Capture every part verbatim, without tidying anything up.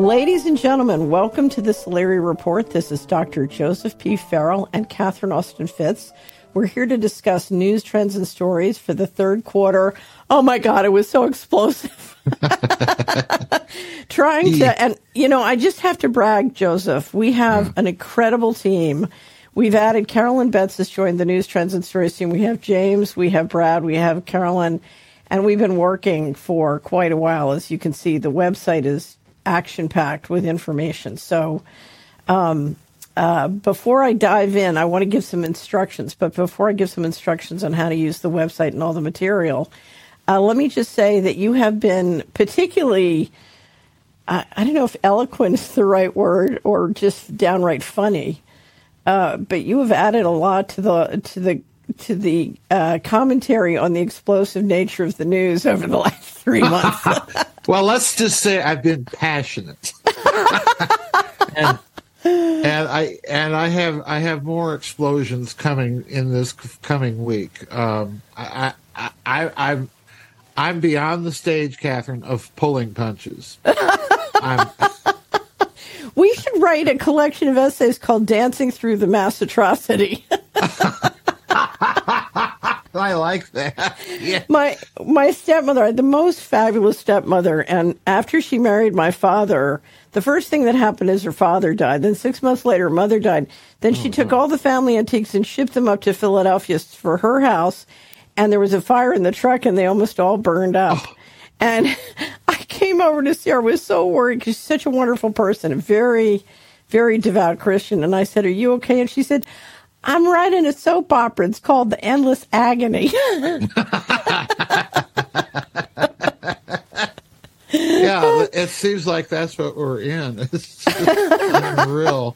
Ladies and gentlemen, welcome to the Solari Report. This is Doctor Joseph P. Farrell and Catherine Austin Fitz. We're here to discuss news, trends, and stories for the third quarter. Oh, my God, it was so explosive. Trying to, and, you know, I just have to brag, Joseph. We have yeah. an incredible team. We've added Carolyn Betts has joined the news, trends, and stories team. We have James, we have Brad, we have Carolyn, and we've been working for quite a while. As you can see, the website is action-packed with information. So um, uh, before I dive in, I want to give some instructions. But before I give some instructions on how to use the website and all the material, uh, let me just say that you have been particularly, I, I don't know if eloquent is the right word or just downright funny, uh, but you have added a lot to the to the to the uh, commentary on the explosive nature of the news over the last three months. Well, let's just say I've been passionate, and, and I and I have I have more explosions coming in this coming week. Um, I, I I I'm I'm beyond the stage, Catherine, of pulling punches. I'm, we should write a collection of essays called "Dancing Through the Mass Atrocity." I like that. Yeah. My my stepmother, I had the most fabulous stepmother, and after she married my father, the first thing that happened is her father died. Then six months later, her mother died. Then she oh, took all the family antiques and shipped them up to Philadelphia for her house, and there was a fire in the truck, and they almost all burned up. Oh. And I came over to see her. I was so worried because she's such a wonderful person, a very, very devout Christian. And I said, "Are you okay?" And she said, "I'm writing a soap opera. It's called The Endless Agony." Yeah, it seems like that's what we're in. It's unreal.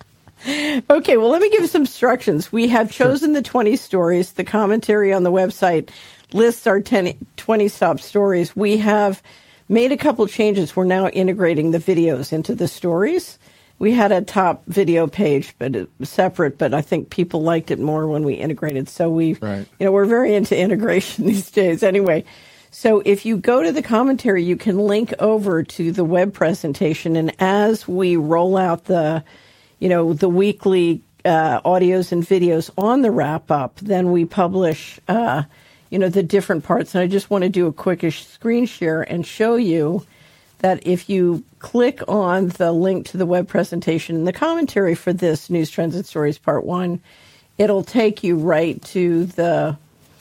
Okay, well, let me give you some instructions. We have chosen the twenty stories. The commentary on the website lists our ten, twenty top stories. We have made a couple changes. We're now integrating the videos into the stories. We had a top video page, but it was separate, but I think people liked it more when we integrated. So we, right. you know, we're very into integration these days. Anyway, so if you go to the commentary, you can link over to the web presentation. And as we roll out the, you know, the weekly uh, audios and videos on the wrap up, then we publish, uh, you know, the different parts. And I just want to do a quickish screen share and show you that if you click on the link to the web presentation and the commentary for this News, Trends, and Stories Part one, it'll take you right to the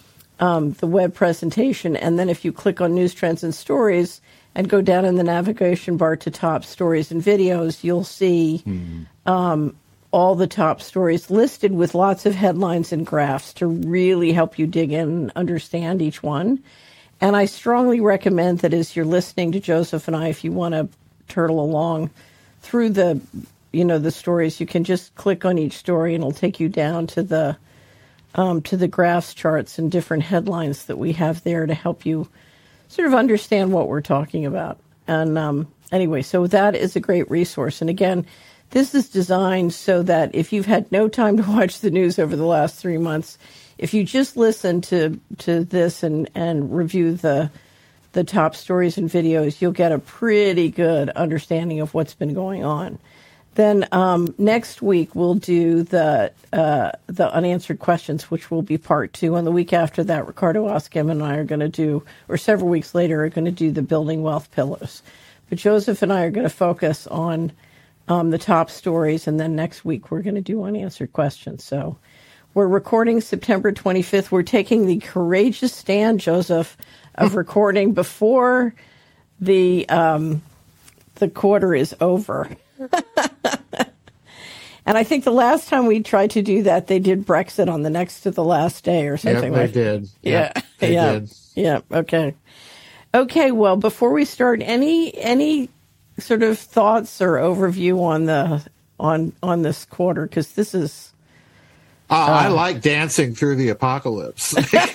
um, the web presentation. And then if you click on News, Trends, and Stories and go down in the navigation bar to top stories and videos, you'll see mm-hmm. um, all the top stories listed with lots of headlines and graphs to really help you dig in and understand each one. And I strongly recommend that as you're listening to Joseph and I, if you want to turtle along through the, you know, the stories, you can just click on each story and it'll take you down to the, um, to the graphs, charts, and different headlines that we have there to help you sort of understand what we're talking about. And um, anyway, so that is a great resource. And again, this is designed so that if you've had no time to watch the news over the last three months, if you just listen to, to this and, and review the the top stories and videos, you'll get a pretty good understanding of what's been going on. Then um, next week we'll do the uh, the unanswered questions, which will be part two. And the week after that, Ricardo Oskim and I are going to do, or several weeks later, are going to do the building wealth pillars. But Joseph and I are going to focus on um, the top stories, and then next week we're going to do unanswered questions. So. We're recording September twenty-fifth. We're taking the courageous stand, Joseph, of recording before the um, the quarter is over. And I think the last time we tried to do that, they did Brexit on the next to the last day or something yep, like that. They did. Yeah, yep, they yeah, did. Yeah. Okay. Okay. Well, before we start, any any sort of thoughts or overview on the on on this quarter, because this is. Uh, uh, I like dancing through the apocalypse.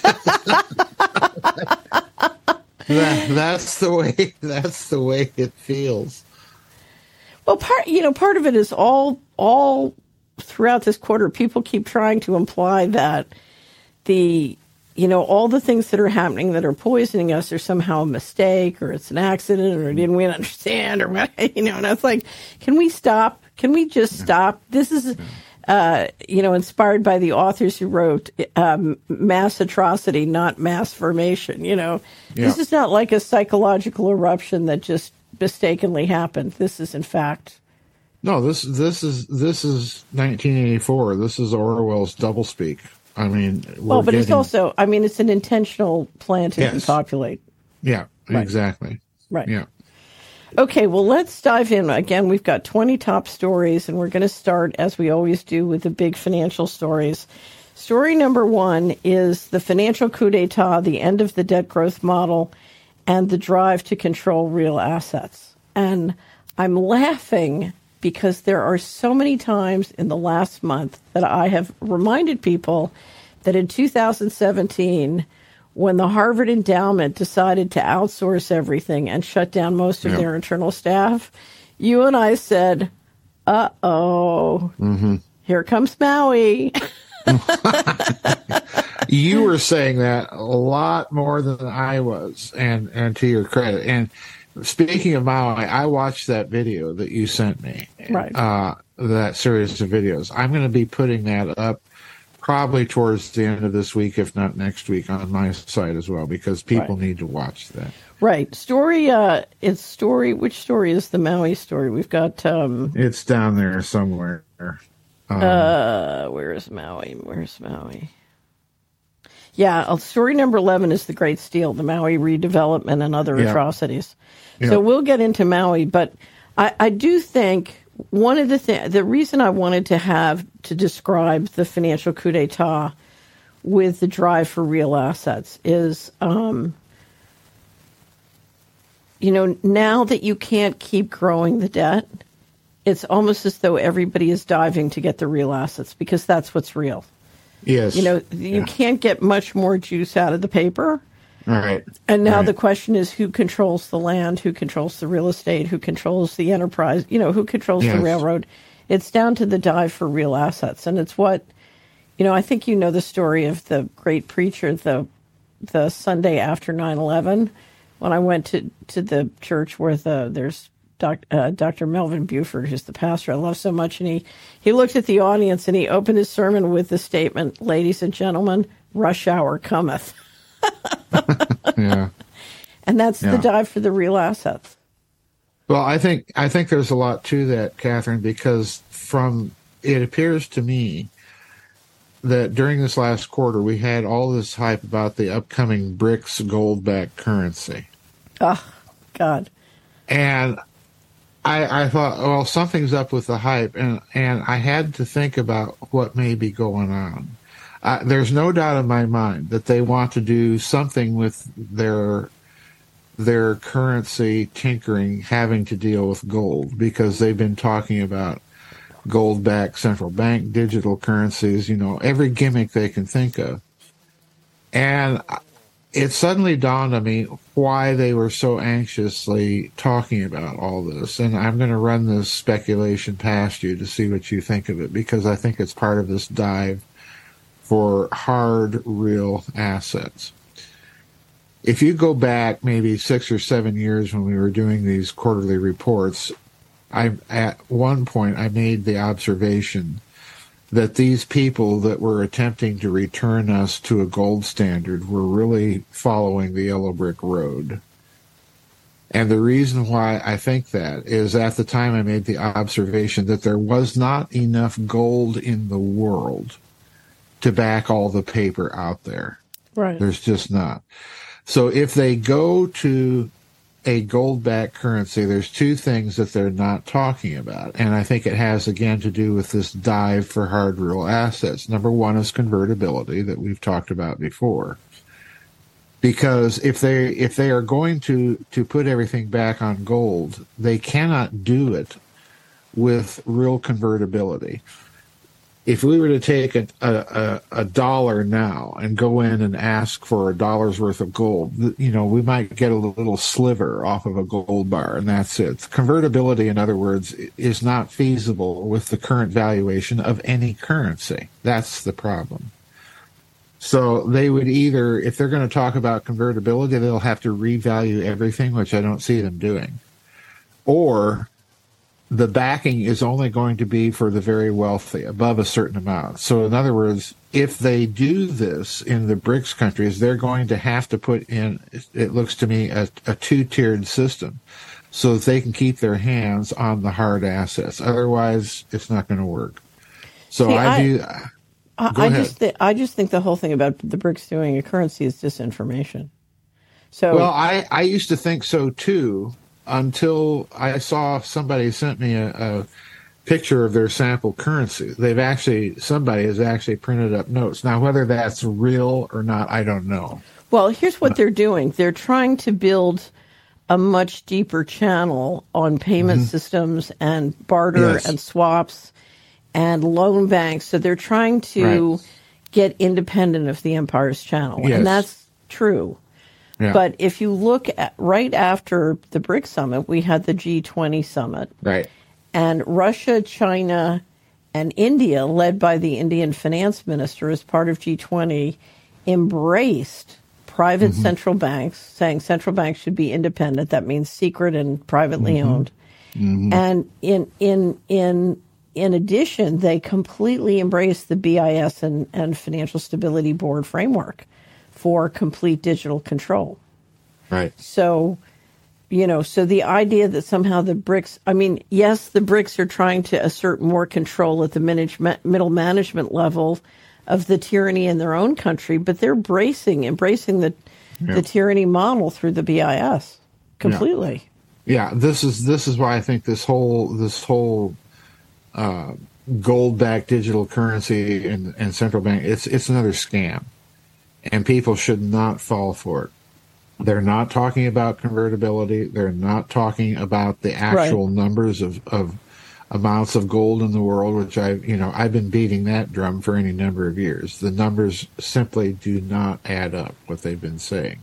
that, that's the way. That's the way it feels. Well, part you know, part of it is all all throughout this quarter. People keep trying to imply that the you know, all the things that are happening that are poisoning us are somehow a mistake, or it's an accident, or didn't we understand, or what, you know, and I was like, can we stop? Can we just stop? This is, uh, you know, inspired by the authors who wrote um, Mass Atrocity, Not Mass Formation, you know. Yeah. This is not like a psychological eruption that just mistakenly happened. This is, in fact... No, this this is this is nineteen eighty-four. This is Orwell's doublespeak. I mean, well, but getting... it's also, I mean, it's an intentional plan to yes. depopulate. Yeah, right. Exactly. Right. Yeah. Okay, well, let's dive in. Again, we've got twenty top stories, and we're going to start, as we always do, with the big financial stories. Story number one is the financial coup d'etat, the end of the debt growth model, and the drive to control real assets. And I'm laughing because there are so many times in the last month that I have reminded people that in two thousand seventeen, when the Harvard Endowment decided to outsource everything and shut down most of yep. their internal staff, you and I said, uh-oh, mm-hmm. here comes Maui. You were saying that a lot more than I was, and, and to your credit. And speaking of Maui, I watched that video that you sent me, right? Uh, that series of videos. I'm going to be putting that up probably towards the end of this week, if not next week, on my site as well, because people right. need to watch that. Right. Story, uh, it's story, which story is the Maui story? We've got... Um, it's down there somewhere. Um, uh, where is Maui? Where's Maui? Yeah, story number eleven is the Great Steal, the Maui redevelopment and other yeah. atrocities. Yeah. So we'll get into Maui, but I, I do think one of the things, the reason I wanted to have to describe the financial coup d'etat with the drive for real assets is, um, you know, now that you can't keep growing the debt, it's almost as though everybody is diving to get the real assets because that's what's real. Yes. You know, you yeah. can't get much more juice out of the paper. All right. And now right. the question is who controls the land, who controls the real estate, who controls the enterprise, you know, who controls yes. the railroad. It's down to the dive for real assets. And it's what, you know, I think you know the story of the great preacher, the the Sunday after nine eleven, when I went to, to the church where the there's doc, uh, Doctor Melvin Buford, who's the pastor I love so much, and he, he looked at the audience and he opened his sermon with the statement, "Ladies and gentlemen, rush hour cometh." Yeah. And that's yeah. the dive for the real assets. Well, I think I think there's a lot to that, Catherine, because from it appears to me that during this last quarter we had all this hype about the upcoming BRICS gold-backed currency. Oh, God. And I, I thought, well, something's up with the hype, and, and I had to think about what may be going on. Uh, there's no doubt in my mind that they want to do something with their their currency tinkering having to deal with gold, because they've been talking about gold-backed central bank digital currencies, you know, every gimmick they can think of. And it suddenly dawned on me why they were so anxiously talking about all this. And I'm going to run this speculation past you to see what you think of it, because I think it's part of this dive for hard, real assets. If you go back maybe six or seven years when we were doing these quarterly reports, I at one point I made the observation that these people that were attempting to return us to a gold standard were really following the yellow brick road. And the reason why I think that is at the time I made the observation that there was not enough gold in the world to back all the paper out there. Right. There's just not. So if they go to a gold-backed currency, there's two things that they're not talking about. And I think it has, again, to do with this dive for hard real assets. Number one is convertibility that we've talked about before. Because if they if they are going to, to put everything back on gold, they cannot do it with real convertibility. If we were to take a, a, a dollar now and go in and ask for a dollar's worth of gold, you know, we might get a little sliver off of a gold bar, and that's it. Convertibility, in other words, is not feasible with the current valuation of any currency. That's the problem. So they would either, if they're going to talk about convertibility, they'll have to revalue everything, which I don't see them doing. Or the backing is only going to be for the very wealthy, above a certain amount. So in other words, if they do this in the BRICS countries, they're going to have to put in, it looks to me, a, a two-tiered system so that they can keep their hands on the hard assets. Otherwise, it's not going to work. So See, I, I view... I, I just th- I just think the whole thing about the BRICS doing a currency is disinformation. So well, I, I used to think so too, until I saw somebody sent me a, a picture of their sample currency. They've actually, somebody has actually printed up notes. Now, whether that's real or not, I don't know. Well, here's what they're doing. They're trying to build a much deeper channel on payment mm-hmm. systems and barter yes. and swaps and loan banks. So they're trying to right. get independent of the empire's channel. Yes. And that's true. Yeah. But if you look at right after the BRICS summit, we had the G twenty summit. Right. And Russia, China, and India, led by the Indian finance minister as part of G twenty, embraced private mm-hmm. central banks, saying central banks should be independent. That means secret and privately mm-hmm. owned. Mm-hmm. And in in in in addition, they completely embraced the B I S and, and Financial Stability Board framework for complete digital control. Right. So, you know, so the idea that somehow the BRICS, I mean, yes, the BRICS are trying to assert more control at the management, middle management level of the tyranny in their own country, but they're bracing, embracing the yeah. the tyranny model through the B I S completely. Yeah. yeah, this is this is why I think this whole this whole uh, gold-backed digital currency and, and central bank, it's it's another scam. And people should not fall for it. They're not talking about convertibility. They're not talking about the actual right. numbers of, of amounts of gold in the world, which I, you know, I've been beating that drum for any number of years. The numbers simply do not add up, what they've been saying.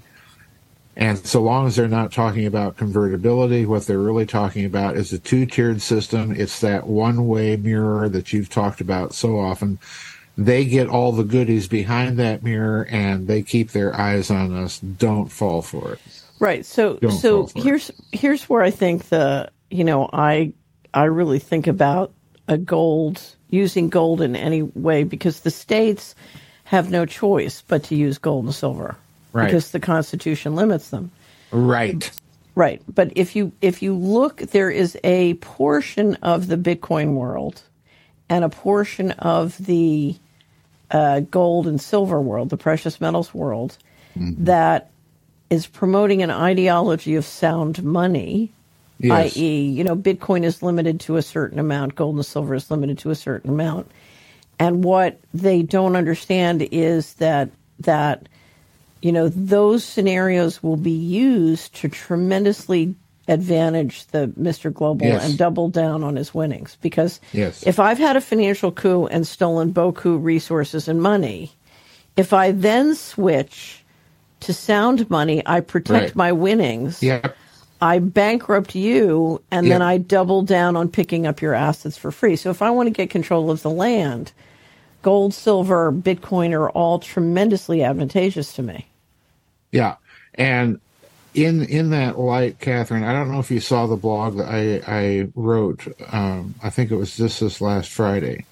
And so long as they're not talking about convertibility, what they're really talking about is a two-tiered system. It's that one-way mirror that you've talked about so often. They get all the goodies behind that mirror, and they keep their eyes on us. Don't fall for it. Right. So, Don't so here's it. here's where I think the you know I I really think about a gold using gold in any way, because the states have no choice but to use gold and silver, right? Because the Constitution limits them. Right. Right. But if you if you look, there is a portion of the Bitcoin world and a portion of the Uh, gold and silver world, the precious metals world, mm-hmm. that is promoting an ideology of sound money, yes. that is, you know, Bitcoin is limited to a certain amount, gold and silver is limited to a certain amount. And what they don't understand is that, that you know, those scenarios will be used to tremendously advantage the Mister Global yes. and double down on his winnings. Because yes. if I've had a financial coup and stolen beaucoup resources and money, if I then switch to sound money, I protect right. my winnings. Yep. I bankrupt you, and yep. then I double down on picking up your assets for free. So if I want to get control of the land, gold, silver, Bitcoin are all tremendously advantageous to me. Yeah. And In in that light, Catherine, I don't know if you saw the blog that I, I wrote. Um, I think it was just this last Friday,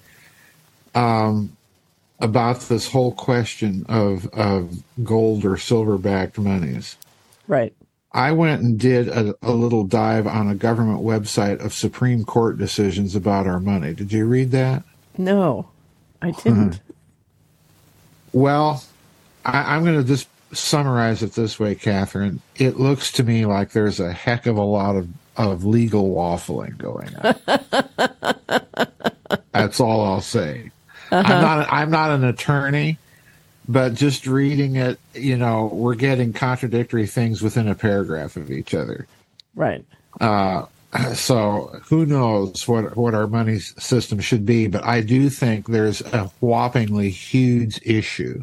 um, about this whole question of of gold or silver backed monies. Right. I went and did a, a little dive on a government website of Supreme Court decisions about our money. Did you read that? No, I didn't. Well, I, I'm going to just summarize it this way, Catherine. It looks to me like there's a heck of a lot of, of legal waffling going on. That's all I'll say. Uh-huh. I'm not I'm not an attorney, but just reading it, you know, we're getting contradictory things within a paragraph of each other. Right. Uh, so who knows what what our money system should be, but I do think there's a whoppingly huge issue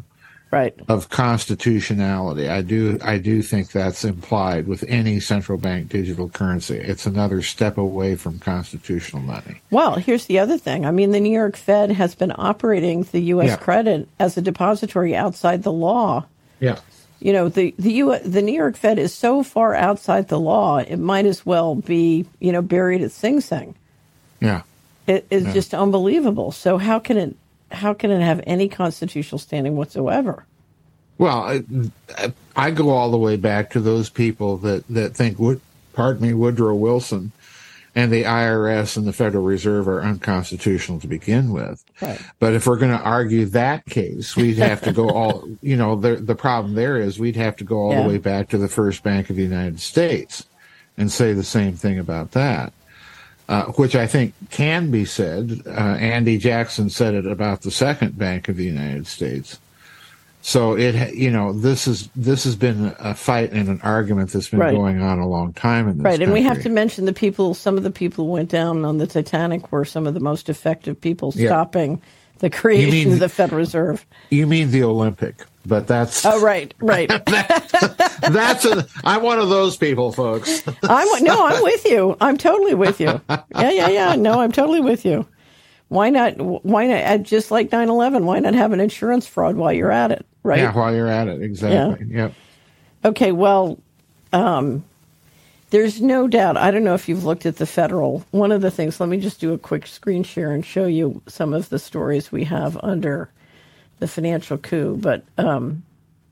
right. of constitutionality. I do I do think that's implied with any central bank digital currency. It's another step away from constitutional money. Well, here's the other thing. I mean, the New York Fed has been operating the U S Yeah. credit as a depository outside the law. Yeah. You know, the the U, the New York Fed is so far outside the law, it might as well be, you know, buried at Sing Sing. Yeah. It is Yeah. just unbelievable. So how can it how can it have any constitutional standing whatsoever? Well, I, I go all the way back to those people that, that think, Wood, pardon me, Woodrow Wilson and the I R S and the Federal Reserve are unconstitutional to begin with. Right. But if we're going to argue that case, we'd have to go all, you know, the, the problem there is we'd have to go all Yeah. the way back to the first Bank of the United States and say the same thing about that, uh, which I think can be said. Uh, Andy Jackson said it about the second Bank of the United States. So it, you know, this is this has been a fight and an argument that's been Right. going on a long time in this Right, and we have country. to mention the people, some of the people who went down on the Titanic were some of the most effective people Yeah. stopping the creation mean- of the Federal Reserve. You mean the Olympic, but that's Oh, right, right. that's a, I'm one of those people, folks. I'm no, I'm with you. I'm totally with you. Yeah, yeah, yeah. No, I'm totally with you. Why not? Why not? uh, Just like nine eleven, why not have an insurance fraud while you're at it? Right. Yeah, while you're at it, exactly. Yeah. Okay. Well, um, there's no doubt. I don't know if you've looked at the federal. One of the things. Let me just do a quick screen share and show you some of the stories we have under the financial coup. But um,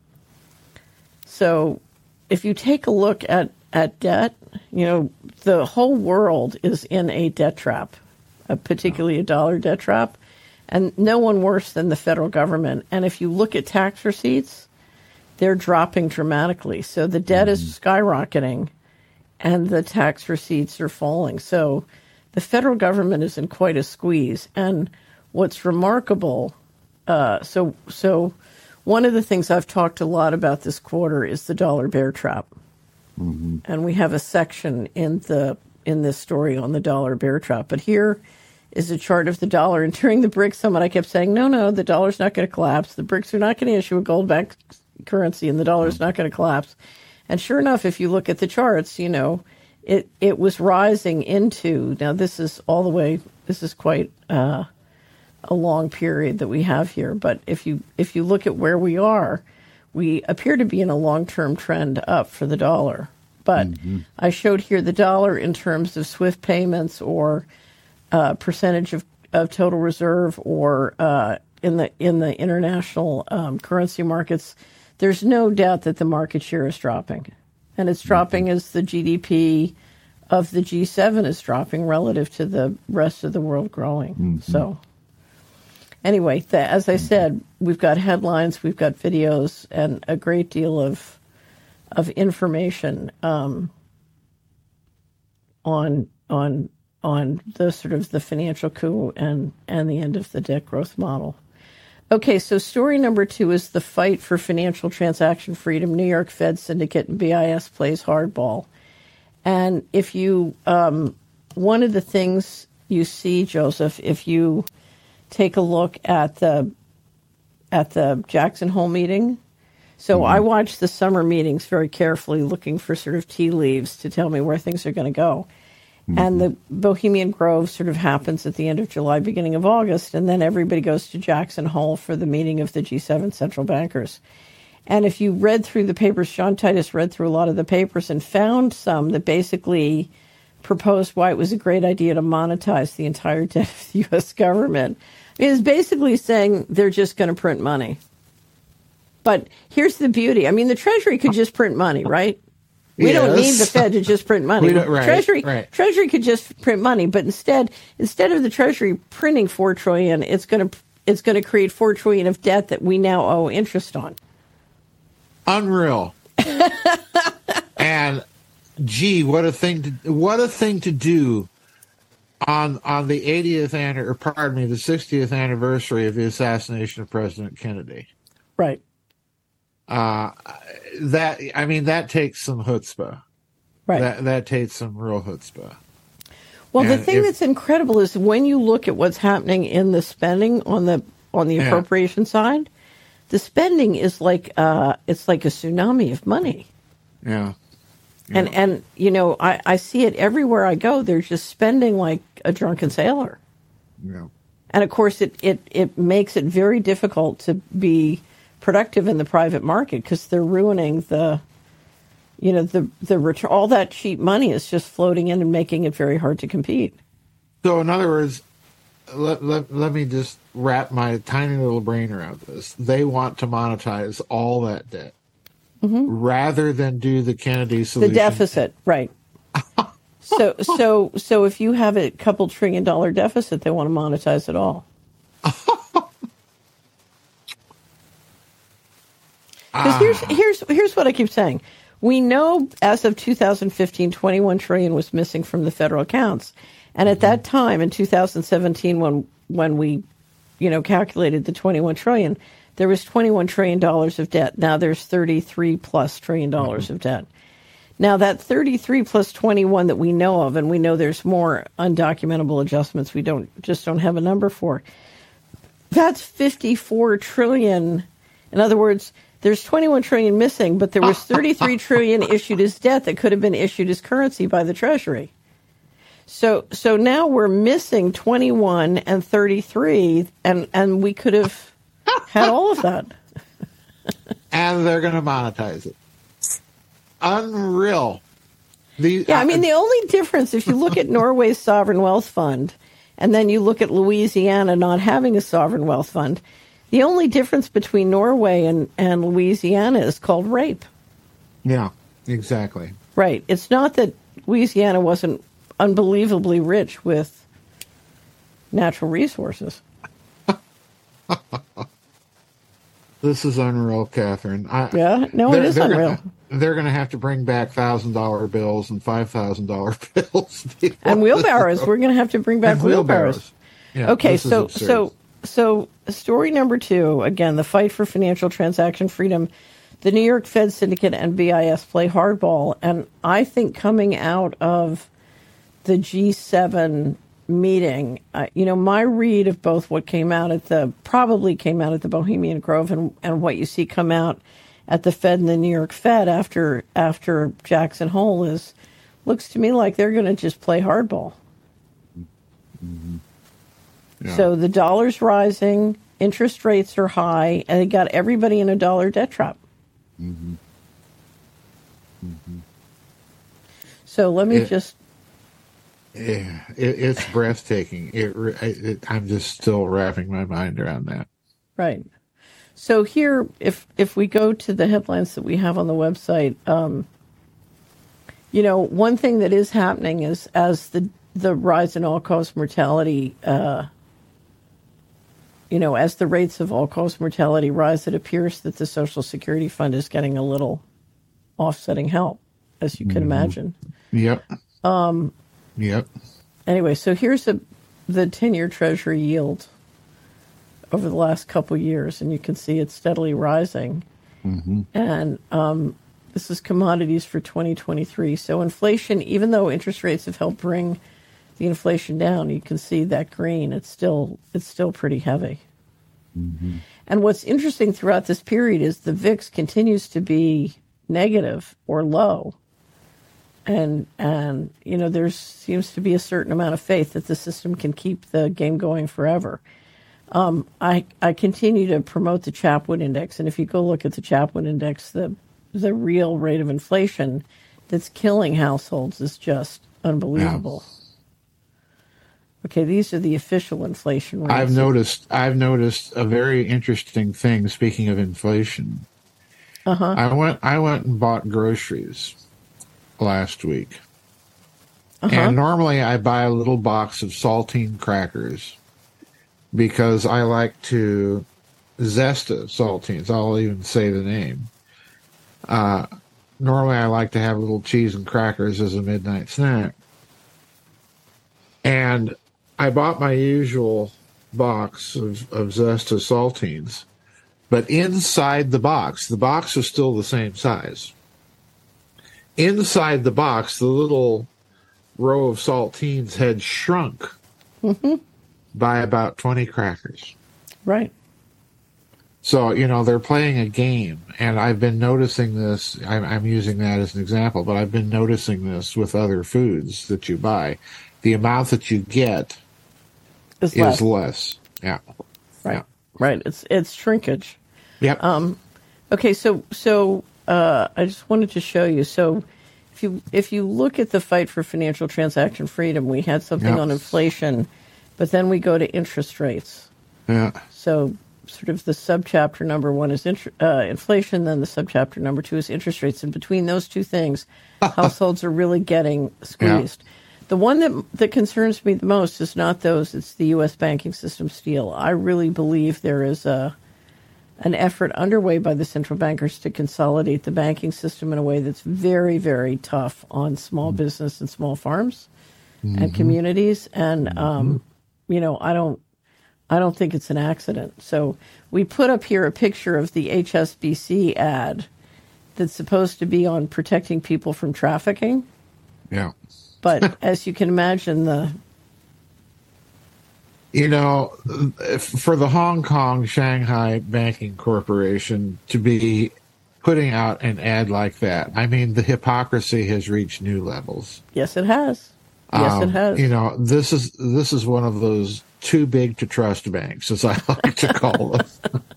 so, if you take a look at at debt, you know, the whole world is in a debt trap, uh, particularly a dollar debt trap. And no one worse than the federal government. And if you look at tax receipts, they're dropping dramatically. So the debt mm-hmm. is skyrocketing and the tax receipts are falling. So the federal government is in quite a squeeze. And what's remarkable, uh, so so one of the things I've talked a lot about this quarter is the dollar bear trap. Mm-hmm. And we have a section in the in this story on the dollar bear trap. But here is a chart of the dollar. And during the BRICS summit, I kept saying, no, no, the dollar's not going to collapse. The BRICS are not going to issue a gold-backed currency, and the dollar's not going to collapse. And sure enough, if you look at the charts, you know, it, it was rising into, now this is all the way, this is quite uh, a long period that we have here. But if you if you look at where we are, we appear to be in a long-term trend up for the dollar. But mm-hmm. I showed here the dollar in terms of SWIFT payments or Uh, percentage of, of total reserve, or uh, in the in the international um, currency markets, there's no doubt that the market share is dropping, and it's dropping mm-hmm. as the G D P of the G seven is dropping relative to the rest of the world growing. Mm-hmm. So, anyway, the, as I said, we've got headlines, we've got videos, and a great deal of of information um, on on. on the sort of the financial coup and, and the end of the debt growth model. Okay, so story number two is the fight for financial transaction freedom. New York Fed syndicate and B I S plays hardball. And if you, um, one of the things you see, Joseph, if you take a look at the at the Jackson Hole meeting, so mm-hmm. I watched the summer meetings very carefully, looking for sort of tea leaves to tell me where things are going to go. And the Bohemian Grove sort of happens at the end of July, beginning of August, and then everybody goes to Jackson Hole for the meeting of the G seven central bankers. And if you read through the papers, John Titus read through a lot of the papers and found some that basically proposed why it was a great idea to monetize the entire debt of the U S government. It is basically saying they're just going to print money. But here's the beauty. I mean, the Treasury could just print money, right? We yes. don't need the Fed to just print money. Right, Treasury, right. Treasury could just print money, but instead, instead of the Treasury printing four trillion dollars, it's going to it's going to create four trillion dollars of debt that we now owe interest on. Unreal. And gee, what a thing to what a thing to do on on the eightieth or pardon me, the sixtieth anniversary of the assassination of President Kennedy. Right. Uh, that I mean, that takes some chutzpah. Right. That that takes some real chutzpah. Well, and the thing if, that's incredible is when you look at what's happening in the spending on the on the yeah. appropriation side, the spending is like uh, it's like a tsunami of money. Yeah. yeah. And, and you know, I, I see it everywhere I go. They're just spending like a drunken sailor. Yeah. And, of course, it, it, it makes it very difficult to be productive in the private market because they're ruining the, you know, the, the return. All that cheap money is just floating in and making it very hard to compete. So, in other words, let, let, let me just wrap my tiny little brain around this. They want to monetize all that debt mm-hmm. rather than do the Kennedy solution. The deficit, right. So, so, so if you have a couple trillion dollar deficit, they want to monetize it all. Because here's here's here's what I keep saying: we know as of two thousand fifteen, twenty-one trillion was missing from the federal accounts, and at that time in two thousand seventeen, when when we, you know, calculated the twenty-one trillion, there was twenty-one trillion dollars of debt. Now there's thirty-three plus trillion dollars mm-hmm. of debt. Now, that thirty-three plus twenty-one that we know of, and we know there's more undocumentable adjustments we don't just don't have a number for, that's fifty-four trillion. In other words, there's twenty-one trillion missing, but there was thirty-three trillion issued as debt that could have been issued as currency by the Treasury. So so now we're missing twenty-one and thirty-three, and, and we could have had all of that. And they're going to monetize it. Unreal. The, yeah, I mean, the only difference, if you look at Norway's sovereign wealth fund, and then you look at Louisiana not having a sovereign wealth fund, the only difference between Norway and, and Louisiana is called rape. Yeah, exactly. Right. It's not that Louisiana wasn't unbelievably rich with natural resources. This is unreal, Catherine. I, yeah, no, it is unreal. Gonna, they're going to have to bring back one thousand dollar bills and five thousand dollar bills. And wheelbarrows. We're going to have to bring back and wheelbarrows. wheelbarrows. Yeah, okay, so so so story number two, again, the fight for financial transaction freedom. The New York Fed Syndicate and B I S play hardball. And I think coming out of the G seven meeting, uh, you know, my read of both what came out at the, probably came out at the Bohemian Grove and, and what you see come out at the Fed and the New York Fed after after Jackson Hole is, looks to me like they're going to just play hardball. Mm-hmm. Yeah. So the dollar's rising, interest rates are high, and they got everybody in a dollar debt trap. Mm-hmm. Mm-hmm. So let me it, just... Yeah, it, it's breathtaking. It, it, I'm just still wrapping my mind around that. Right. So here, if if we go to the headlines that we have on the website, um, you know, one thing that is happening is as the the rise in all-cause mortality, uh, you know, as the rates of all-cause mortality rise, it appears that the Social Security Fund is getting a little offsetting help, as you can mm-hmm. imagine. Yep. Um, yep. Anyway, so here's a, the ten-year Treasury yield over the last couple of years, and you can see it's steadily rising. Mm-hmm. And um, this is commodities for twenty twenty-three. So inflation, even though interest rates have helped bring the inflation down, you can see that green. It's still it's still pretty heavy. Mm-hmm. And what's interesting throughout this period is the V I X continues to be negative or low. And, and you know, there seems to be a certain amount of faith that the system can keep the game going forever. Um, I, I continue to promote the Chapwood Index, and if you go look at the Chapwood Index, the the real rate of inflation that's killing households is just unbelievable. Yeah. Okay, these are the official inflation rates. I've noticed. I've noticed a very interesting thing. Speaking of inflation, uh-huh. I went. I went and bought groceries last week, uh-huh. and normally I buy a little box of saltine crackers because I like to Zesta saltines. I'll even say the name. Uh, normally I like to have a little cheese and crackers as a midnight snack. And I bought my usual box of, of Zesta saltines, but inside the box, the box is still the same size. Inside the box, the little row of saltines had shrunk mm-hmm. by about twenty crackers. Right. So, you know, they're playing a game, and I've been noticing this. I'm, I'm using that as an example, but I've been noticing this with other foods that you buy. The amount that you get is is less. less. Yeah. Right. Yeah. Right. It's it's shrinkage. Yep. Um, okay. So so uh, I just wanted to show you. So if you if you look at the fight for financial transaction freedom, we had something Yep. on inflation, but then we go to interest rates. Yeah. So sort of the subchapter number one is int- uh, inflation, then the subchapter number two is interest rates. And between those two things, households are really getting squeezed. Yeah. The one that that concerns me the most is not those, it's the U S banking system steal. I really believe there is a an effort underway by the central bankers to consolidate the banking system in a way that's very, very tough on small mm-hmm. business and small farms mm-hmm. and communities. And, mm-hmm. um, you know, I don't I don't think it's an accident. So we put up here a picture of the H S B C ad that's supposed to be on protecting people from trafficking. Yeah. But as you can imagine, the... You know, for the Hong Kong Shanghai Banking Corporation to be putting out an ad like that, I mean, the hypocrisy has reached new levels. Yes, it has. Yes, um, it has. You know, this is this is one of those too big to trust banks, as I like to call them.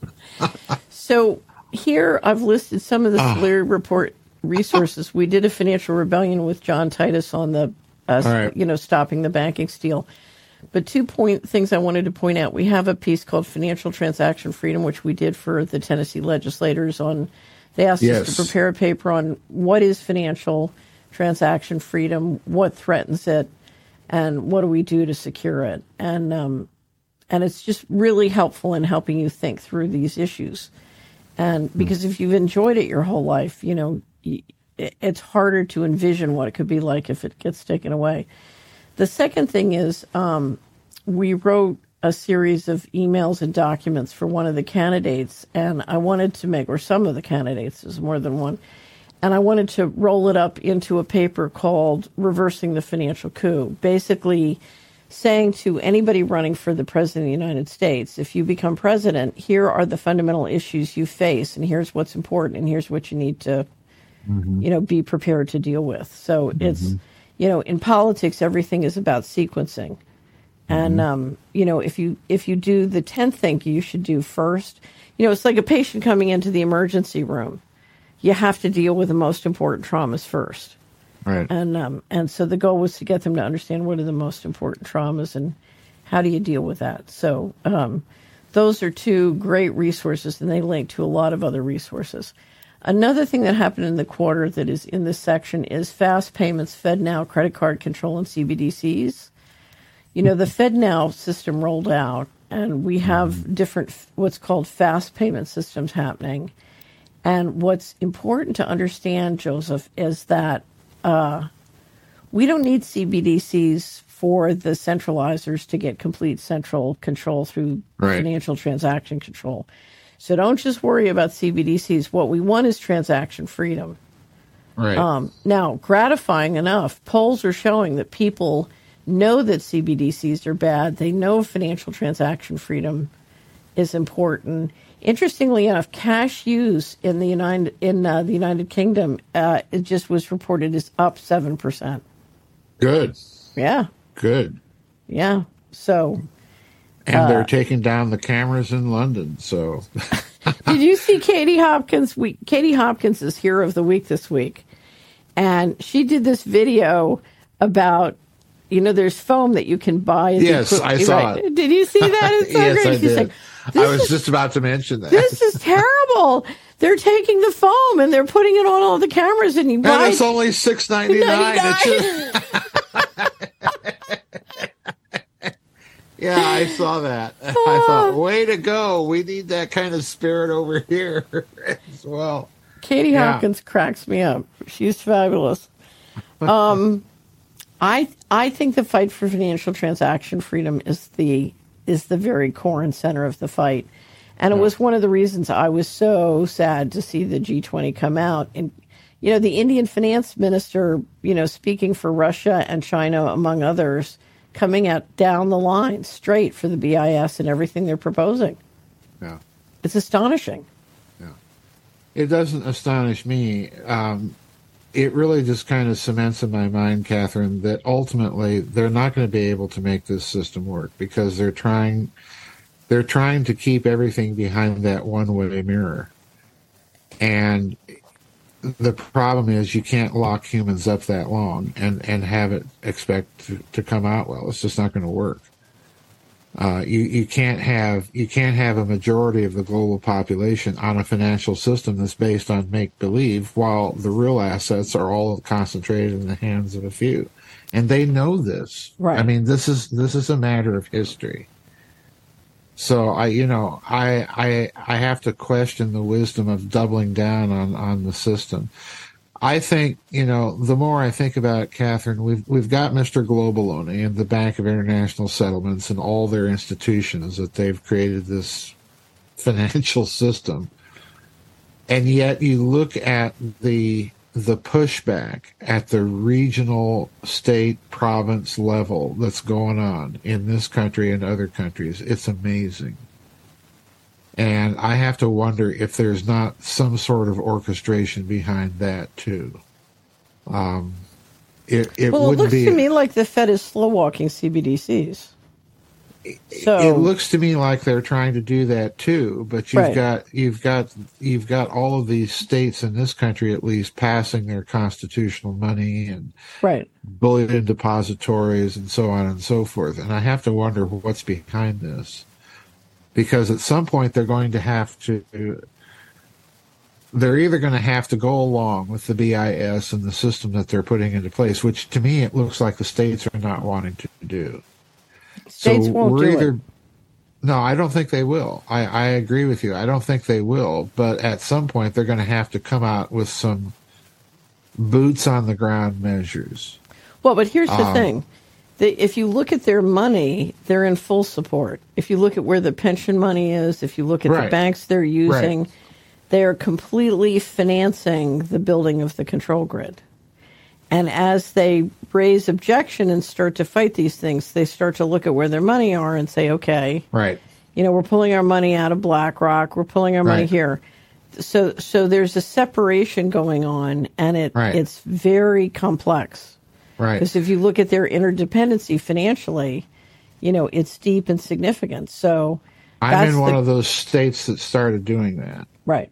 So here I've listed some of the uh, Solari report resources. We did a financial rebellion with John Titus on the, uh, right. you know, stopping the banking steal. But two point things I wanted to point out. We have a piece called Financial Transaction Freedom, which we did for the Tennessee legislators on. They asked yes. us to prepare a paper on what is financial transaction freedom, what threatens it, and what do we do to secure it. And um, and it's just really helpful in helping you think through these issues. And because if you've enjoyed it your whole life, you know, it's harder to envision what it could be like if it gets taken away. The second thing is um, we wrote a series of emails and documents for one of the candidates, and I wanted to make, or some of the candidates, there's more than one, and I wanted to roll it up into a paper called Reversing the Financial Coup, basically saying to anybody running for the president of the United States, if you become president, here are the fundamental issues you face, and here's what's important, and here's what you need to, mm-hmm. you know, be prepared to deal with. So mm-hmm. it's, you know, in politics, everything is about sequencing. And, mm-hmm. um, you know, if you if you do the tenth thing you should do first, you know, it's like a patient coming into the emergency room. You have to deal with the most important traumas first. Right. And um, and so the goal was to get them to understand what are the most important traumas and how do you deal with that. So um, those are two great resources, and they link to a lot of other resources. Another thing that happened in the quarter that is in this section is fast payments, FedNow, credit card control, and C B D Cs. You know, the FedNow system rolled out, and we have different what's called fast payment systems happening. And what's important to understand, Joseph, is that uh, we don't need C B D Cs for the centralizers to get complete central control through right. financial transaction control. So don't just worry about C B D Cs. What we want is transaction freedom. Right. Um, now, gratifying enough, polls are showing that people know that C B D Cs are bad. They know financial transaction freedom is important. Interestingly enough, cash use in the United in uh, the United Kingdom, uh, it just was reported is up seven percent. Good. Yeah. Good. Yeah. So. And uh, they're taking down the cameras in London. So. Did you see Katie Hopkins? We, Katie Hopkins is Hero of the Week this week, and she did this video about. You know, there's foam that you can buy. Yes, put, I saw right? it. Did you see that? It's so yes, great. I She's did. like, I was is, just about to mention that. This is terrible. They're taking the foam and they're putting it on all the cameras, and you and buy. And it's only six ninety-nine. Yeah, I saw that. I thought, way to go. We need that kind of spirit over here as well. Katie yeah. Hopkins cracks me up. She's fabulous. Um, I I think the fight for financial transaction freedom is the is the very core and center of the fight. And it was one of the reasons I was so sad to see the G twenty come out. And, you know, the Indian finance minister, you know, speaking for Russia and China, among others, coming out down the line straight for the B I S and everything they're proposing. Yeah. It's astonishing. Yeah. It doesn't astonish me. Um, it really just kind of cements in my mind, Catherine, that ultimately they're not going to be able to make this system work because they're trying they're trying to keep everything behind that one-way mirror. And the problem is you can't lock humans up that long and, and have it expect to, to come out well. It's just not going to work. Uh, you, you can't have you can't have a majority of the global population on a financial system that's based on make-believe while the real assets are all concentrated in the hands of a few. And they know this. Right. I mean, this is this is a matter of history. So I, you know, I, I, I have to question the wisdom of doubling down on, on the system. I think, you know, the more I think about it, Catherine, we've, we've got Mister Globaloney and the Bank of International Settlements and all their institutions that they've created this financial system. And yet you look at the, the pushback at the regional, state, province level that's going on in this country and other countries. It's amazing. And I have to wonder if there's not some sort of orchestration behind that, too. Um, it, it well, it looks be, to me like the Fed is slow-walking C B D Cs. So, it looks to me like they're trying to do that too, but you've right. got you've got you've got all of these states in this country at least passing their constitutional money and right. bullion depositories and so on and so forth. And I have to wonder what's behind this, because at some point they're going to have to. They're either going to have to go along with the B I S and the system that they're putting into place, which to me it looks like the states are not wanting to do. States so won't we're do either, it. No, I don't think they will. I, I agree with you. I don't think they will. But at some point, they're going to have to come out with some boots on the ground measures. Well, but here's the um, thing. They, if you look at their money, they're in full support. If you look at where the pension money is, if you look at right. the banks they're using, right. they are completely financing the building of the control grid. And as they raise objection and start to fight these things, they start to look at where their money are and say, okay, right. you know, we're pulling our money out of BlackRock, we're pulling our money right. here. So so there's a separation going on, and it right. it's very complex. Right. Because if you look at their interdependency financially, you know, it's deep and significant. So I'm in one the, of those states that started doing that. Right.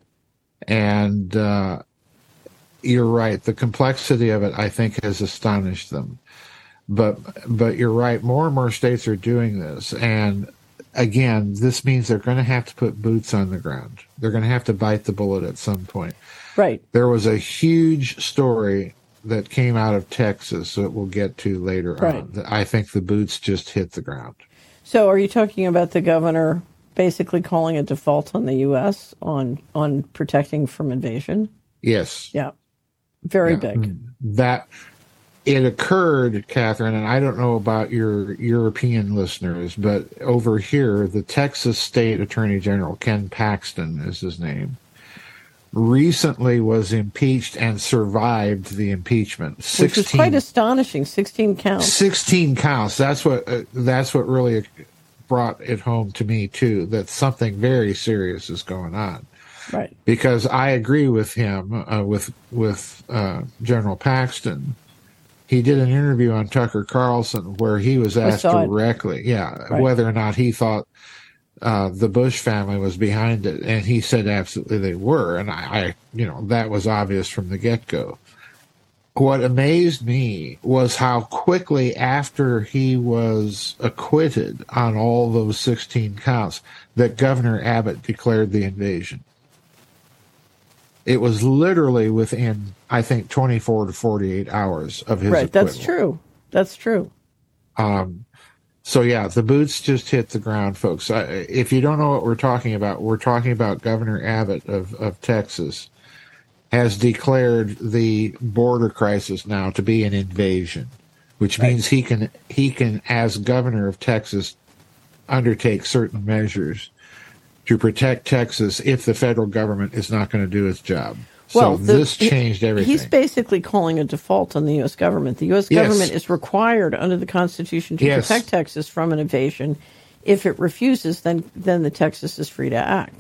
And uh, you're right. The complexity of it, I think, has astonished them. But but you're right. More and more states are doing this. And again, this means they're going to have to put boots on the ground. They're going to have to bite the bullet at some point. Right. There was a huge story that came out of Texas that we'll get to later right. on. I think the boots just hit the ground. So are you talking about the governor basically calling a default on the U S on on protecting from invasion? Yes. Yeah. Very yeah. big. That it occurred, Catherine, and I don't know about your European listeners, but over here, the Texas State Attorney General, Ken Paxton is his name, recently was impeached and survived the impeachment. sixteen, Which is quite astonishing. Sixteen counts. Sixteen counts. That's what. Uh, that's what really brought it home to me too. That something very serious is going on. Right. Because I agree with him. Uh, with with uh, General Paxton. He did an interview on Tucker Carlson where he was asked directly, yeah, right. whether or not he thought Uh, the Bush family was behind it, and he said absolutely they were, and I, I, you know, that was obvious from the get-go. What amazed me was how quickly after he was acquitted on all those sixteen counts that Governor Abbott declared the invasion. It was literally within, I think, twenty-four to forty-eight hours of his right, acquittal. That's true. That's true. Um, So, yeah, the boots just hit the ground, folks. I, if you don't know what we're talking about, we're talking about Governor Abbott of, of Texas has declared the border crisis now to be an invasion, which right. means he can, he can, as governor of Texas, undertake certain measures to protect Texas if the federal government is not going to do its job. Well, so the, this changed everything. He's basically calling a default on the U S government. The U S yes. government is required under the Constitution to yes. protect Texas from an invasion. If it refuses, then then the Texas is free to act.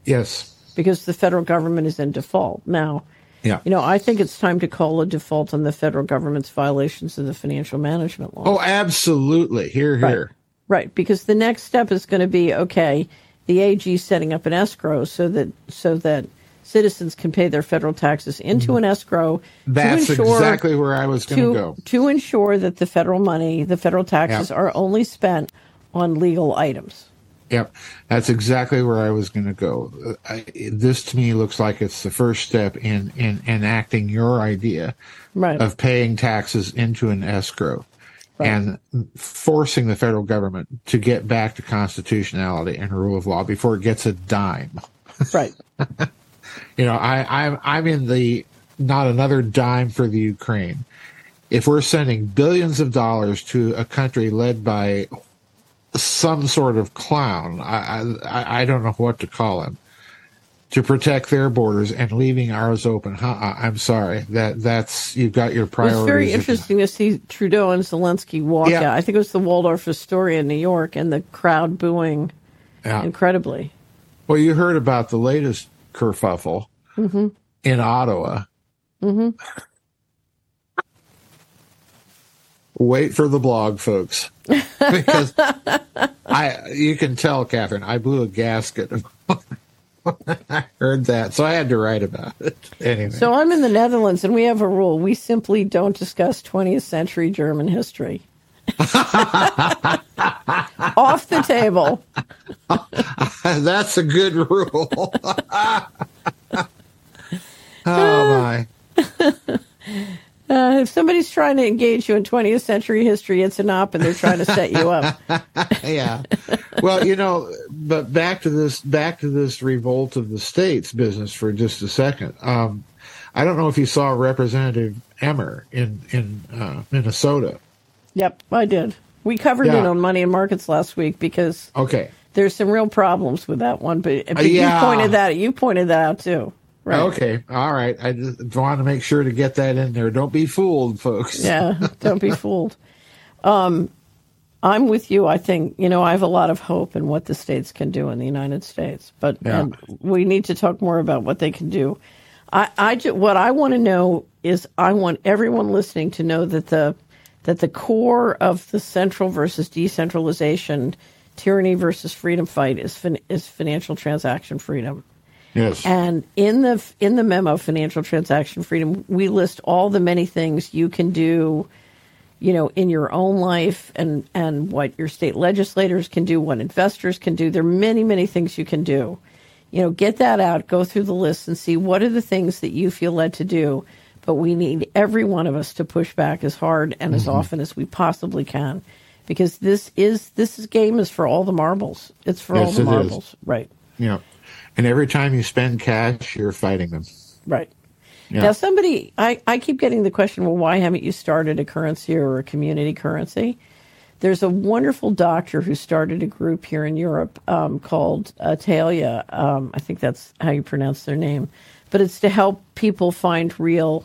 Yes. Because the federal government is in default. Now, Yeah. you know, I think it's time to call a default on the federal government's violations of the financial management law. Oh, absolutely. Here, Right. here. Right, because the next step is going to be, okay, the A G setting up an escrow so that so that citizens can pay their federal taxes into an escrow. That's to ensure, exactly where I was going to go. To ensure that the federal money, the federal taxes, Yeah. are only spent on legal items. Yep, that's exactly where I was going to go. Uh, I, this to me looks like it's the first step in, in enacting your idea Right. of paying taxes into an escrow Right. and forcing the federal government to get back to constitutionality and rule of law before it gets a dime. Right. You know, I, I'm I'm in the not another dime for the Ukraine. If we're sending billions of dollars to a country led by some sort of clown, I, I I don't know what to call him, to protect their borders and leaving ours open, huh, I'm sorry. That that's you've got your It priorities. was very interesting to see Trudeau and Zelensky walk Yeah. out. I think it was the Waldorf Astoria in New York, and the crowd booing Yeah. incredibly. Well, you heard about the latest kerfuffle Mm-hmm. in Ottawa. Mm-hmm. Wait for the blog, folks, because I you can tell, Catherine, I blew a gasket when I heard that, so I had to write about it anyway. So I'm in the Netherlands, and we have a rule: we simply don't discuss twentieth century German history. Off the table. That's a good rule. Oh my. Uh, if somebody's trying to engage you in twentieth century history, it's an op, and they're trying to set you up. Yeah. Well, you know, but back to this, back to this revolt of the states business for just a second. Um, I don't know if you saw Representative Emmer in in uh, Minnesota. Yep, I did. We covered Yeah. it on Money and Markets last week because Okay. there's some real problems with that one. But, but yeah. you pointed that you pointed that out too. Right. Okay. All right. I just want to make sure to get that in there. Don't be fooled, folks. Yeah, don't be fooled. Um, I'm with you. I think, you know, I have a lot of hope in what the states can do in the United States, but Yeah. and we need to talk more about what they can do. I, I ju- what I want to know is I want everyone listening to know that the that the core of the central versus decentralization, tyranny versus freedom fight is fin- is financial transaction freedom. Yes. And in the in the memo, Financial Transaction Freedom, we list all the many things you can do, you know, in your own life, and and what your state legislators can do, what investors can do. There are many, many things you can do. You know, get that out, go through the list, and see what are the things that you feel led to do. But we need every one of us to push back as hard and as Mm-hmm. often as we possibly can, because this is this is game is for all the marbles. It's for Yes, all the it is. marbles, right? Yeah. And every time you spend cash, you're fighting them. Right. Yeah. Now, somebody, I, I keep getting the question, well, why haven't you started a currency or a community currency? There's a wonderful doctor who started a group here in Europe um, called Atalia. Um, I think that's how you pronounce their name. But it's to help people find real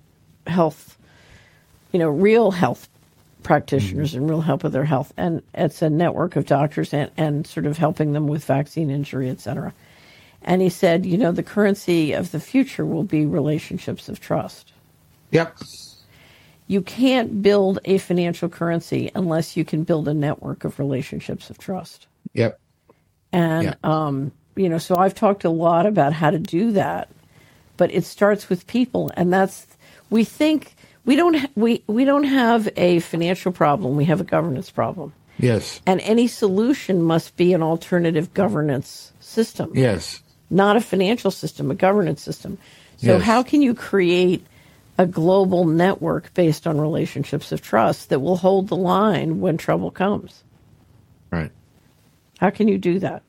health, you know, real health practitioners Mm-hmm. and real help with their health. And it's a network of doctors and, and sort of helping them with vaccine injury, et cetera. And he said, you know, the currency of the future will be relationships of trust. Yep. You can't build a financial currency unless you can build a network of relationships of trust. Yep. And, Yeah. um, you know, so I've talked a lot about how to do that, but it starts with people. And that's, we think, we don't, ha- we, we don't have a financial problem. We have a governance problem. Yes. And any solution must be an alternative governance system. Yes. Not a financial system, a governance system. So Yes. how can you create a global network based on relationships of trust that will hold the line when trouble comes? Right. How can you do that?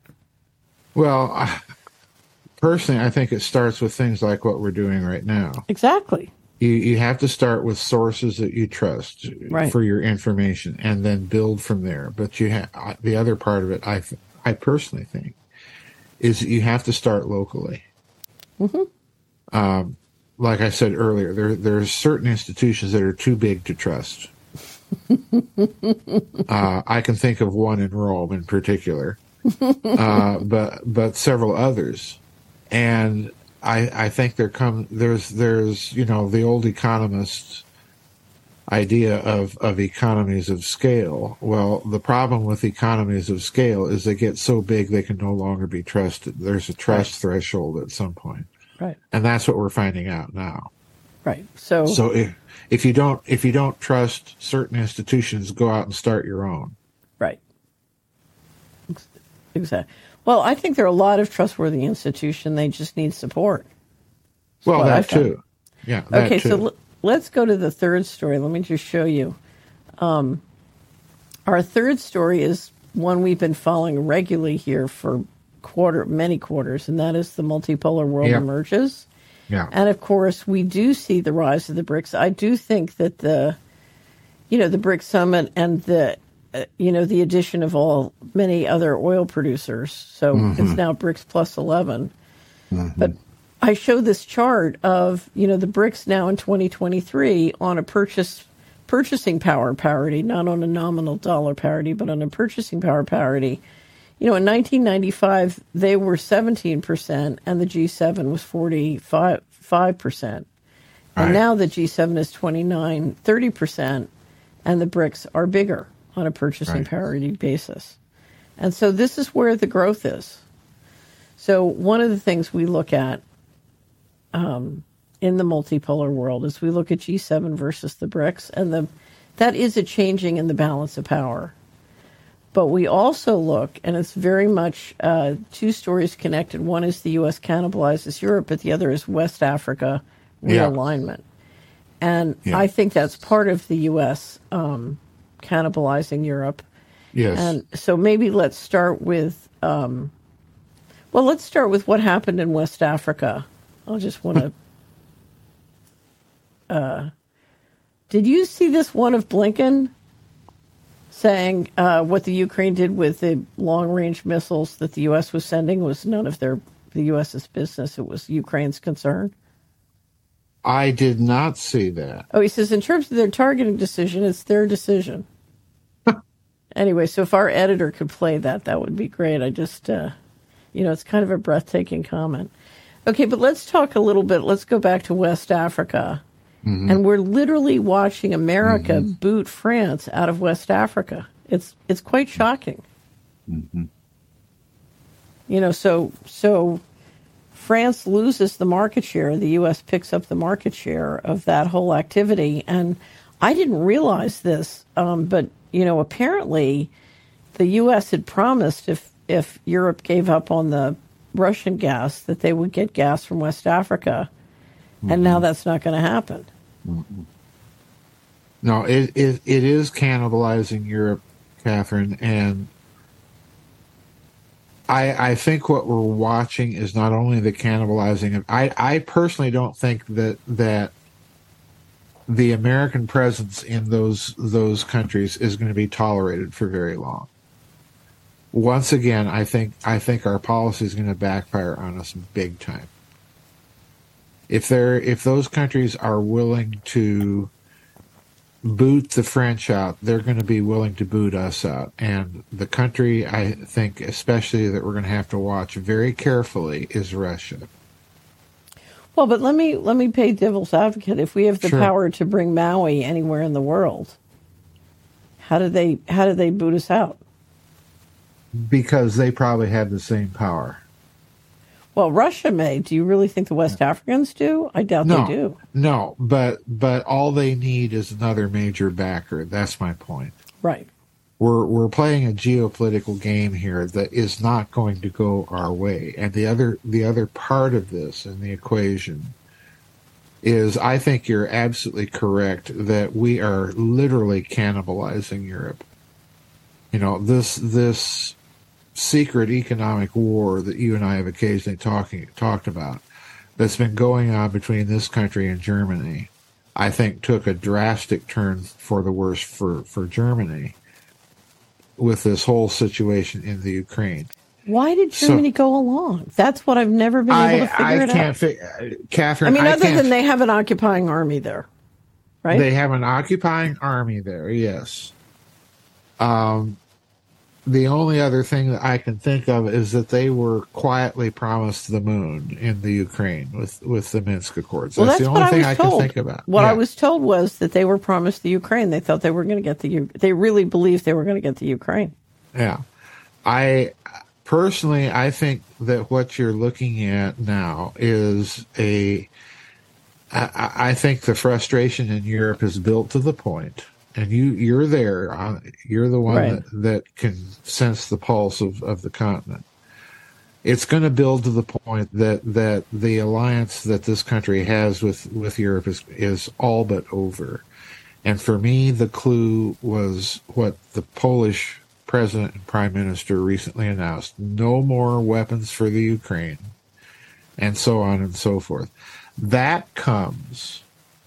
Well, I, personally, I think it starts with things like what we're doing right now. Exactly. You you have to start with sources that you trust Right. for your information, and then build from there. But you ha- the other part of it, I th- I personally think, is that you have to start locally. Mm-hmm. Um, like I said earlier, there there are certain institutions that are too big to trust. uh, I can think of one in Rome in particular, uh, but but several others and I, I think there come there's there's you know the old economist idea of, of economies of scale. Well, the problem with economies of scale is they get so big they can no longer be trusted. There's a trust right. threshold at some point. Right. And that's what we're finding out now. Right. So So if if you don't if you don't trust certain institutions, go out and start your own. Right. Exactly. Well, I think there are a lot of trustworthy institutions. They just need support. That's well, that too. Yeah. That okay, too. so l- let's go to the third story. Let me just show you. Um, our third story is one we've been following regularly here for quarter, many quarters, and that is the multipolar world yeah. emerges. Yeah. And of course, we do see the rise of the BRICS. I do think that the, you know, the BRICS summit and the, uh, you know, the addition of all many other oil producers. So mm-hmm. it's now BRICS plus eleven. Mm-hmm. But I show this chart of, you know, the BRICS now in twenty twenty-three on a purchase purchasing power parity, not on a nominal dollar parity, but on a purchasing power parity. You know, in nineteen ninety-five, they were seventeen percent and the G seven was forty-five percent. And right. now the G seven is twenty-nine, thirty percent, and the BRICS are bigger on a purchasing right. parity basis. And so this is where the growth is. So one of the things we look at um, in the multipolar world is we look at G seven versus the BRICS, and the that is a changing in the balance of power. But we also look, and it's very much uh, two stories connected. One is the U S cannibalizes Europe, but the other is West Africa realignment. Yeah. And yeah. I think that's part of the U S um, cannibalizing Europe. Yes. And so maybe let's start with, um, well, let's start with what happened in West Africa. I just want to, uh, did you see this one of Blinken saying uh, what the Ukraine did with the long-range missiles that the U S was sending was none of their the U.S.'s business. It was Ukraine's concern? I did not see that. Oh, he says, in terms of their targeting decision, it's their decision. Anyway, so if our editor could play that, that would be great. I just, uh, you know, it's kind of a breathtaking comment. Okay, but let's talk a little bit. Let's go back to West Africa. Mm-hmm. And we're literally watching America mm-hmm. boot France out of West Africa. It's it's quite shocking. Mm-hmm. You know, so so France loses the market share. The U S picks up the market share of that whole activity. And I didn't realize this, um, but, you know, apparently the U S had promised if, if Europe gave up on the Russian gas that they would get gas from West Africa. Mm-hmm. And now that's not going to happen. Mm-hmm. No, it, it it is cannibalizing Europe, Catherine, and I I think what we're watching is not only the cannibalizing of. I, I personally don't think that that the American presence in those those countries is going to be tolerated for very long. Once again, I think I think our policy is going to backfire on us big time. If they're if those countries are willing to boot the French out, they're going to be willing to boot us out. And the country, I think, especially that we're going to have to watch very carefully is Russia. Well, but let me let me play devil's advocate. If we have the Sure. power to bring Maui anywhere in the world, how do they how do they boot us out? Because they probably have the same power. Well, Russia may. Do you really think the West Africans do? I doubt no, they do. No, but but all they need is another major backer. That's my point. Right. We're we're playing a geopolitical game here that is not going to go our way. And the other the other part of this in the equation is, I think you're absolutely correct that we are literally cannibalizing Europe. You know, this this secret economic war that you and I have occasionally talking talked about that's been going on between this country and Germany, I think took a drastic turn for the worse for, for Germany with this whole situation in the Ukraine. Why did Germany so, go along? That's what I've never been I, able to figure I it can't out. Fi- Catherine, I mean, I other can't than they have an occupying army there, right? They have an occupying army there, yes. Um, the only other thing that I can think of is that they were quietly promised the moon in the Ukraine with, with the Minsk Accords. Well, that's, that's the only what thing I, was I told. can think about. What yeah. I was told was that they were promised the Ukraine. They thought they were going to get the U- they really believed they were going to get the Ukraine. Yeah. I personally, I think that what you're looking at now is a, I, I think the frustration in Europe is built to the point, and you, you're there, uh, you're the one Right. that, that can sense the pulse of, of the continent. It's going to build to the point that, that the alliance that this country has with, with Europe is, is all but over. And for me, the clue was what the Polish president and prime minister recently announced: no more weapons for the Ukraine, and so on and so forth. That comes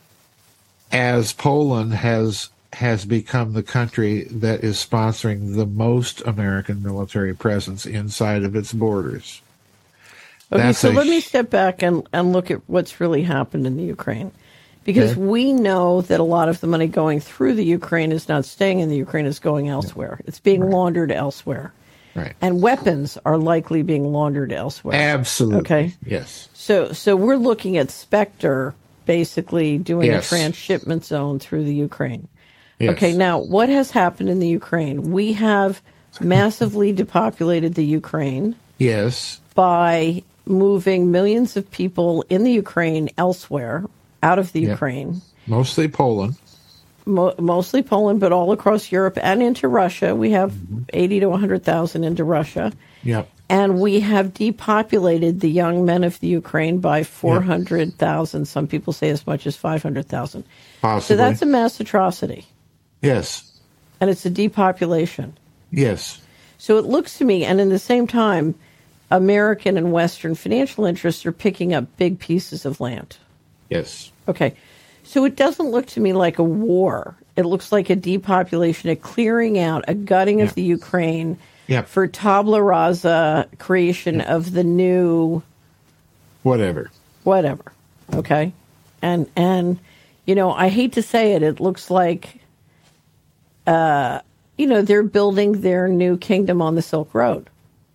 as Poland has has become the country that is sponsoring the most American military presence inside of its borders. Okay, That's so a let me sh- step back and, and look at what's really happened in the Ukraine. Because Okay. we know that a lot of the money going through the Ukraine is not staying in the Ukraine, it's going elsewhere. It's being laundered elsewhere. Right. And weapons are likely being laundered elsewhere. Absolutely. Okay. Yes. So so we're looking at Spectre basically doing Yes. a transshipment zone through the Ukraine. Yes. Okay, now what has happened in the Ukraine? We have massively depopulated the Ukraine Yes. by moving millions of people in the Ukraine elsewhere, out of the Yep. Ukraine, Mostly Poland. mo- mostly Poland, but all across Europe and into Russia. We have eighty to one hundred thousand into Russia. Yep. And we have depopulated the young men of the Ukraine by four hundred thousand. Some people say as much as five hundred thousand. Possibly. So that's a mass atrocity. Yes. And it's a depopulation. Yes. So it looks to me, and in the same time, American and Western financial interests are picking up big pieces of land. Yes. Okay. So it doesn't look to me like a war. It looks like a depopulation, a clearing out, a gutting Yeah. of the Ukraine Yep. for tabula rasa creation of the new Whatever. whatever. Okay. And, and, you know, I hate to say it, it looks like, uh, you know, they're building their new kingdom on the Silk Road.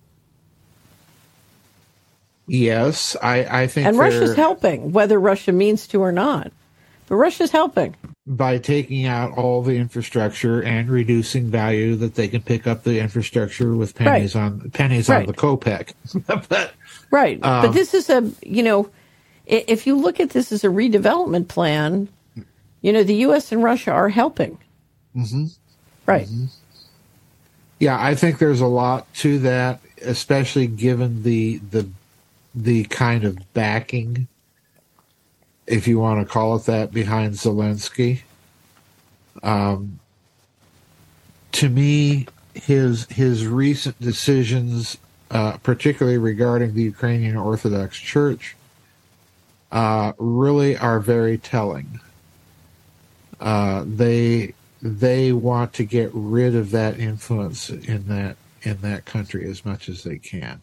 Yes, I, I think And they're- Russia's helping, whether Russia means to or not. But Russia's helping. by taking out all the infrastructure and reducing value, that they can pick up the infrastructure with pennies Right. on pennies on Right. the kopeck. But Right. Um, but this is a, you know, i- if you look at this as a redevelopment plan, you know, the U S and Russia are helping. Mm-hmm. Right. yeah, I think there's a lot to that, especially given the the the kind of backing, if you want to call it that, behind Zelensky. Um, to me, his his recent decisions, uh, particularly regarding the Ukrainian Orthodox Church, uh, really are very telling. Uh, they they want to get rid of that influence in that in that country as much as they can.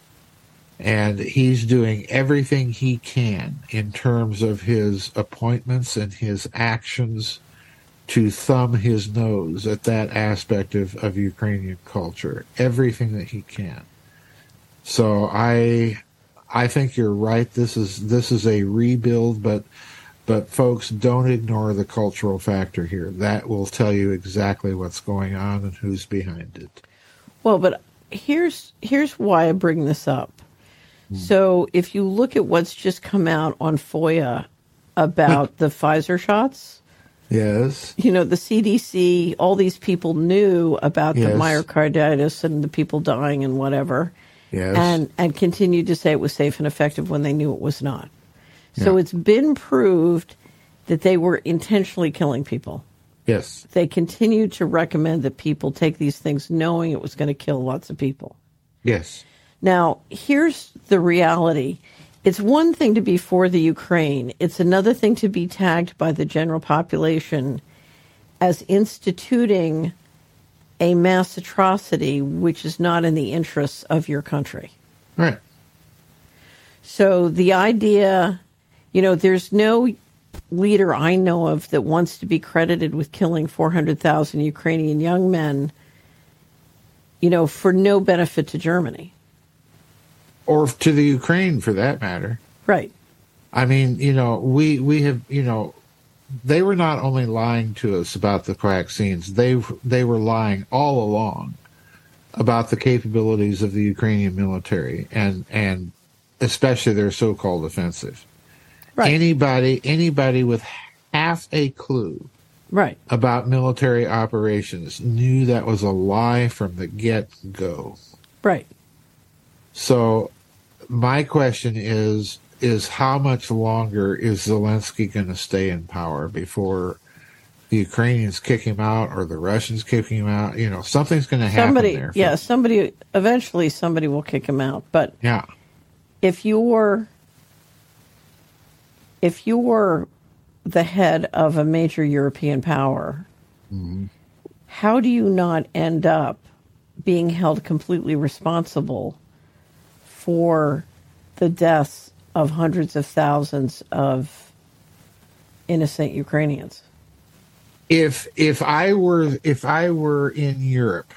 And he's doing everything he can in terms of his appointments and his actions to thumb his nose at that aspect of, of Ukrainian culture. Everything that he can. So I I think you're right. This is this is a rebuild, but but folks, don't ignore the cultural factor here. That will tell you exactly what's going on and who's behind it. Well, but here's here's why I bring this up. So if you look at what's just come out on FOIA about the Pfizer shots, Yes. you know, the C D C, all these people knew about Yes. the myocarditis and the people dying and whatever, Yes. and, and continued to say it was safe and effective when they knew it was not. So Yeah. it's been proved that they were intentionally killing people. Yes. They continued to recommend that people take these things knowing it was going to kill lots of people. Yes. Now, here's the reality. It's one thing to be for the Ukraine. It's another thing to be tagged by the general population as instituting a mass atrocity which is not in the interests of your country. Right. So the idea, you know, there's no leader I know of that wants to be credited with killing four hundred thousand Ukrainian young men, you know, for no benefit to Germany. Or to the Ukraine, for that matter. Right. I mean, you know, we, we have, you know, they were not only lying to us about the vaccines, they, they were lying all along about the capabilities of the Ukrainian military and, and especially their so-called offensive. Right. Anybody, anybody with half a clue right. about military operations knew that was a lie from the get-go. Right. So my question is, is how much longer is Zelensky going to stay in power before the Ukrainians kick him out or the Russians kick him out? You know, something's going to happen somebody, there. Yeah, somebody, eventually somebody will kick him out. But yeah. if you're, if you're the head of a major European power, mm-hmm. how do you not end up being held completely responsible for the deaths of hundreds of thousands of innocent Ukrainians? If if I were if I were in Europe,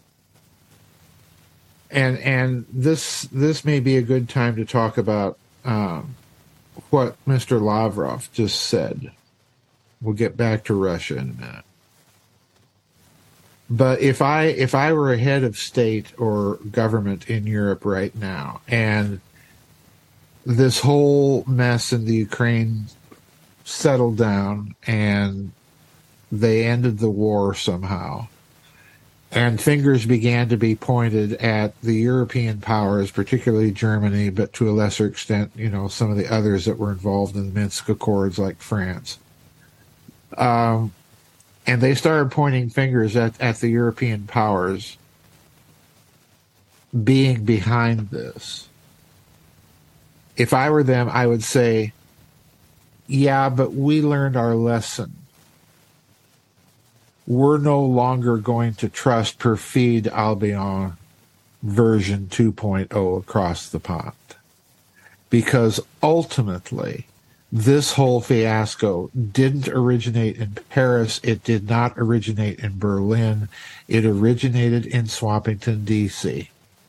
and and this this may be a good time to talk about um, what Mister Lavrov just said. We'll get back to Russia in a minute. But if I if I were a head of state or government in Europe right now, and this whole mess in the Ukraine settled down and they ended the war somehow, and fingers began to be pointed at the European powers, particularly Germany, but to a lesser extent, you know, some of the others that were involved in the Minsk Accords, like France. Um, and they started pointing fingers at, at the European powers being behind this. If I were them, I would say, yeah, but we learned our lesson. We're no longer going to trust Perfide Albion version two point oh across the pond. Because ultimately, this whole fiasco didn't originate in Paris. It did not originate in Berlin. It originated in Swampington, D C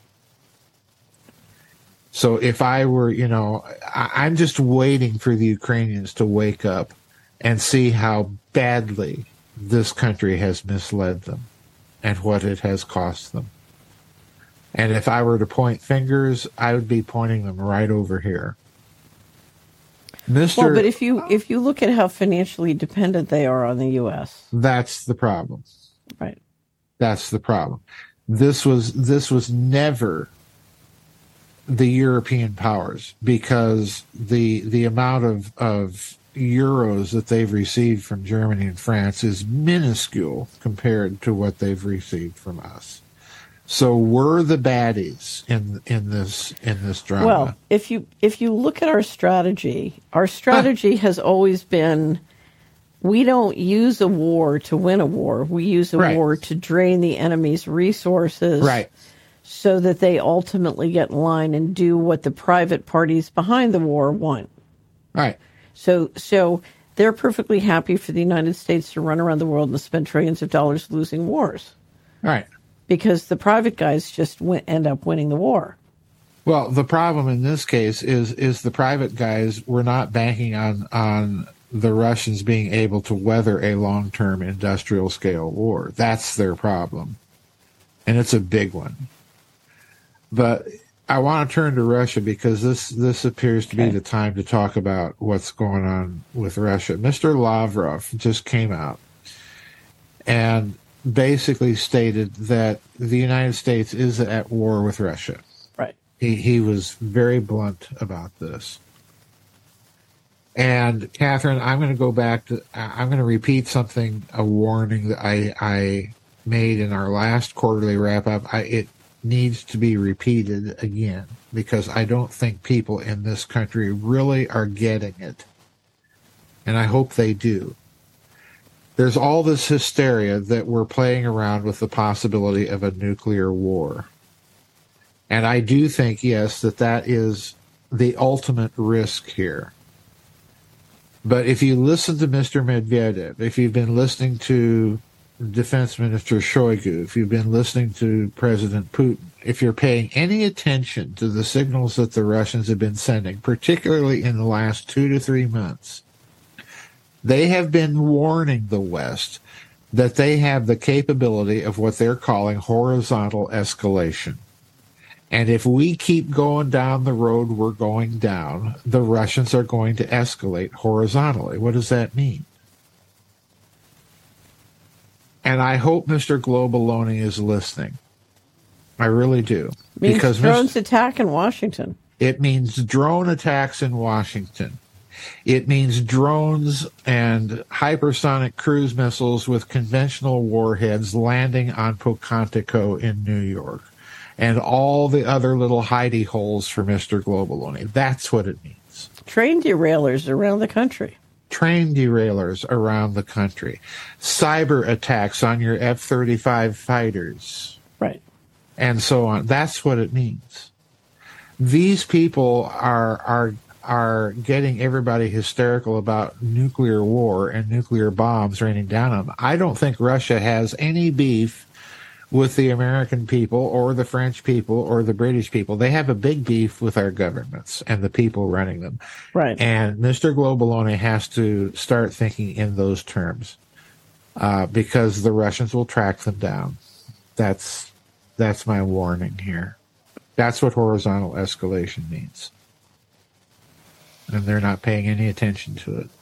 So if I were, you know, I, I'm just waiting for the Ukrainians to wake up and see how badly this country has misled them and what it has cost them. And if I were to point fingers, I would be pointing them right over here. Mister Well, but if you if you look at how financially dependent they are on the U S, that's the problem. Right. That's the problem. This was this was never the European powers, because the the amount of of euros that they've received from Germany and France is minuscule compared to what they've received from us. So we're the baddies in in this in this drama. Well, if you if you look at our strategy, our strategy has always been, we don't use a war to win a war. We use a right. war to drain the enemy's resources, right, so that they ultimately get in line and do what the private parties behind the war want. Right. So so they're perfectly happy for the United States to run around the world and spend trillions of dollars losing wars. Right. Because the private guys just win, end up winning the war. Well, the problem in this case is is the private guys were not banking on on the Russians being able to weather a long-term industrial scale war. That's their problem. And it's a big one. But I want to turn to Russia because this, this appears to okay. be the time to talk about what's going on with Russia. Mister Lavrov just came out and basically stated that the United States is at war with Russia. Right. He he was very blunt about this. And Catherine, I'm going to go back to, I'm going to repeat something, a warning that I I made in our last quarterly wrap up. I, it needs to be repeated again because I don't think people in this country really are getting it. And I hope they do. There's all this hysteria that we're playing around with the possibility of a nuclear war. And I do think, yes, that that is the ultimate risk here. But if you listen to Mister Medvedev, if you've been listening to Defense Minister Shoigu, if you've been listening to President Putin, if you're paying any attention to the signals that the Russians have been sending, particularly in the last two to three months, they have been warning the West that they have the capability of what they're calling horizontal escalation. And if we keep going down the road we're going down, the Russians are going to escalate horizontally. What does that mean? And I hope Mister Globaloney is listening. I really do. It means because drones Mister attack in Washington. It means drone attacks in Washington. It means drones and hypersonic cruise missiles with conventional warheads landing on Pocantico in New York. And all the other little hidey holes for Mister Globaloney. That's what it means. Train derailers around the country. Train derailers around the country. Cyber attacks on your F thirty-five fighters. Right. And so on. That's what it means. These people are are are getting everybody hysterical about nuclear war and nuclear bombs raining down on them. I don't think Russia has any beef with the American people or the French people or the British people. They have a big beef with our governments and the people running them. Right. And Mister Globaloney has to start thinking in those terms uh, because the Russians will track them down. That's that's my warning here. That's what horizontal escalation means. And they're not paying any attention to it.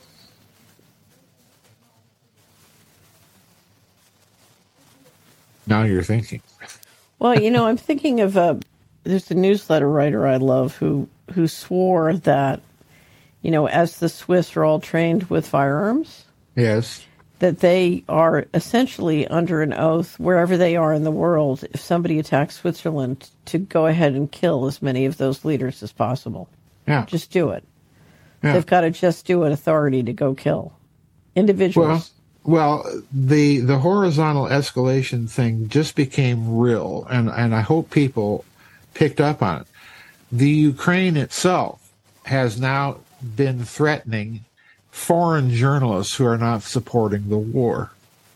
Now you're thinking. Well, you know, I'm thinking of a, there's a newsletter writer I love who, who swore that, you know, as the Swiss are all trained with firearms, Yes. that they are essentially under an oath wherever they are in the world, if somebody attacks Switzerland, to go ahead and kill as many of those leaders as possible. Yeah. Just do it. Yeah. They've got a just do it authority to go kill individuals. Well, well, the the horizontal escalation thing just became real, and, and I hope people picked up on it. The Ukraine itself has now been threatening foreign journalists who are not supporting the war.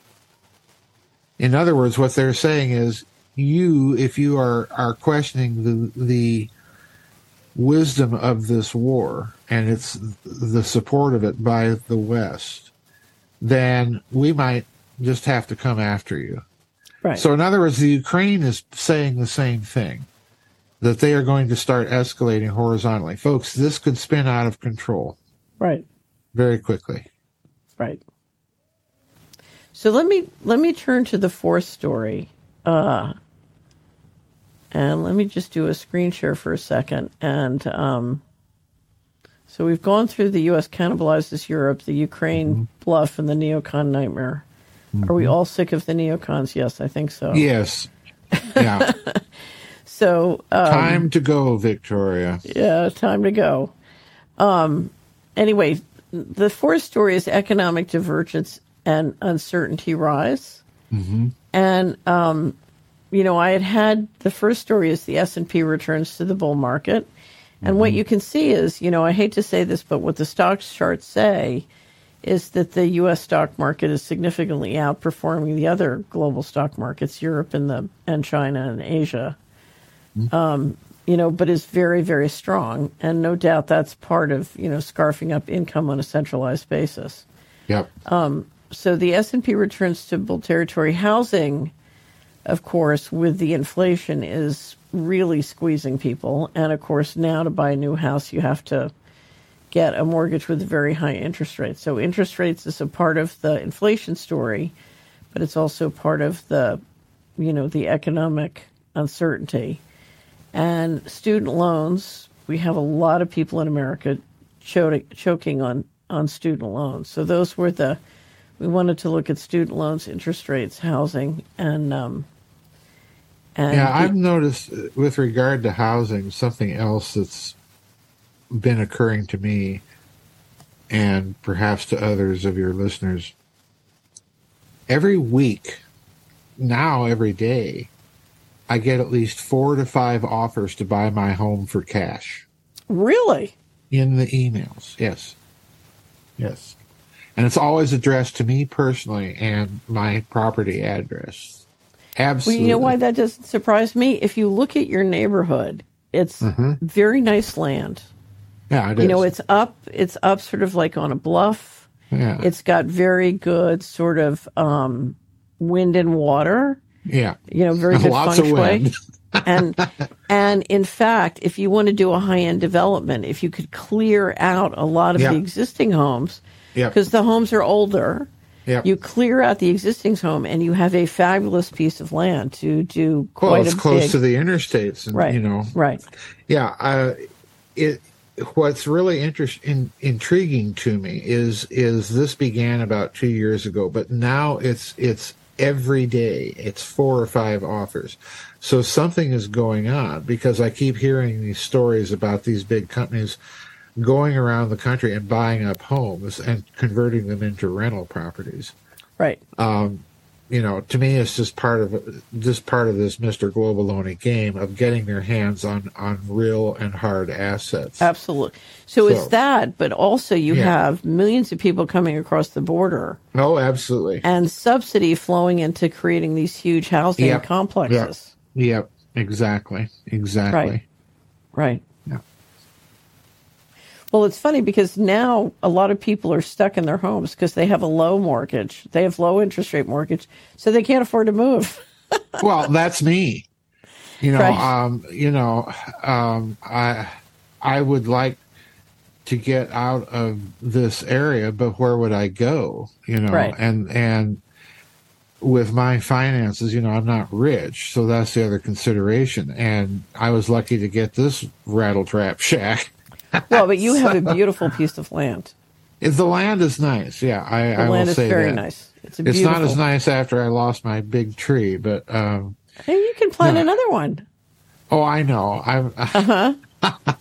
In other words, what they're saying is, you, if you are, are questioning the the wisdom of this war and it's the support of it by the West, then we might just have to come after you. Right. So in other words, the Ukraine is saying the same thing, that they are going to start escalating horizontally. Folks, this could spin out of control. Right. Very quickly. Right. So let me let me turn to the fourth story. Uh, and let me just do a screen share for a second. And um, so we've gone through the U S cannibalizes Europe, the Ukraine mm-hmm. bluff, and the neocon nightmare. Mm-hmm. Are we all sick of the neocons? Yes, I think so. Yes. Yeah. So um, time to go, Victoria. Yeah, time to go. Um, anyway, the fourth story is economic divergence and uncertainty rise. Mm-hmm. And, um, you know, I had had the first story is the S and P returns to the bull market. And mm-hmm. what you can see is, you know, I hate to say this, but what the stock charts say is that the U S stock market is significantly outperforming the other global stock markets, Europe and the and China and Asia. Mm-hmm. Um, you know, but is very, very strong. And no doubt that's part of, you know, scarfing up income on a centralized basis. Yep. Um, so the S and P returns to bull territory. Housing, of course, with the inflation is really squeezing people. And, of course, now to buy a new house, you have to get a mortgage with very high interest rates. So interest rates is a part of the inflation story, but it's also part of the, you know, the economic uncertainty. And student loans, we have a lot of people in America cho- choking on, on student loans. So those were the, we wanted to look at student loans, interest rates, housing, and... Um, and yeah, the, I've noticed with regard to housing, something else that's been occurring to me and perhaps to others of your listeners. Every week, now every day, I get at least four to five offers to buy my home for cash. Really? In the emails, yes. Yes. And it's always addressed to me personally and my property address. Absolutely. Well, you know why that doesn't surprise me? If you look at your neighborhood, it's mm-hmm. very nice land. Yeah, it you is. know, it's up, it's up sort of like on a bluff. Yeah. It's got very good sort of um, wind and water. Yeah. You know, very good Lots feng of shui. wind. and and in fact, if you want to do a high-end development, if you could clear out a lot of Yep. the existing homes, Yep. because the homes are older, Yep. you clear out the existing home and you have a fabulous piece of land to do quite well, it's a close big, to the interstates, and right, you know, right. Yeah, uh, it. What's really interest, in, intriguing to me is is this began about two years ago, but now it's it's every day. It's four or five offers, so something is going on because I keep hearing these stories about these big companies going around the country and buying up homes and converting them into rental properties. Right. Um, you know, to me, it's just part of just part of this Mister Globaloney game of getting their hands on, on real and hard assets. Absolutely. So, So it's that, but also you yeah. have millions of people coming across the border Oh, absolutely. and subsidy flowing into creating these huge housing Yep. complexes. Yep. Yep. Exactly. Exactly. Right. Right. Yeah. Well, it's funny because now a lot of people are stuck in their homes because they have a low mortgage. They have low interest rate mortgage, so they can't afford to move. Well, that's me. You know, Right. um, you know, um, I I would like to get out of this area, but where would I go? You know, Right. and and with my finances, you know, I'm not rich, so that's the other consideration. And I was lucky to get this rattletrap shack. Well, but you have a beautiful piece of land. If the land is nice, yeah, I, The I land will is say very that. nice. It's a It's beautiful. not as nice after I lost my big tree, but um, Hey, you can plant No. another one. oh, I know. I'm. Uh huh.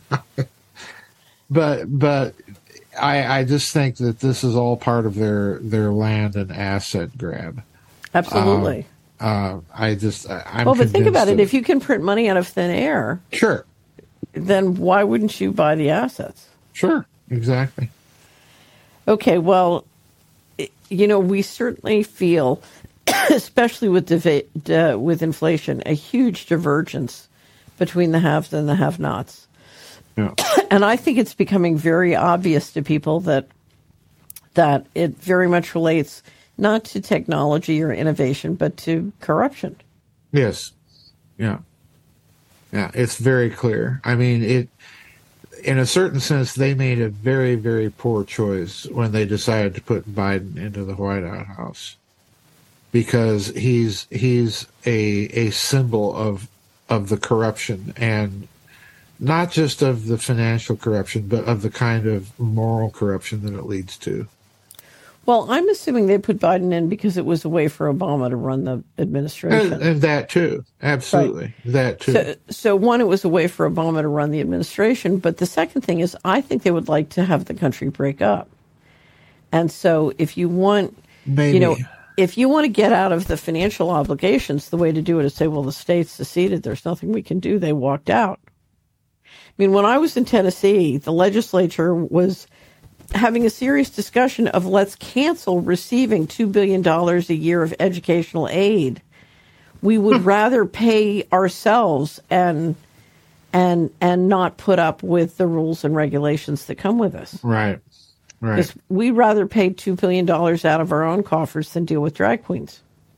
but but I I just think that this is all part of their their land and asset grab. Absolutely. Uh, I just I, I'm. well, but think about convinced it. of If you can print money out of thin air, sure, then why wouldn't you buy the assets? sure, exactly. Okay, well, i- you know, we certainly feel, especially with divi- uh, with inflation, a huge divergence between the haves and the have-nots. Yeah. And I think it's becoming very obvious to people that that it very much relates not to technology or innovation, but to corruption. Yes. Yeah. Yeah. It's very clear. I mean, it. In a certain sense, they made a very, very poor choice when they decided to put Biden into the White House, because he's he's a a symbol of of the corruption, and not just of the financial corruption, but of the kind of moral corruption that it leads to. Well, I'm assuming they put Biden in because it was a way for Obama to run the administration. And, and that too, absolutely, that too. So, so one, it was a way for Obama to run the administration. But the second thing is, I think they would like to have the country break up. And so if you want, Maybe. you know, if you want to get out of the financial obligations, the way to do it is say, well, the states seceded. There's nothing we can do. They walked out. I mean, when I was in Tennessee, the legislature was having a serious discussion of let's cancel receiving two billion dollars a year of educational aid. We would rather pay ourselves and and and not put up with the rules and regulations that come with us. Right, right. Because we'd rather pay two billion dollars out of our own coffers than deal with drag queens.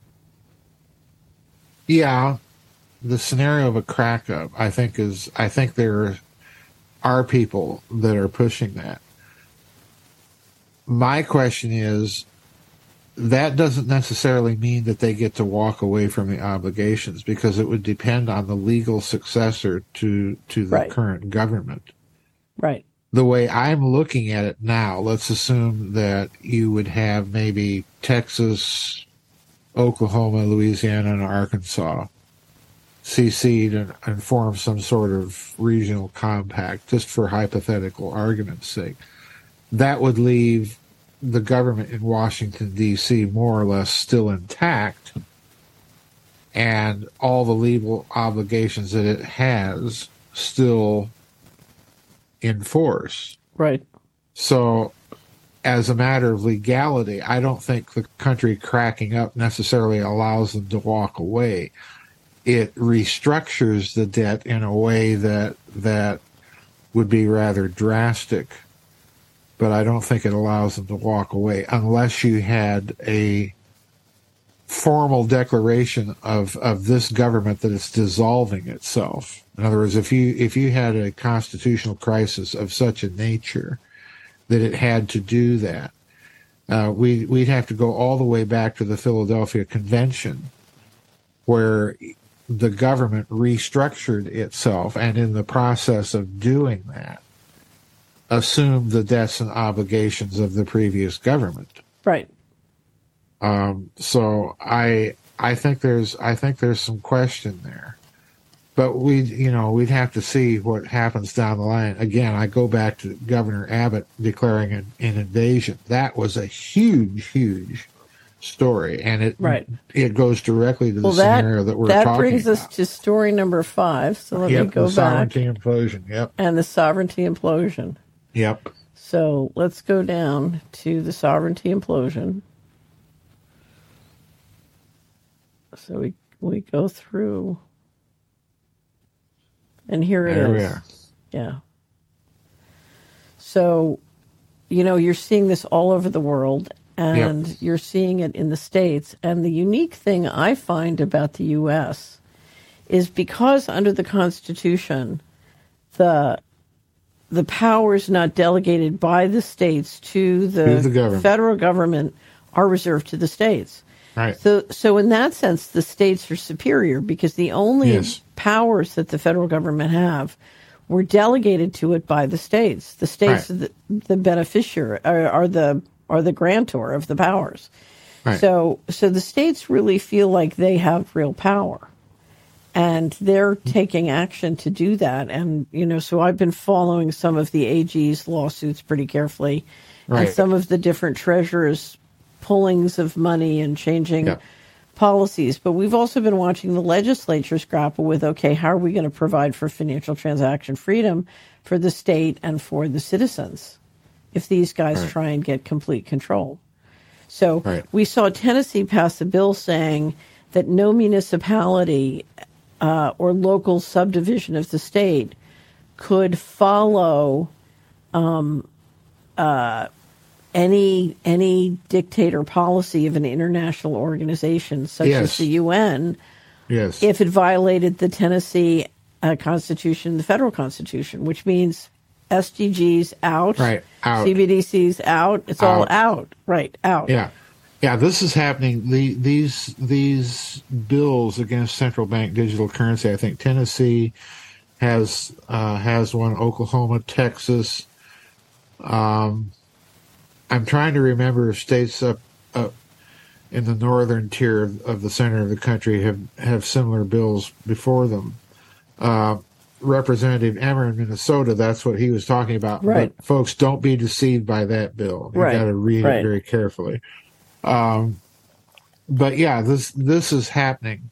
Yeah, the scenario of a crack up, I think is, I think there are people that are pushing that. My question is, that doesn't necessarily mean that they get to walk away from the obligations, because it would depend on the legal successor to to the Right. current government. Right. The way I'm looking at it now, let's assume that you would have maybe Texas, Oklahoma, Louisiana, and Arkansas secede and, and form some sort of regional compact, just for hypothetical argument's sake. That would leave the government in Washington, D C more or less still intact, and all the legal obligations that it has still in force. Right. So as a matter of legality, I don't think the country cracking up necessarily allows them to walk away. It restructures the debt in a way that that would be rather drastic, but I don't think it allows them to walk away unless you had a formal declaration of, of this government that it's dissolving itself. In other words, if you if you had a constitutional crisis of such a nature that it had to do that, uh, we we'd have to go all the way back to the Philadelphia Convention, where the government restructured itself, and in the process of doing that, assumed the debts and obligations of the previous government. Right. Um, so I I think there's I think there's some question there, but we you know we'd have to see what happens down the line. Again, I go back to Governor Abbott declaring an, an invasion. That was a huge, huge story, and it right. it goes directly to the well, that, scenario that we're that talking about. That brings us to story number five. So let yep, me go the back. Sovereignty implosion. Yep. And the sovereignty implosion. Yep. So let's go down to the sovereignty implosion. So we we go through, and here it there is. We are. Yeah. So, you know, you're seeing this all over the world, and yep. you're seeing it in the States. And the unique thing I find about the U S is because under the Constitution, the the powers not delegated by the states to the, to the government. federal government are reserved to the states. Right. So, so in that sense, the states are superior because the only yes. powers that the federal government have were delegated to it by the states. The states right. are the, the beneficiary, are, are the are the grantor of the powers. Right. So, so the states really feel like they have real power, and they're taking action to do that. And you know, so I've been following some of the A G's lawsuits pretty carefully, right. and some of the different treasurers' pullings of money and changing yeah. policies. But we've also been watching the legislatures grapple with, okay, how are we going to provide for financial transaction freedom for the state and for the citizens if these guys right. try and get complete control? So right. we saw Tennessee pass a bill saying that no municipality uh, or local subdivision of the state could follow um, uh, any any dictator policy of an international organization such yes. as the U N yes. if it violated the Tennessee uh, Constitution, the federal Constitution, which means S D Gs out, right. out. C B D Cs out. It's out. all out. Right, out. Yeah. Yeah, this is happening. The, these these bills against central bank digital currency, I think Tennessee has uh, has one, Oklahoma, Texas. Um, I'm trying to remember if states up, up in the northern tier of, of the center of the country have, have similar bills before them. Uh, Representative Emmer in Minnesota, that's what he was talking about. Right. But folks, don't be deceived by that bill. You've right. got to read right. it very carefully. Um, but yeah, this this is happening.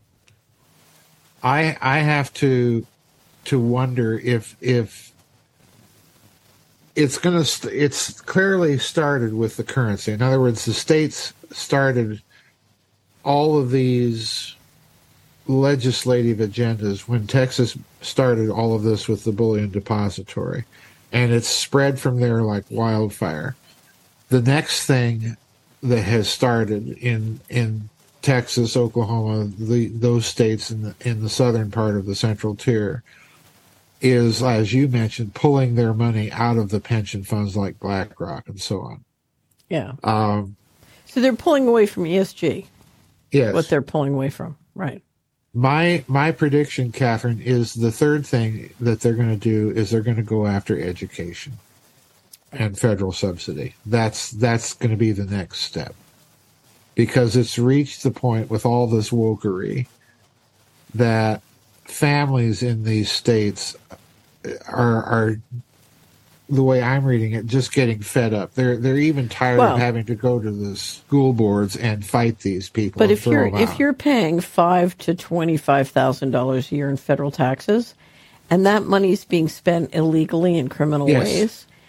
I I have to to wonder if if it's going to st- it's clearly started with the currency. In other words, the states started all of these legislative agendas when Texas started all of this with the bullion depository, and it's spread from there like wildfire. The next thing that has started in in Texas, Oklahoma, the those states in the in the southern part of the central tier is, as you mentioned, pulling their money out of the pension funds like BlackRock and so on. Yeah. Um, so they're pulling away from E S G. Yes. What they're pulling away from. Right. My my prediction, Catherine, is the third thing that they're going to do is they're going to go after education and federal subsidy. That's that's going to be the next step, because it's reached the point with all this wokery that families in these states are are the way I'm reading it, just getting fed up. They're they're even tired well, of having to go to the school boards and fight these people. But and if you're throw them if out. you're paying five to twenty five thousand dollars a year in federal taxes, and that money is being spent illegally in criminal yes. ways,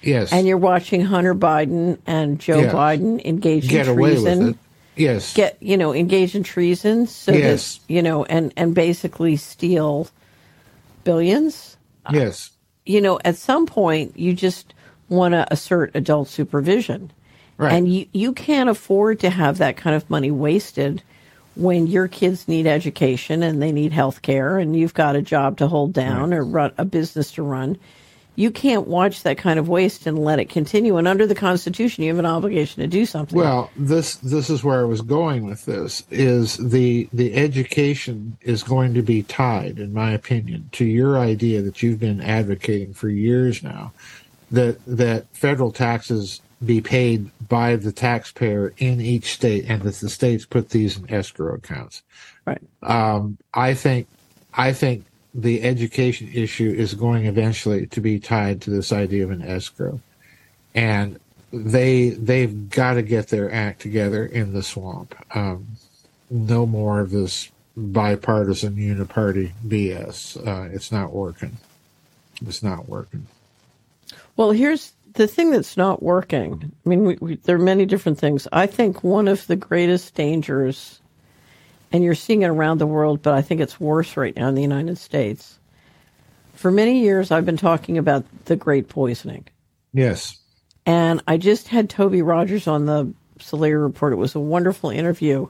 Yes. And you're watching Hunter Biden and Joe Yes. Biden engage Get in away treason. with it. Yes. Get, you know, engage in treason so Yes. that, you know, and, and basically steal billions. Yes. You know, at some point, you just want to assert adult supervision. Right. And you, you can't afford to have that kind of money wasted when your kids need education and they need health care and you've got a job to hold down Right. or run, a business to run. You can't watch that kind of waste and let it continue. And under the Constitution, you have an obligation to do something. Well, this this is where I was going with this, is the the education is going to be tied, in my opinion, to your idea that you've been advocating for years now, that that federal taxes be paid by the taxpayer in each state and that the states put these in escrow accounts. Right. Um, I think I think the education issue is going eventually to be tied to this idea of an escrow. And they, they've got to get their act together in the swamp. Um, no more of this bipartisan uniparty B S. Uh, it's not working. It's not working. Well, here's the thing that's not working. I mean, we, we, there are many different things. I think one of the greatest dangers, and you're seeing it around the world, but I think it's worse right now in the United States. For many years, I've been talking about the Great Poisoning. Yes. And I just had Toby Rogers on the Solari Report. It was a wonderful interview.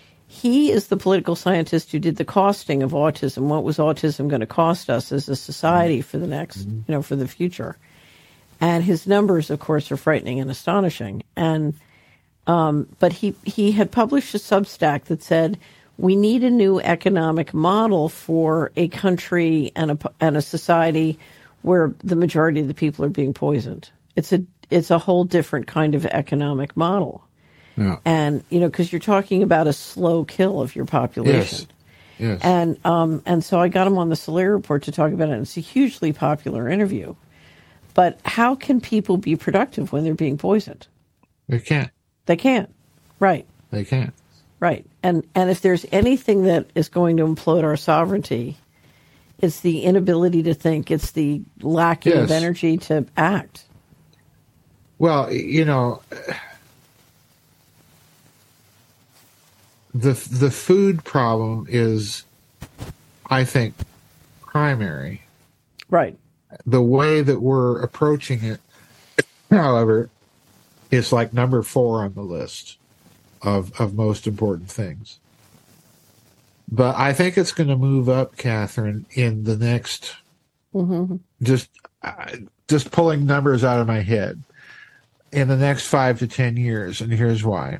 He is the political scientist who did the costing of autism. What was autism going to cost us as a society for the next, you know, for the future? And his numbers, of course, are frightening and astonishing. And um, but he he had published a Substack that said, we need a new economic model for a country and a, and a society where the majority of the people are being poisoned. It's a it's a whole different kind of economic model. Yeah. And, you know, because you're talking about a slow kill of your population. Yes. Yes. And, um, and so I got him on the Solari Report to talk about it. And it's a hugely popular interview. But how can people be productive when they're being poisoned? They can't. They can't. Right. They can't. Right. And and if there's anything that is going to implode our sovereignty, it's the inability to think. It's the lacking Yes. of energy to act. Well, you know, the the food problem is, I think, primary. Right. The way that we're approaching it, however, is like number four on the list of of most important things. But I think it's going to move up, Catherine, in the next. Mm-hmm. Just uh, just pulling numbers out of my head, in the next five to ten years, and here's why.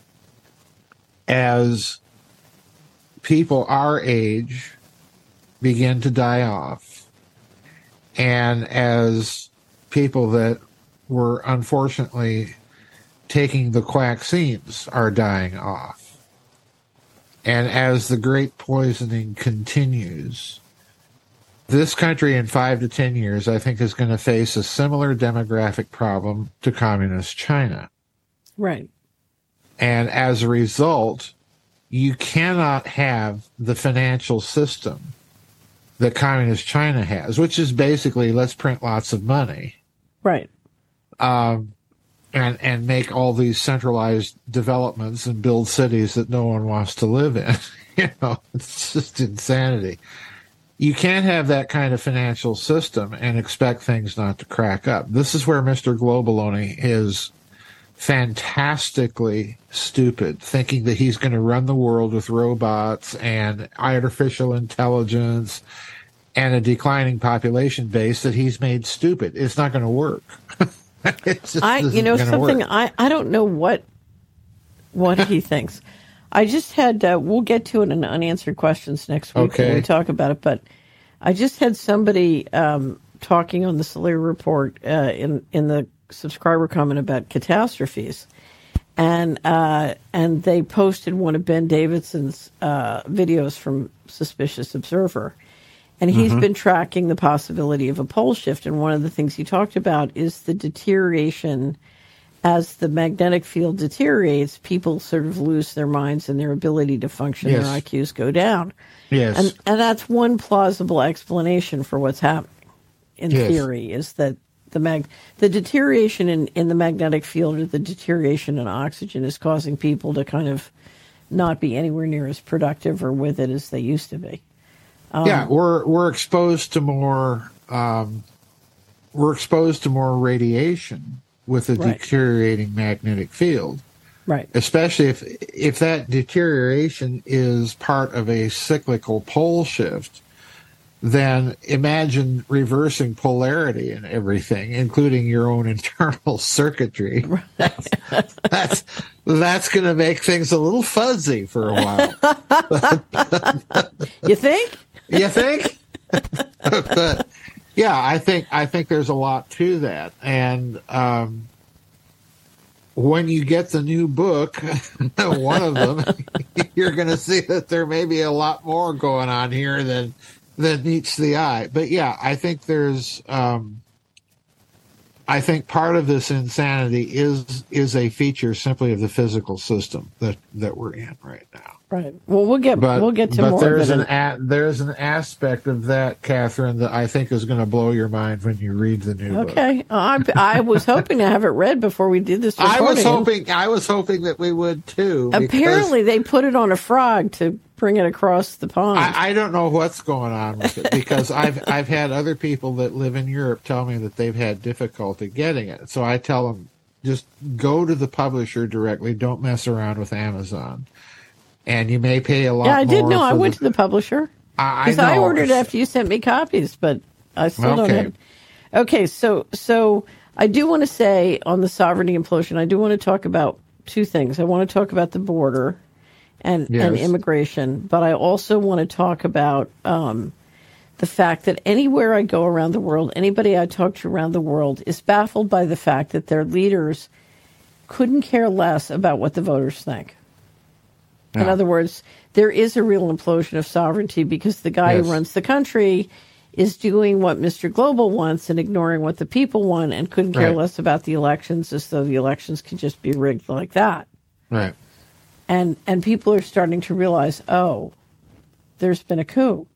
As people our age begin to die off, and as people that were unfortunately taking the quaxines are dying off, and as the Great Poisoning continues, this country in five to ten years, I think, is going to face a similar demographic problem to communist China. Right. And as a result, you cannot have the financial system that communist China has, which is basically, let's print lots of money. Right. Um, and, and make all these centralized developments and build cities that no one wants to live in. You know, it's just insanity. You can't have that kind of financial system and expect things not to crack up. This is where Mister Globaloney is fantastically stupid, thinking that he's going to run the world with robots and artificial intelligence and a declining population base that he's made stupid. It's not going to work. It's just I, you know, isn't gonna something work. I, I don't know what what he thinks. I just had, uh, we'll get to it in unanswered questions next week Okay. when we talk about it, but I just had somebody um, talking on the Solari Report uh, in, in the subscriber comment about catastrophes. And uh, and they posted one of Ben Davidson's uh, videos from Suspicious Observer. And he's Mm-hmm. been tracking the possibility of a pole shift. And one of the things he talked about is the deterioration. As the magnetic field deteriorates, people sort of lose their minds and their ability to function. Yes. Their I Qs go down. Yes. And and that's one plausible explanation for what's happening in Yes. theory, is that the mag the deterioration in, in the magnetic field, or the deterioration in oxygen, is causing people to kind of not be anywhere near as productive or with it as they used to be. Um, yeah, we're we're exposed to more um, we're exposed to more radiation with a right. deteriorating magnetic field. Right. Especially if if that deterioration is part of a cyclical pole shift, then imagine reversing polarity and everything, including your own internal circuitry. Right. That's that's, that's going to make things a little fuzzy for a while. You think? You think? But yeah, I think I think there's a lot to that, and um, when you get the new book, one of them, you're going to see that there may be a lot more going on here than than meets the eye. But yeah, I think there's, um, I think part of this insanity is is a feature simply of the physical system that, that we're in right now. Right. Well, we'll get but, we'll get to but more. There's of an it. a, there's an aspect of that, Catherine, that I think is going to blow your mind when you read the new book. Okay. I, I was hoping to have it read before we did this recording. I was hoping I was hoping that we would too. Apparently, they put it on a frog to bring it across the pond. I, I don't know what's going on with it, because I've I've had other people that live in Europe tell me that they've had difficulty getting it. So I tell them, just go to the publisher directly. Don't mess around with Amazon. And you may pay a lot more. Yeah, I did know. I went the, to the publisher. I, I, I I ordered after you sent me copies, but I still don't okay. have it. Okay, so so I do want to say on the sovereignty implosion, I do want to talk about two things. I want to talk about the border and, yes. and immigration, but I also want to talk about um, the fact that anywhere I go around the world, anybody I talk to around the world is baffled by the fact that their leaders couldn't care less about what the voters think. Yeah. In other words, there is a real implosion of sovereignty because the guy yes. who runs the country is doing what Mister Global wants and ignoring what the people want, and couldn't care right. less about the elections, as though the elections can just be rigged like that. Right. And and people are starting to realize, oh, there's been a coup.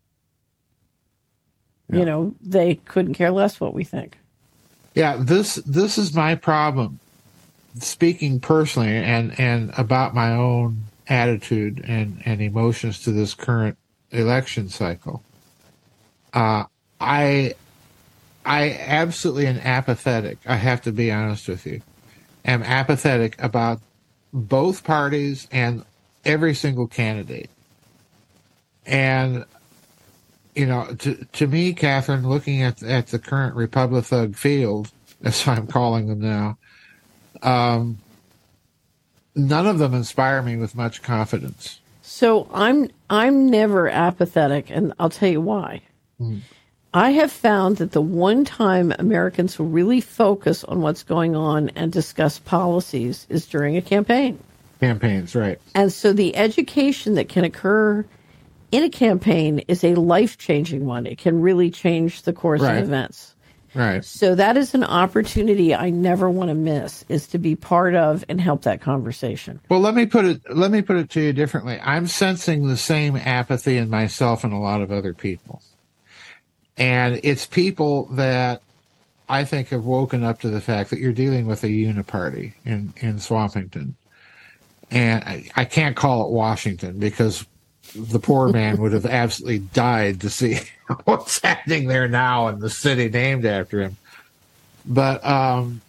Yeah. You know, they couldn't care less what we think. Yeah, this this is my problem. Speaking personally and, and about my own attitude and, and emotions to this current election cycle, uh, I I absolutely am apathetic. I have to be honest with you. Am apathetic about both parties and every single candidate. And, you know, to to me, Catherine, looking at at the current Republithug field, as I'm calling them now, um, none of them inspire me with much confidence. So I'm I'm never apathetic, and I'll tell you why. Mm. I have found that the one time Americans will really focus on what's going on and discuss policies is during a campaign. Campaigns, right. And so the education that can occur in a campaign is a life-changing one. It can really change the course right. of events. Right. So that is an opportunity I never want to miss, is to be part of and help that conversation. Well, let me put it let me put it to you differently. I'm sensing the same apathy in myself and a lot of other people. And it's people that I think have woken up to the fact that you're dealing with a uniparty in, in Swampington. And I, I can't call it Washington because the poor man would have absolutely died to see what's happening there now in the city named after him. But um,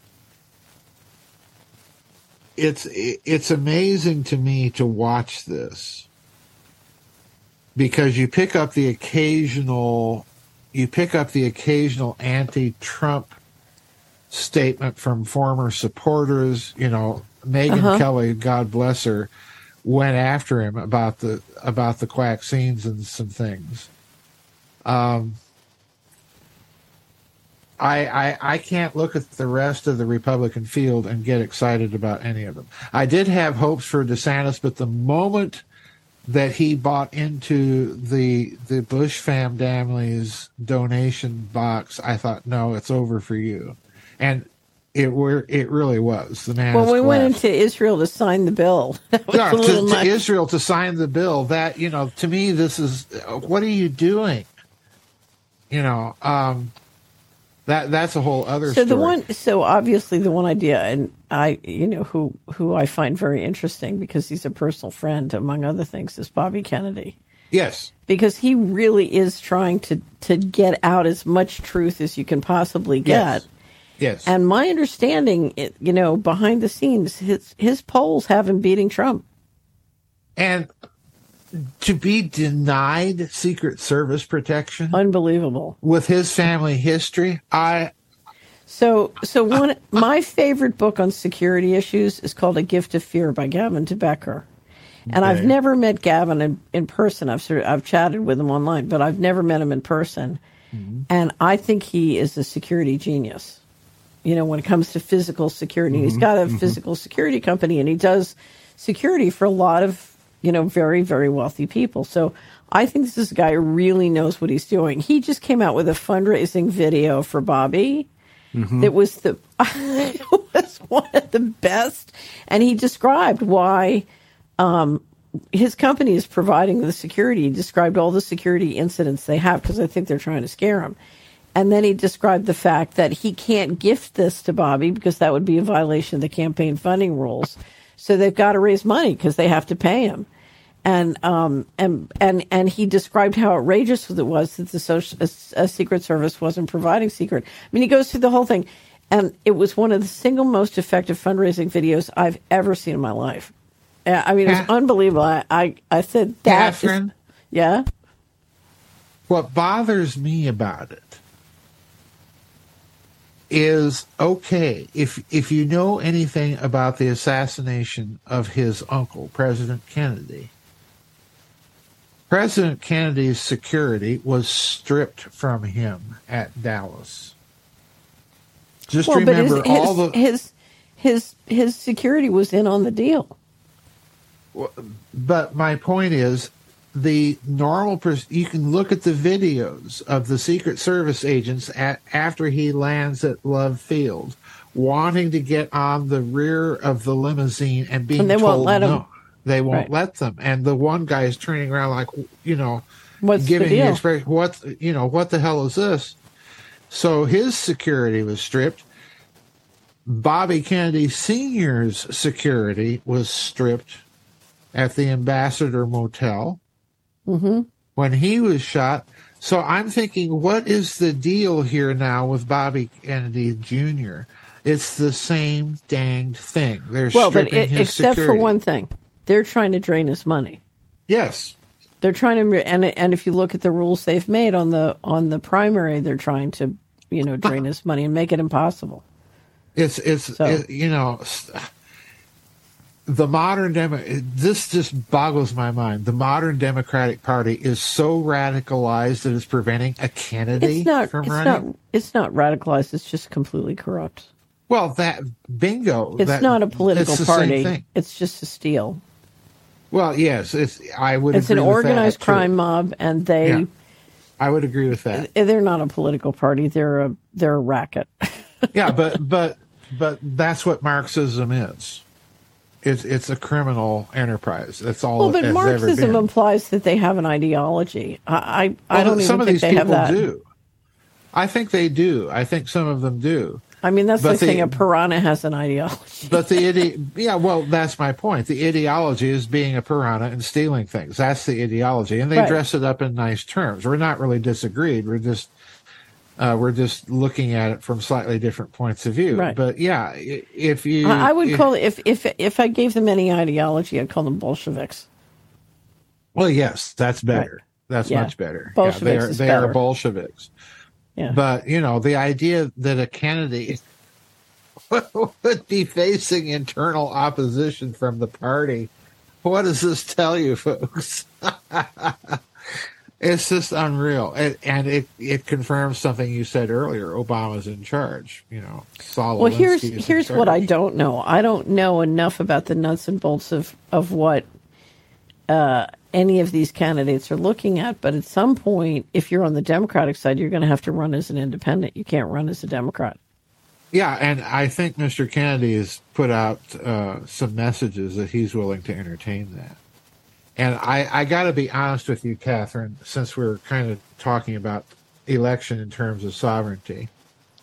it's it's amazing to me to watch this, because you pick up the occasional you pick up the occasional anti-Trump statement from former supporters. You know, Megyn uh-huh. Kelly, God bless her, went after him about the about the vaccines and some things. Um, I, I I can't look at the rest of the Republican field and get excited about any of them. I did have hopes for DeSantis, but the moment that he bought into the the Bush family's donation box, I thought, no, it's over for you. And It were it really was. The man. When we went into Israel to sign the bill, that was yeah, a little to, much. to Israel to sign the bill. That, you know, to me, this is, what are you doing? You know, um, That that's a whole other So story. the one, so obviously the one idea, and I, you know, who who I find very interesting because he's a personal friend, among other things, is Bobby Kennedy. Yes. Because he really is trying to, to get out as much truth as you can possibly get. Yes. Yes. And my understanding, you know, behind the scenes, his his polls have him beating Trump. And to be denied Secret Service protection, Unbelievable, with his family history, I. So, so one my favorite book on security issues is called A Gift of Fear by Gavin de Becker. And okay. I've never met Gavin in, in person. I've sort of, I've chatted with him online, but I've never met him in person. Mm-hmm. And I think he is a security genius. You know, when it comes to physical security, mm-hmm. he's got a mm-hmm. physical security company, and he does security for a lot of, you know, very, very wealthy people. So I think this is a guy who really knows what he's doing. He just came out with a fundraising video for Bobby. Mm-hmm. That was the it was one of the best, and he described why. Um, his company is providing the security. He described all the security incidents they have because I think they're trying to scare him. And then he described the fact that he can't gift this to Bobby because that would be a violation of the campaign funding rules. So they've got to raise money because they have to pay him. And um and and and he described how outrageous it was that the social, a, a Secret Service wasn't providing secret. I mean, he goes through the whole thing, and it was one of the single most effective fundraising videos I've ever seen in my life. Yeah, I mean, it's unbelievable. I, I, I said that. Catherine, is, yeah? What bothers me about it is, okay, if if you know anything about the assassination of his uncle, President Kennedy, President Kennedy's security was stripped from him at Dallas. Just well, remember but his, all his, the... His, his, his security was in on the deal. But my point is, the normal person, you can look at the videos of the Secret Service agents at, after he lands at Love Field, wanting to get on the rear of the limousine and being and they told won't let no. Him. They won't right. let them. And the one guy is turning around like, you know, What's giving the the deal? expression, what, you know, what the hell is this? So his security was stripped. Bobby Kennedy Senior's security was stripped at the Ambassador Motel mm-hmm. when he was shot. So I'm thinking, what is the deal here now with Bobby Kennedy Junior? It's the same danged thing. They're well, stripping but it, his except security. for one thing, they're trying to drain his money. Yes, they're trying to, and and if you look at the rules they've made on the on the primary, they're trying to, you know, drain his money and make it impossible. It's it's so. it, you know. The modern demo, this just boggles my mind. The modern Democratic Party is so radicalized that it's preventing a candidate it's not, from it's running. Not, it's not radicalized. It's just completely corrupt. Well, that bingo. It's that, not a political it's party. It's just a steal. Well, yes, it's. I would. It's agree an with organized that, crime too. mob, and they. Yeah, I would agree with that. They're not a political party. They're a they're a racket. yeah, but but but that's what Marxism is. It's it's a criminal enterprise. That's all. Well, but it has Marxism ever been. implies that they have an ideology. I I, well, I don't some even of think these they people have that. do. I think they do. I think some of them do. I mean, that's but like the, saying a piranha has an ideology. But the ide- yeah, well, that's my point. The ideology is being a piranha and stealing things. That's the ideology, and they right. dress it up in nice terms. We're not really disagreed. We're just uh, we're just looking at it from slightly different points of view. Right. But yeah, if you, I, I would if, call it if if if I gave them any ideology, I'd call them Bolsheviks. Well, yes, that's better. Right. That's yeah. much better. Bolsheviks yeah, they are, is they better. are Bolsheviks. Yeah. But you know, the idea that a candidate would be facing internal opposition from the party. What does this tell you, folks? It's just unreal. It, and it, it confirms something you said earlier. Obama's in charge, you know. Saul well, here's Alinsky is here's in what I charge. don't know. I don't know enough about the nuts and bolts of, of what uh, any of these candidates are looking at. But at some point, if you're on the Democratic side, you're going to have to run as an independent. You can't run as a Democrat. Yeah, and I think Mister Kennedy has put out uh, some messages that he's willing to entertain that. And I, I got to be honest with you, Catherine, since we're kind of talking about election in terms of sovereignty.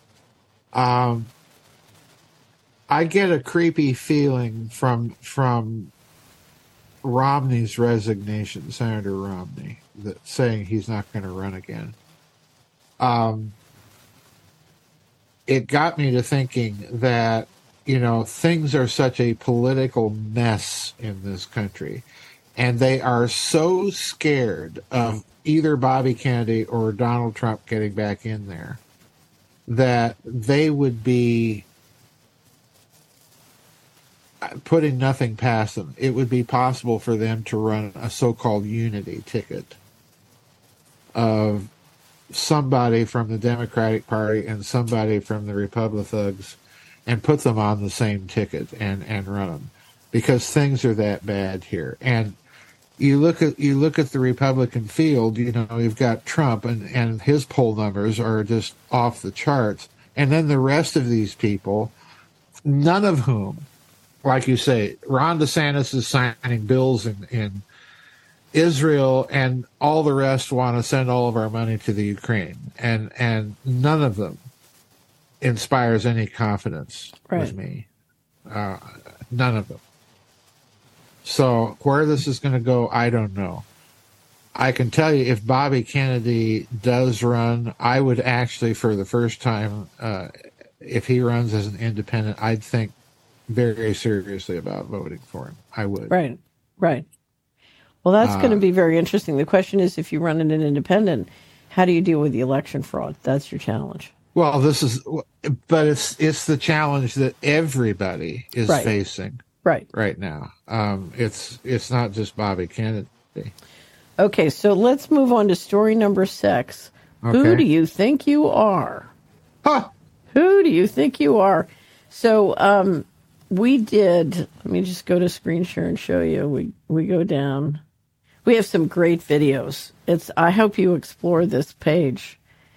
Um, I get a creepy feeling from from Romney's resignation, Senator Romney, that saying he's not going to run again. Um, it got me to thinking that, you know, things are such a political mess in this country, and they are so scared of either Bobby Kennedy or Donald Trump getting back in there that they would be putting nothing past them. It would be possible for them to run a so-called unity ticket of somebody from the Democratic Party and somebody from the Republicans and put them on the same ticket and, and run them, because things are that bad here. And you look at you look at the Republican field, you know, you've got Trump and, and his poll numbers are just off the charts. And then the rest of these people, none of whom, like you say, Ron DeSantis is signing bills in, in Israel, and all the rest want to send all of our money to the Ukraine. And and none of them inspires any confidence right. with me. Uh, none of them. So where this is going to go, I don't know. I can tell you, if Bobby Kennedy does run, I would actually, for the first time, uh, if he runs as an independent, I'd think very seriously about voting for him. I would. Right, right. Well, that's uh, going to be very interesting. The question is, if you run in an independent, how do you deal with the election fraud? That's your challenge. Well, this is, but it's it's the challenge that everybody is right. facing right right now. Um, it's it's not just Bobby Kennedy. Okay, so let's move on to story number six. Okay. Who do you think you are? Huh. Who do you think you are? So um, we did. Let me just go to screen share and show you. We we go down. We have some great videos. It's. I hope you explore this page.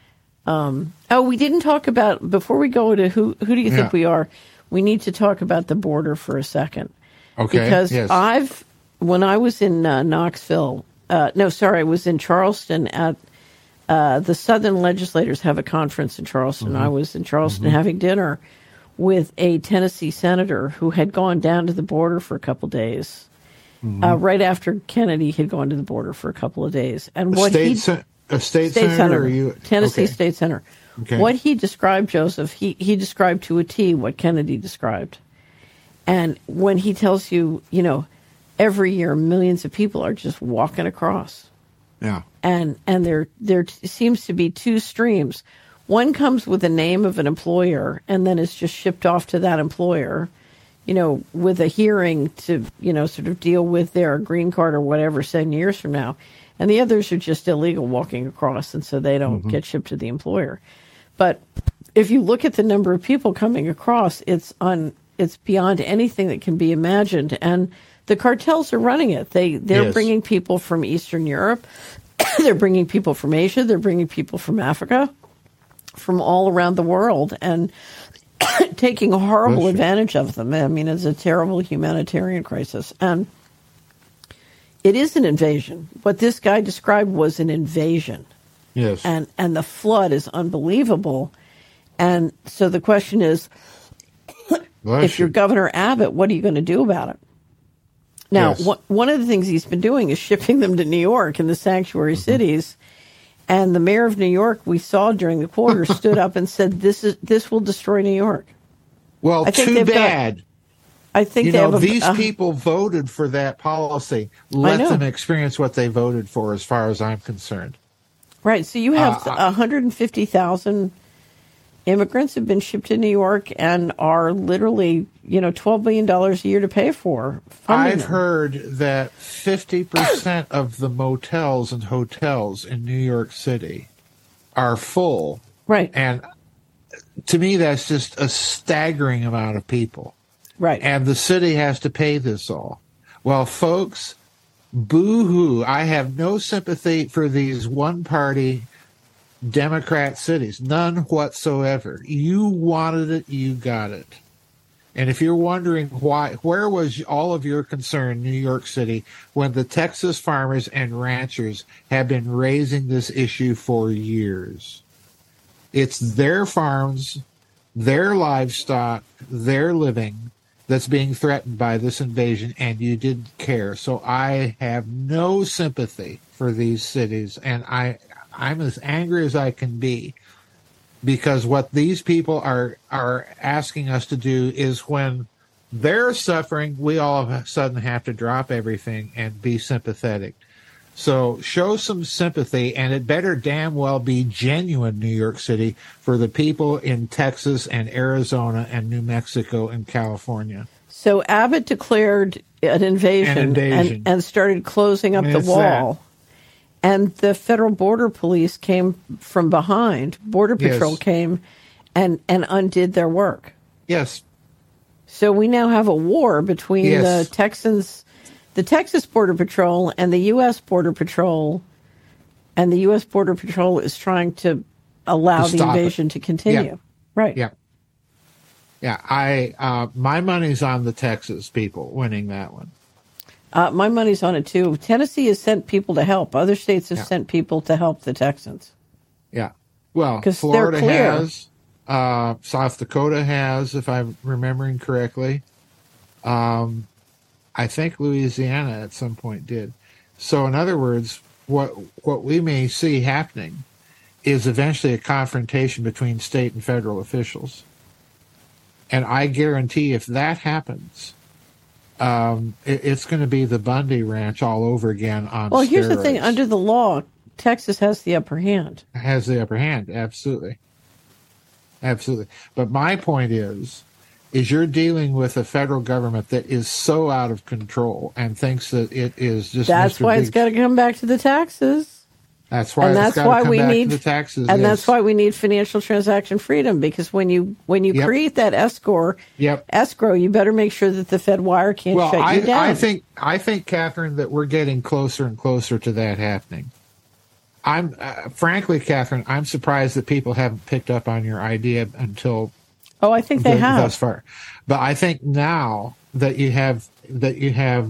Um, oh, we didn't talk about, before we go to who, who do you think yeah. we are, we need to talk about the border for a second. Okay. Because yes. I've, when I was in uh, Knoxville, uh, no, sorry, I was in Charleston at, uh, the Southern legislators have a conference in Charleston. Mm-hmm. I was in Charleston mm-hmm. having dinner with a Tennessee senator who had gone down to the border for a couple days, mm-hmm. uh, right after Kennedy had gone to the border for a couple of days. And what he sen- A state, state senator, senator or you? Tennessee okay. state senator. Okay. What he described, Joseph, he, he described to a T what Kennedy described. And when he tells you, you know, every year millions of people are just walking across. Yeah. And and there there seems to be two streams. One comes with the name of an employer and then is just shipped off to that employer, you know, with a hearing to, you know, sort of deal with their green card or whatever seven years from now. And the others are just illegal walking across, and so they don't mm-hmm. get shipped to the employer. But if you look at the number of people coming across, it's on it's beyond anything that can be imagined. And the cartels are running it. They they're yes. bringing people from Eastern Europe, they're bringing people from Asia, they're bringing people from Africa, from all around the world, and taking horrible advantage of them. I mean, it's a terrible humanitarian crisis, and it is an invasion. What this guy described was an invasion. Yes. And and the flood is unbelievable. And so the question is, Bless if you're you. Governor Abbott, what are you going to do about it? Now, yes. wh- one of the things he's been doing is shipping them to New York and the sanctuary mm-hmm. cities. And the mayor of New York, we saw during the quarter, stood up and said, "This is this will destroy New York." Well, I think too bad. Got, I think you they know have a, these uh, people voted for that policy. Let them experience what they voted for, as far as I'm concerned. Right. So you have uh, one hundred fifty thousand immigrants have been shipped to New York and are literally, you know, twelve billion dollars a year to pay for. I've them. heard that fifty percent of the motels and hotels in New York City are full. Right. And to me, that's just a staggering amount of people. Right. And the city has to pay this all. Well, folks, boo-hoo. I have no sympathy for these one-party Democrat cities. None whatsoever. You wanted it, you got it. And if you're wondering why, where was all of your concern, New York City, when the Texas farmers and ranchers have been raising this issue for years? It's their farms. their livestock, their living that's being threatened by this invasion, and you didn't care. So I have no sympathy for these cities, and I, I'm as angry as I can be, because what these people are are asking us to do is, when they're suffering, we all of a sudden have to drop everything and be sympathetic. So show some sympathy, and it better damn well be genuine, New York City, for the people in Texas and Arizona and New Mexico and California. So Abbott declared an invasion, An invasion. And, and started closing up the It's wall. that. And the Federal Border Police came from behind. Border Patrol Yes. came and, and undid their work. Yes. So we now have a war between Yes. the Texans, the Texas Border Patrol and the U S Border Patrol, and the U S Border Patrol is trying to allow To the stop it. invasion to continue. Yeah. Right. Yeah. Yeah. I uh, my money's on the Texas people winning that one. Uh, my money's on it too. Tennessee has sent people to help. Other states have Yeah. sent people to help the Texans. Yeah. Well, 'Cause they're Florida clear. has, uh, South Dakota has, if I'm remembering correctly. Um, I think Louisiana at some point did. So, in other words, what what we may see happening is eventually a confrontation between state and federal officials. And I guarantee if that happens, um, it, it's going to be the Bundy Ranch all over again on Well, here's the thing. steroids. Under the law, Texas has the upper hand. Has the upper hand, absolutely. Absolutely. But my point is, is you're dealing with a federal government that is so out of control and thinks that it is just That's Mister why Big. it's got to come back to the taxes. That's why and it's that's gotta why come we back to need the taxes. and yes. that's why we need financial transaction freedom, because when you when you Yep. create that escrow Yep. escrow, you better make sure that the Fed wire can't Well, shut I, you down. I think I think Catherine that we're getting closer and closer to that happening. I'm uh, frankly, Catherine, I'm surprised that people haven't picked up on your idea until oh, I think they th- have. thus far. But I think now that you have that you have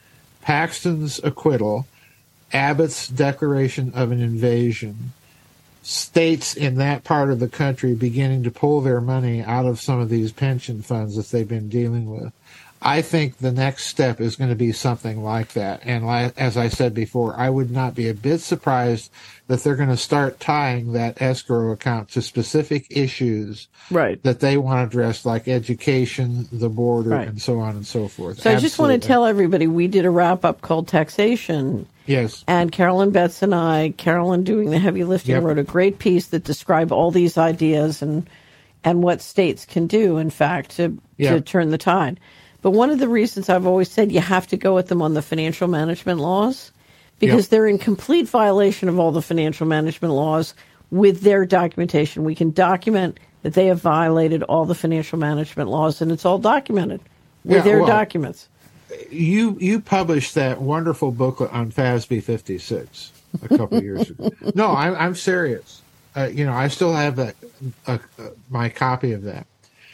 Paxton's acquittal, Abbott's declaration of an invasion, states in that part of the country beginning to pull their money out of some of these pension funds that they've been dealing with, I think the next step is going to be something like that. And li- as I said before, I would not be a bit surprised that they're going to start tying that escrow account to specific issues Right. that they want to address, like education, the border, Right. and so on and so forth. So I just want to Absolutely. tell everybody we did a wrap up called Taxation. Yes. And Carolyn Betts and I, Carolyn doing the heavy lifting, Yep. wrote a great piece that described all these ideas and and what states can do, in fact, to, to Yep. turn the tide. But one of the reasons I've always said you have to go at them on the financial management laws, because Yep. they're in complete violation of all the financial management laws with their documentation. We can document that they have violated all the financial management laws, and it's all documented with Yeah, their well, documents. You you published that wonderful booklet on F A S B fifty-six a couple of years ago. No, I'm I'm serious. Uh, you know, I still have that uh, uh, my copy of that.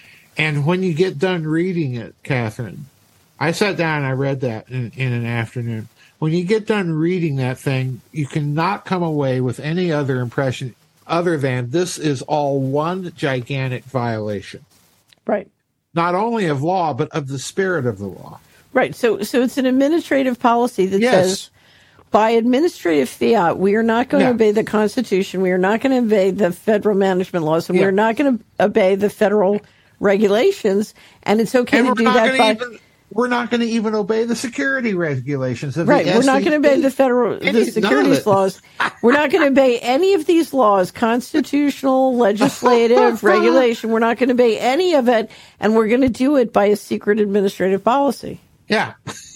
And when you get done reading it, Catherine, I sat down and I read that in, in an afternoon. When you get done reading that thing, you cannot come away with any other impression other than this is all one gigantic violation, Right. not only of law, but of the spirit of the law. Right. So so it's an administrative policy that Yes. says by administrative fiat, we are not going Yeah. to obey the Constitution. We are not going to obey the federal management laws, and Yeah. we're not going to obey the federal regulations. And it's okay And to we're do not that going by to even we're not going to even obey the security regulations of right. the We're not going to obey the S E C. federal Any- the none of securities it. laws. We're not going to obey any of these laws, constitutional, legislative, regulation. We're not going to obey any of it, and we're going to do it by a secret administrative policy. Yeah.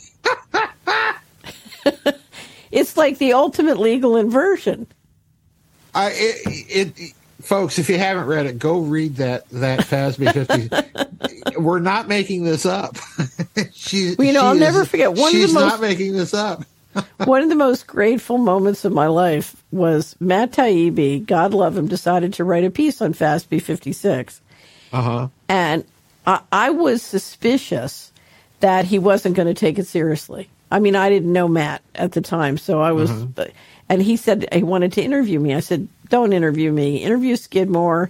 It's like the ultimate legal inversion. I, it, it, folks, if you haven't read it, go read that that F A S B fifty. We're not making this up. she, Well, you know, she I'll is- never forget one of the she's most- not making this up. One of the most grateful moments of my life was Matt Taibbi, God love him, decided to write a piece on F A S B fifty-six. Uh huh. And I, I was suspicious that he wasn't going to take it seriously. I mean, I didn't know Matt at the time, so I was, and he said he wanted to interview me. I said, don't interview me. Interview Skidmore.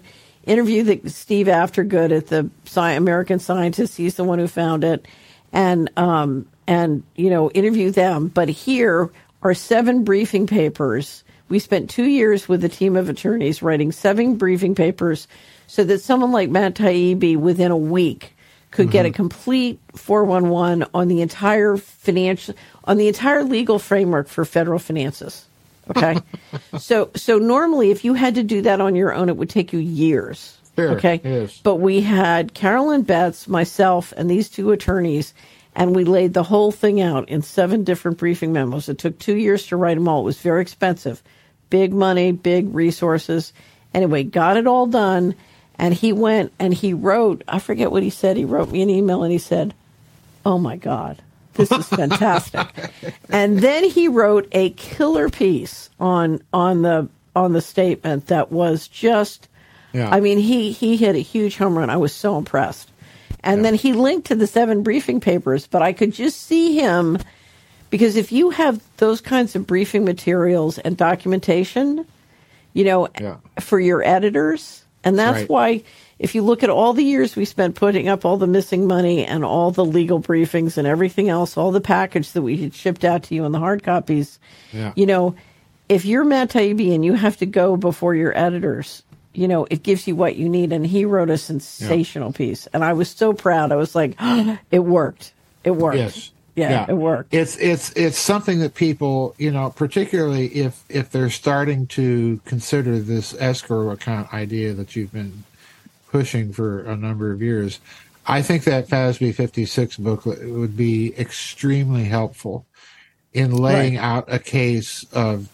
interview the Steve Aftergood at the Sci- American Scientist. He's the one who found it, and um, and you know, interview them. But here are seven briefing papers. We spent two years with a team of attorneys writing seven briefing papers so that someone like Matt Taibbi within a week could mm-hmm. get a complete four one one on the entire financial, on the entire legal framework for federal finances. Okay. so, so normally if you had to do that on your own, it would take you years. Sure, okay. Yes. But we had Carolyn Betts, myself, and these two attorneys, and we laid the whole thing out in seven different briefing memos. It took two years to write them all. It was very expensive. Big money, big resources. Anyway, got it all done. And he went and he wrote, I forget what he said. He wrote me an email and he said, oh my God, this is fantastic. And then he wrote a killer piece on, on the, on the statement that was just, yeah. I mean, he, he hit a huge home run. I was so impressed. And yeah. then he linked to the seven briefing papers, but I could just see him. Because if you have those kinds of briefing materials and documentation, you know, yeah. for your editors, and that's right. why if you look at all the years we spent putting up all the missing money and all the legal briefings and everything else, all the package that we had shipped out to you in the hard copies, yeah. you know, if you're Matt Taibbi and you have to go before your editors, you know, it gives you what you need. And he wrote a sensational yeah. piece. And I was so proud. I was like, oh, it worked. It worked. Yes. Yeah, yeah, it worked. It's it's it's something that people, you know, particularly if if they're starting to consider this escrow account idea that you've been pushing for a number of years, I think that F A S B fifty-six booklet would be extremely helpful in laying right. out a case of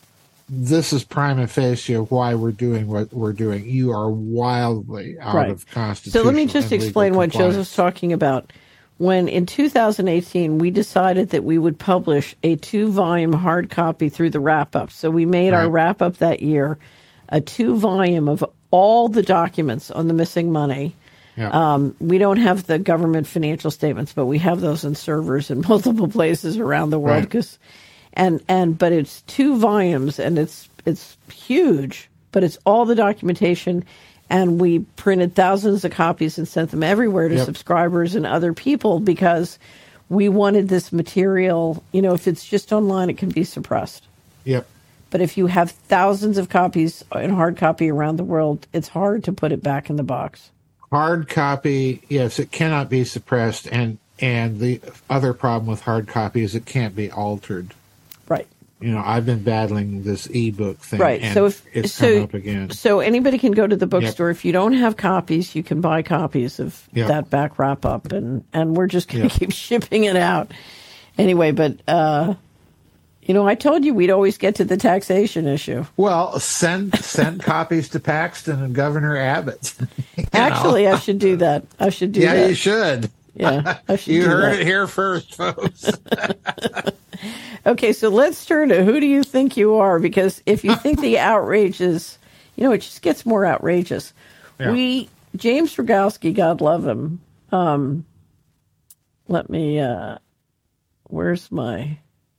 this is prima facie why we're doing what we're doing. You are wildly out right. of constitutional. So let me just explain what Joseph's talking about. When in two thousand eighteen, we decided that we would publish a two-volume hard copy through the wrap-up. So we made right. our wrap-up that year, a two-volume of all the documents on the missing money. Yeah. Um, we don't have the government financial statements, but we have those in servers in multiple places around the world. Right. Cause, and and but it's two volumes, and it's it's huge, but it's all the documentation. And we printed thousands of copies and sent them everywhere to yep. subscribers and other people because we wanted this material. You know, if it's just online, it can be suppressed. Yep. But if you have thousands of copies in hard copy around the world, it's hard to put it back in the box. Hard copy, yes, it cannot be suppressed. And, and the other problem with hard copy is it can't be altered. Right. You know, I've been battling this ebook thing, right. and so if, it's so, come up again. So anybody can go to the bookstore. Yep. If you don't have copies, you can buy copies of yep. that back wrap up, and, and we're just going to yep. keep shipping it out. Anyway, but, uh, you know, I told you we'd always get to the taxation issue. Well, send send copies to Paxton and Governor Abbott. Actually, know? I should do that. I should do yeah, that. Yeah, you should. Yeah, I should you do heard that. it here first, folks. Okay, so let's turn to who do you think you are? Because if you think the outrage is, you know, it just gets more outrageous. Yeah. We, James Rogowski, God love him. Um, let me, uh, where's my,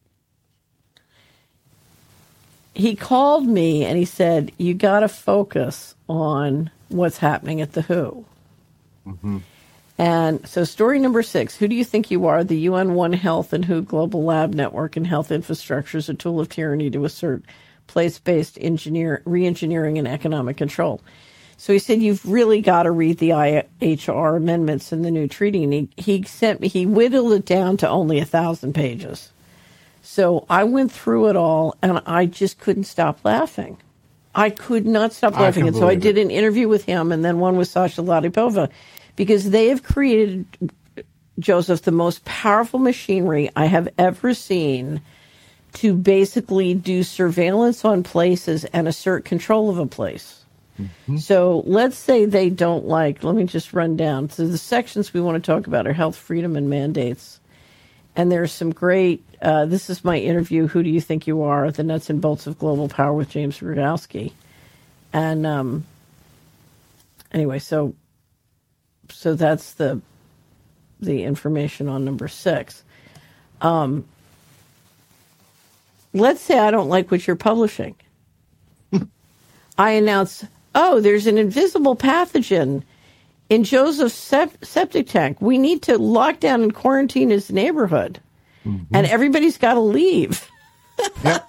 he called me and he said, you got to focus on what's happening at the W H O. Mm-hmm. And so story number six, who do you think you are? The U N One Health and W H O Global Lab Network and Health Infrastructure is a tool of tyranny to assert place-based engineer, re-engineering and economic control. So he said, you've really got to read the I H R amendments in the new treaty. And he, he sent me, he whittled it down to only a thousand pages. So I went through it all and I just couldn't stop laughing. I could not stop laughing. And so I did an interview with him and then one with Sasha Latypova. Because they have created, Joseph, the most powerful machinery I have ever seen to basically do surveillance on places and assert control of a place. Mm-hmm. So let's say they don't like, let me just run down. So the sections we want to talk about are health, freedom, and mandates. And there's some great, uh, this is my interview, Who Do You Think You Are? The Nuts and Bolts of Global Power with James Rogowski. And um, anyway, so... So that's the the information on number six. Um, let's say I don't like what you're publishing. I announce oh, there's an invisible pathogen in Joseph's sep- septic tank. We need to lock down and quarantine his neighborhood. Mm-hmm. And everybody's got to leave. Yep.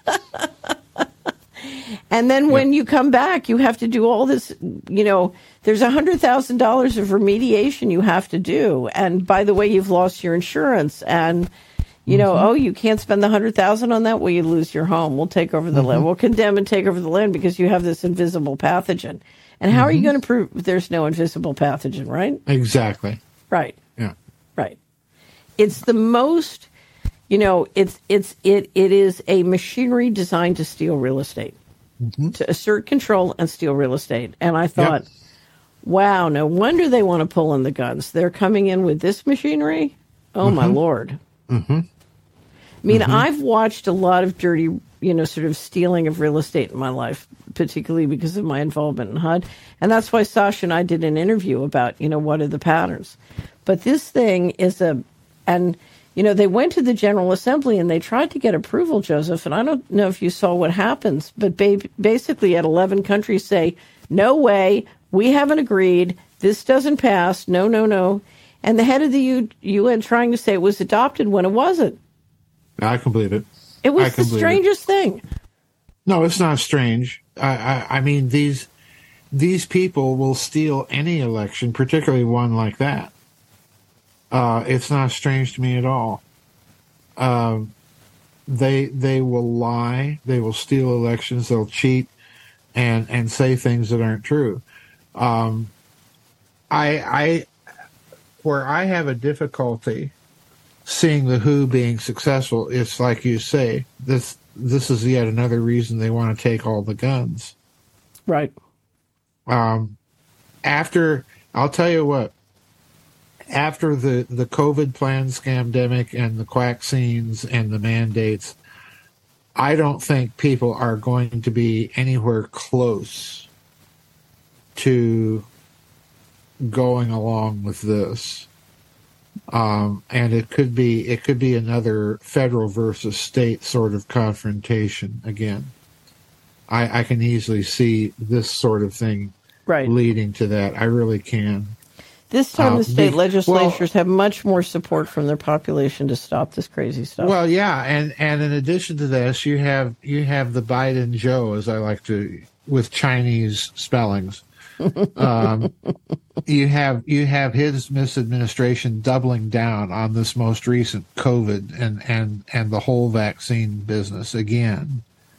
And then when yep. you come back, you have to do all this, you know, there's one hundred thousand dollars of remediation you have to do. And by the way, you've lost your insurance. And, you know, mm-hmm. oh, you can't spend the one hundred thousand dollars on that? Well, you lose your home. We'll take over the mm-hmm. land. We'll condemn and take over the land because you have this invisible pathogen. And how mm-hmm. are you going to prove there's no invisible pathogen, right? Exactly. Right. Yeah. Right. It's the most, you know, it's it's it it is a machinery designed to steal real estate, mm-hmm. to assert control and steal real estate. And I thought, yep. wow, no wonder they want to pull in the guns. They're coming in with this machinery. Oh, mm-hmm. my Lord. Mm-hmm. I mean, mm-hmm. I've watched a lot of dirty, you know, sort of stealing of real estate in my life, particularly because of my involvement in H U D. And that's why Sasha and I did an interview about, you know, what are the patterns. But this thing is a, and, you know, they went to the General Assembly and they tried to get approval, Joseph. And I don't know if you saw what happens, but ba- basically at eleven countries say, no way, we haven't agreed, this doesn't pass, no, no, no. And the head of the U- UN trying to say it was adopted when it wasn't. I can believe it. It was the strangest it. thing. No, it's not strange. I, I, I mean, these these people will steal any election, particularly one like that. Uh, it's not strange to me at all. Um, they they will lie. They will steal elections. They'll cheat and and say things that aren't true. Um, I I where I have a difficulty seeing the W H O being successful, it's like you say, this this is yet another reason they want to take all the guns. Right. Um, after, I'll tell you what, after the, the COVID plan scamdemic and the quackscenes and the mandates, I don't think people are going to be anywhere close to going along with this. Um, and it could be it could be another federal versus state sort of confrontation again. I, I can easily see this sort of thing right. leading to that. I really can. This time uh, the state the, legislatures well, have much more support from their population to stop this crazy stuff. Well, yeah, and, and in addition to this, you have you have the Biden Joe, as I like to, with Chinese spellings. um, you have you have his misadministration doubling down on this most recent COVID and, and, and the whole vaccine business again,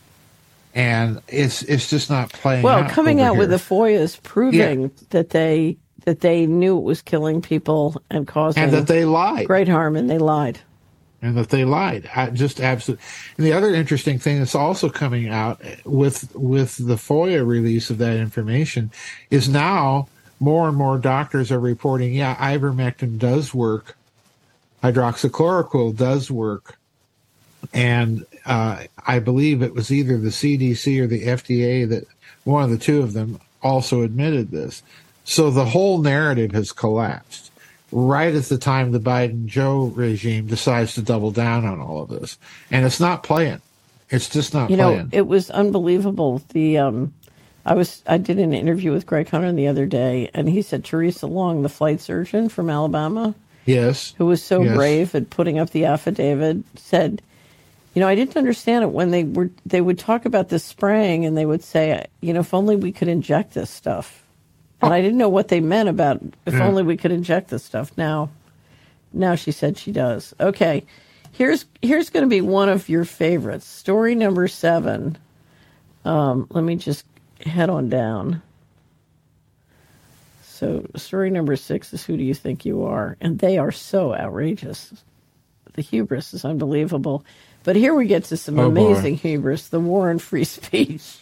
and it's it's just not playing. Well, out coming out here. with the FOIAs proving yeah. that they that they knew it was killing people and causing and that they lied, great harm, and they lied. And that they lied. I just absolutely. And the other interesting thing that's also coming out with with the FOIA release of that information is now more and more doctors are reporting, yeah, ivermectin does work, hydroxychloroquine does work, and uh, I believe it was either the C D C or the F D A that one of the two of them also admitted this. So the whole narrative has collapsed right at the time the Biden Joe regime decides to double down on all of this. And it's not playing. It's just not you playing. know, it was unbelievable. The um, I was I did an interview with Greg Hunter the other day, and he said Teresa Long, the flight surgeon from Alabama, yes, who was so yes. brave at putting up the affidavit, said, you know, I didn't understand it when they were they would talk about this spraying, and they would say, you know, if only we could inject this stuff. And I didn't know what they meant about if yeah. only we could inject this stuff. Now, now she said she does. Okay, here's here's going to be one of your favorites. Story number seven. Um, let me just head on down. So story number six is Who Do You Think You Are? And they are so outrageous. The hubris is unbelievable. But here we get to some oh, amazing boy. hubris, the war on free speech.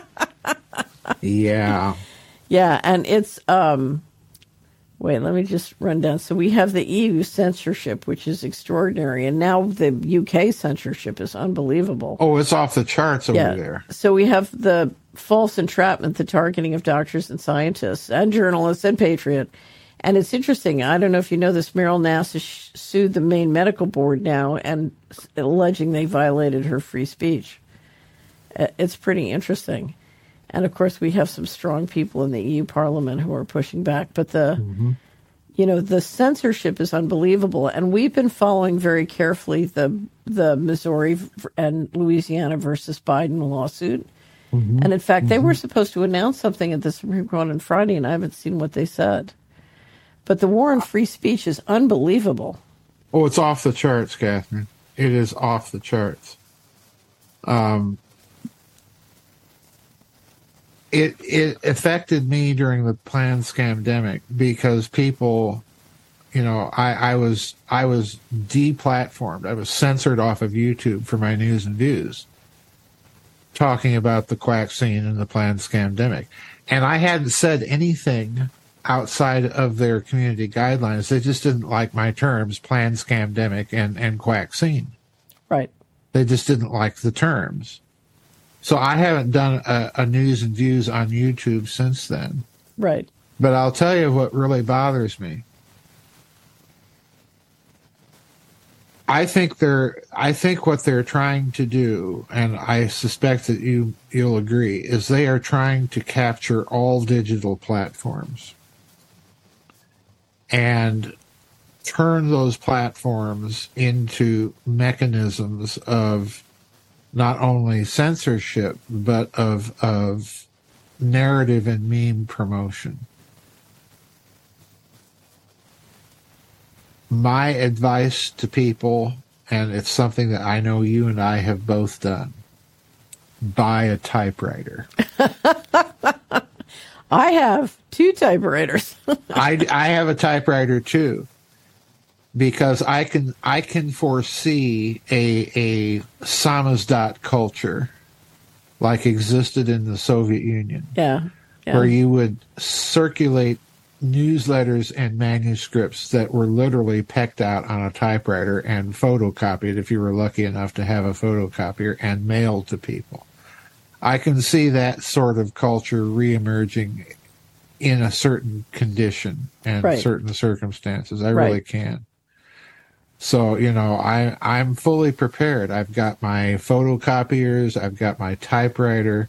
yeah. Yeah, and it's, um, wait, let me just run down. So we have the E U censorship, which is extraordinary, and now the U K censorship is unbelievable. Oh, it's off the charts over yeah. there. So we have the false entrapment, the targeting of doctors and scientists and journalists and Patriot. And it's interesting. I don't know if you know this. Meryl Nass has sued the Maine Medical Board now and alleging they violated her free speech. It's pretty interesting. And, of course, we have some strong people in the E U Parliament who are pushing back. But, the, mm-hmm. you know, the censorship is unbelievable. And we've been following very carefully the the Missouri and Louisiana versus Biden lawsuit. Mm-hmm. And, in fact, mm-hmm. they were supposed to announce something at the Supreme Court on Friday, and I haven't seen what they said. But the war on free speech is unbelievable. Oh, it's off the charts, Catherine. It is off the charts. Um, it it affected me during the planned scamdemic because people, you know, I, I was I was deplatformed. I was censored off of YouTube for my news and views, talking about the quack scene and the planned scamdemic, and I hadn't said anything outside of their community guidelines. They just didn't like my terms, planned scamdemic and and quack scene. Right. They just didn't like the terms. So I haven't done a, a news and views on YouTube since then. Right. But I'll tell you what really bothers me. I think they're I think what they're trying to do, and I suspect that you you'll agree, is they are trying to capture all digital platforms and turn those platforms into mechanisms of not only censorship, but of of narrative and meme promotion. My advice to people, and it's something that I know you and I have both done, buy a typewriter. I have two typewriters. I, I have a typewriter too, because I can I can foresee a a samizdat culture like existed in the Soviet Union. Yeah, yeah. Where you would circulate newsletters and manuscripts that were literally pecked out on a typewriter and photocopied if you were lucky enough to have a photocopier and mailed to people. I can see that sort of culture reemerging in a certain condition and right. certain circumstances. I right. really can. So, you know, I, I'm fully prepared. I've got my photocopiers. I've got my typewriter.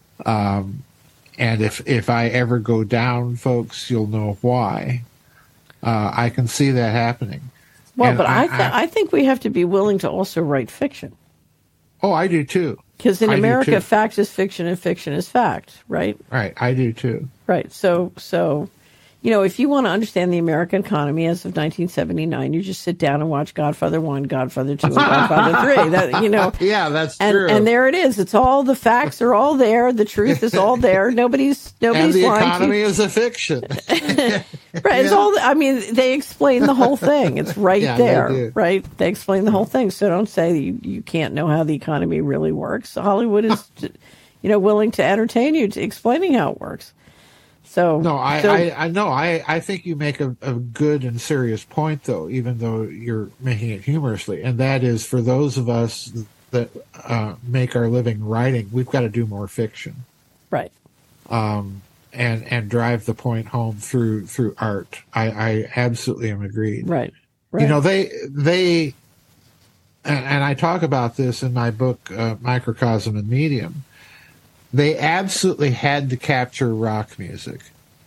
Um, and if, if I ever go down, folks, you'll know why. Uh, I can see that happening. Well, and but I, I, th- I, I think we have to be willing to also write fiction. Oh, I do too. Because in I America, fact is fiction and fiction is fact, right? Right, I do too. Right. So, so, you know, if you want to understand the American economy as of nineteen seventy-nine, you just sit down and watch Godfather One, Godfather Two, and Godfather Three. That, you know, yeah, that's and, true. And there it is. It's all the facts are all there. The truth is all there. Nobody's nobody's and the lying economy to is a fiction. Right. It's yeah. all. I mean, they explain the whole thing. It's right yeah, there. They right. They explain the whole thing. So don't say you, you can't know how the economy really works. Hollywood is, you know, willing to entertain you to explaining how it works. So no, I, so, I, I no, I, I think you make a, a good and serious point, though, even though you're making it humorously, and that is for those of us that uh, make our living writing, we've got to do more fiction, right? Um, and and drive the point home through through art. I, I absolutely am agreed. Right, right. You know, they they, and, and I talk about this in my book, uh, Microcosm and Medium. They absolutely had to capture rock music.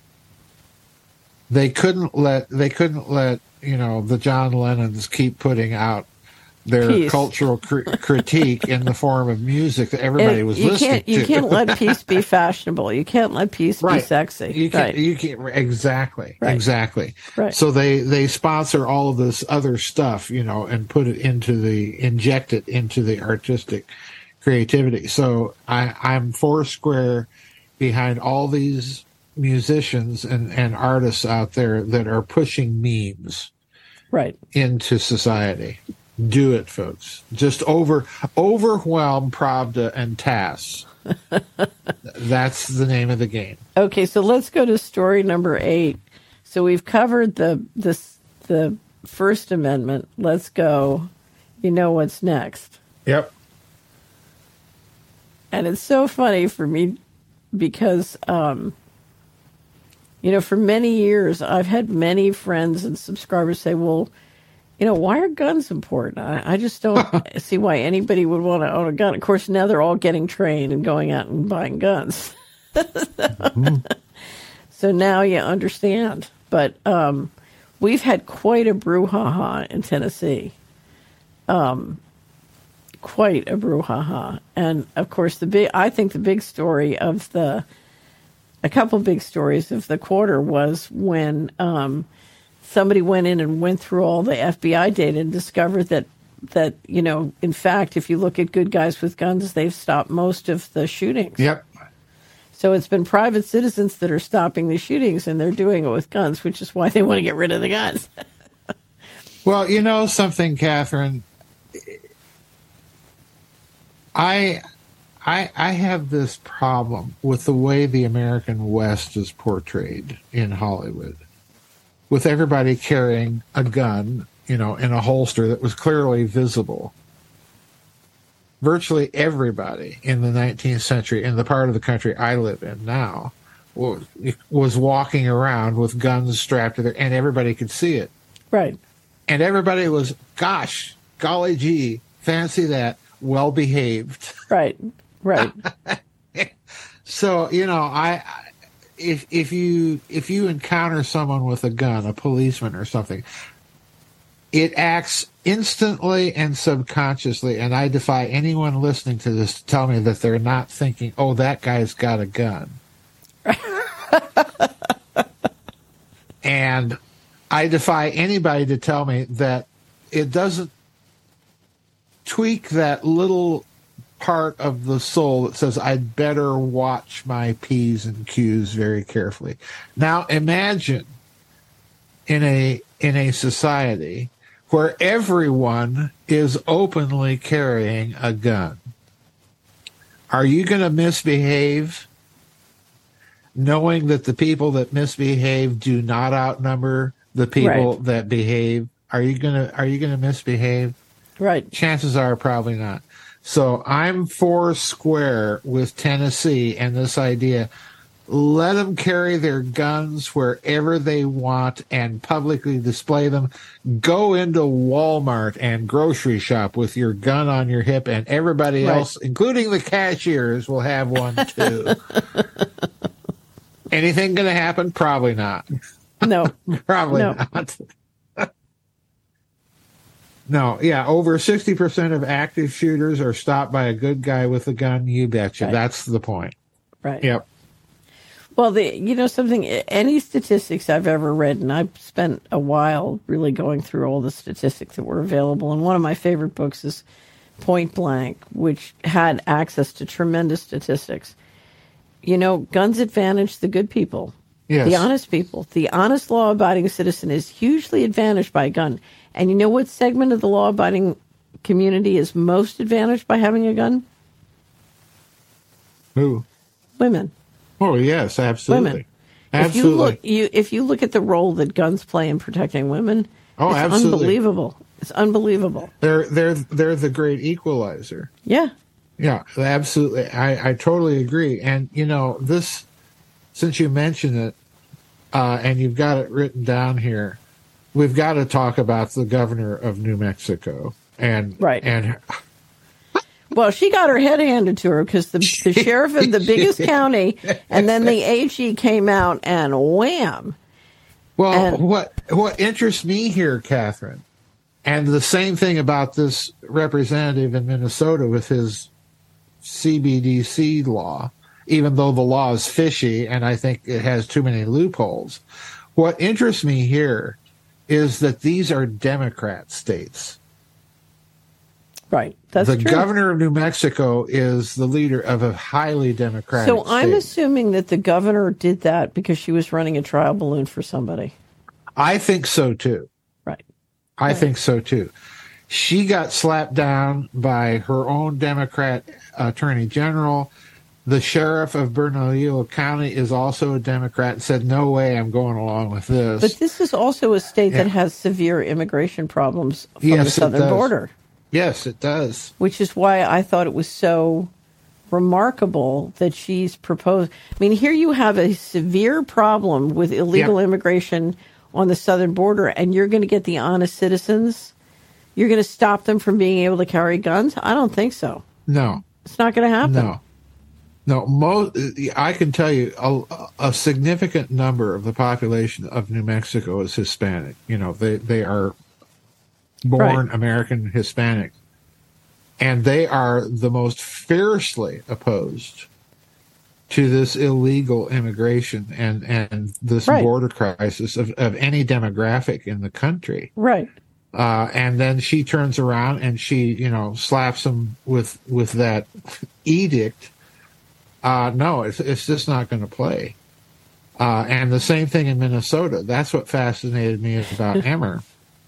They couldn't let they couldn't let you know the John Lennons keep putting out their peace. cultural cr- critique in the form of music that everybody it, was you listening can't, to. You can't let peace be fashionable. You can't let peace right. be sexy. You can, right. you can exactly, right. exactly. Right. So they they sponsor all of this other stuff, you know, and put it into the inject it into the artistic creativity. So I, I'm four square behind all these musicians and, and artists out there that are pushing memes right into society. Do it, folks. Just over overwhelm Pravda and Tass. That's the name of the game. Okay, so let's go to story number eight. So we've covered the the the First Amendment. Let's go. You know what's next. Yep. And it's so funny for me because, um, you know, for many years, I've had many friends and subscribers say, well, you know, why are guns important? I, I just don't see why anybody would want to own a gun. Of course, now they're all getting trained and going out and buying guns. Mm-hmm. So now you understand. But um, we've had quite a brouhaha in Tennessee. Um, quite a brouhaha. And, of course, the big, I think the big story of the, a couple big stories of the quarter was when um, somebody went in and went through all the F B I data and discovered that, that, you know, in fact, if you look at good guys with guns, they've stopped most of the shootings. Yep. So it's been private citizens that are stopping the shootings, and they're doing it with guns, which is why they want to get rid of the guns. Well, you know something, Catherine? I, I, I have this problem with the way the American West is portrayed in Hollywood, with everybody carrying a gun, you know, in a holster that was clearly visible. Virtually everybody in the nineteenth century, in the part of the country I live in now, was, was walking around with guns strapped to their, and everybody could see it. Right. And everybody was, gosh, golly gee, fancy that, well behaved. Right. Right. So, you know, I if if you if you encounter someone with a gun, a policeman or something, it acts instantly and subconsciously, and I defy anyone listening to this to tell me that they're not thinking, oh, that guy's got a gun. And I defy anybody to tell me that it doesn't tweak that little part of the soul that says, I'd better watch my P's and Q's very carefully. Now imagine in a in a society where everyone is openly carrying a gun. Are you going to misbehave knowing that the people that misbehave do not outnumber the people Right. that behave? Are you going to are you going to misbehave? Right. Chances are probably not. So I'm four square with Tennessee and this idea. Let them carry their guns wherever they want and publicly display them. Go into Walmart and grocery shop with your gun on your hip, and everybody Right. else, including the cashiers, will have one too. Anything going to happen? Probably not. No. Probably No. not. No, yeah, over sixty percent of active shooters are stopped by a good guy with a gun. You betcha. Right. That's the point. Right. Yep. Well, the you know something, any statistics I've ever read, and I've spent a while really going through all the statistics that were available, and one of my favorite books is Point Blank, which had access to tremendous statistics. You know, guns advantage the good people, Yes. the honest people. The honest, law-abiding citizen is hugely advantaged by a gun. And you know what segment of the law-abiding community is most advantaged by having a gun? Who? Women. Oh, yes, absolutely. Women. Absolutely. If you look, you if you look at the role that guns play in protecting women, Oh, it's absolutely. unbelievable. It's unbelievable. They're they're they're the great equalizer. Yeah. Yeah, absolutely. I, I totally agree. And you know, this since you mentioned it, uh, and you've got it written down here, we've got to talk about the governor of New Mexico. And Right. and Well, she got her head handed to her because the, the sheriff of the biggest county, and then the A G came out and wham. well, And- what what interests me here, Catherine, and the same thing about this representative in Minnesota with his C B D C law, even though the law is fishy and I think it has too many loopholes. What interests me here is that these are Democrat states. Right. That's the true. governor of New Mexico is the leader of a highly Democratic So I'm state. assuming that the governor did that because she was running a trial balloon for somebody. I think so too. Right. I Right. think so too. She got slapped down by her own Democrat attorney general. The sheriff of Bernalillo County is also a Democrat and said, no way, I'm going along with this. But this is also a state that Yeah. has severe immigration problems from Yes, the it southern does. border, Yes, it does. which is why I thought it was so remarkable that she's proposed. I mean, here you have a severe problem with illegal Yep. immigration on the southern border, and you're going to get the honest citizens. You're going to stop them from being able to carry guns? I don't think so. No, It's not going to happen. no. No, most I can tell you a, a significant number of the population of New Mexico is Hispanic. You know, they they are born Right. American Hispanic, and they are the most fiercely opposed to this illegal immigration and and this Right. border crisis of, of any demographic in the country. Right. Uh, and then she turns around and she, you know, slaps him with with that edict. Uh, no, it's it's just not going to play. Uh, and the same thing in Minnesota. That's what fascinated me about Emmer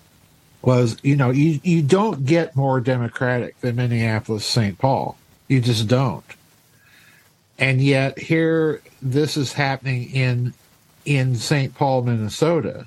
was, you know, you, you don't get more Democratic than Minneapolis, Saint Paul. You just don't. And yet here, this is happening in in Saint Paul, Minnesota.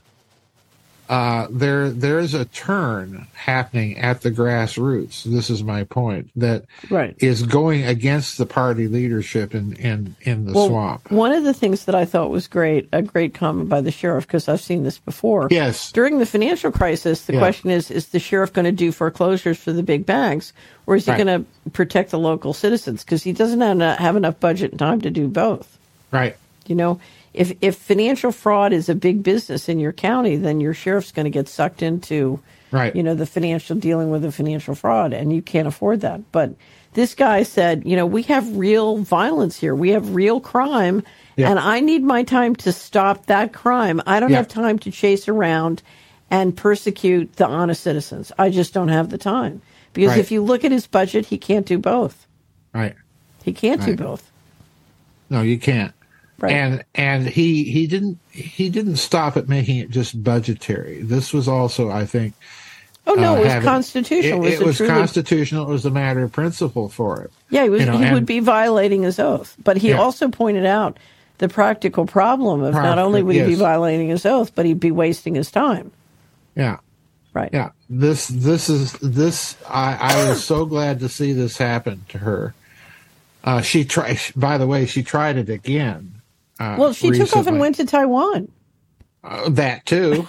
Uh, there, there's a turn happening at the grassroots. This is my point. That Right. is going against the party leadership in, in, in the Well, swamp. one of the things that I thought was great, a great comment by the sheriff, because I've seen this before. Yes. During the financial crisis, the Yeah. question is, is the sheriff going to do foreclosures for the big banks, or is he Right. going to protect the local citizens? Because he doesn't have, have enough budget and time to do both. Right. You know, if if financial fraud is a big business in your county, then your sheriff's going to get sucked into, Right. you know, the financial dealing with the financial fraud, and you can't afford that. But this guy said, you know, we have real violence here. We have real crime, Yeah. and I need my time to stop that crime. I don't Yeah. have time to chase around and persecute the honest citizens. I just don't have the time. Because Right. if you look at his budget, he can't do both. Right. He can't do Right. both. No, you can't. Right. And and he he didn't he didn't stop at making it just budgetary. This was also, I think, Oh no, uh, it was having- constitutional. It, It it was truly- constitutional. It was a matter of principle for it. Yeah, he, was, You know, he would and- be violating his oath. But he Yeah. also pointed out the practical problem of not Practical, only would he be yes. violating his oath, but he'd be wasting his time. Yeah. Right. Yeah. This this is this. I, I was so glad to see this happen to her. Uh, she tried. By the way, she tried it again. Uh, Well, she took off and recently. went to Taiwan. Uh, that too.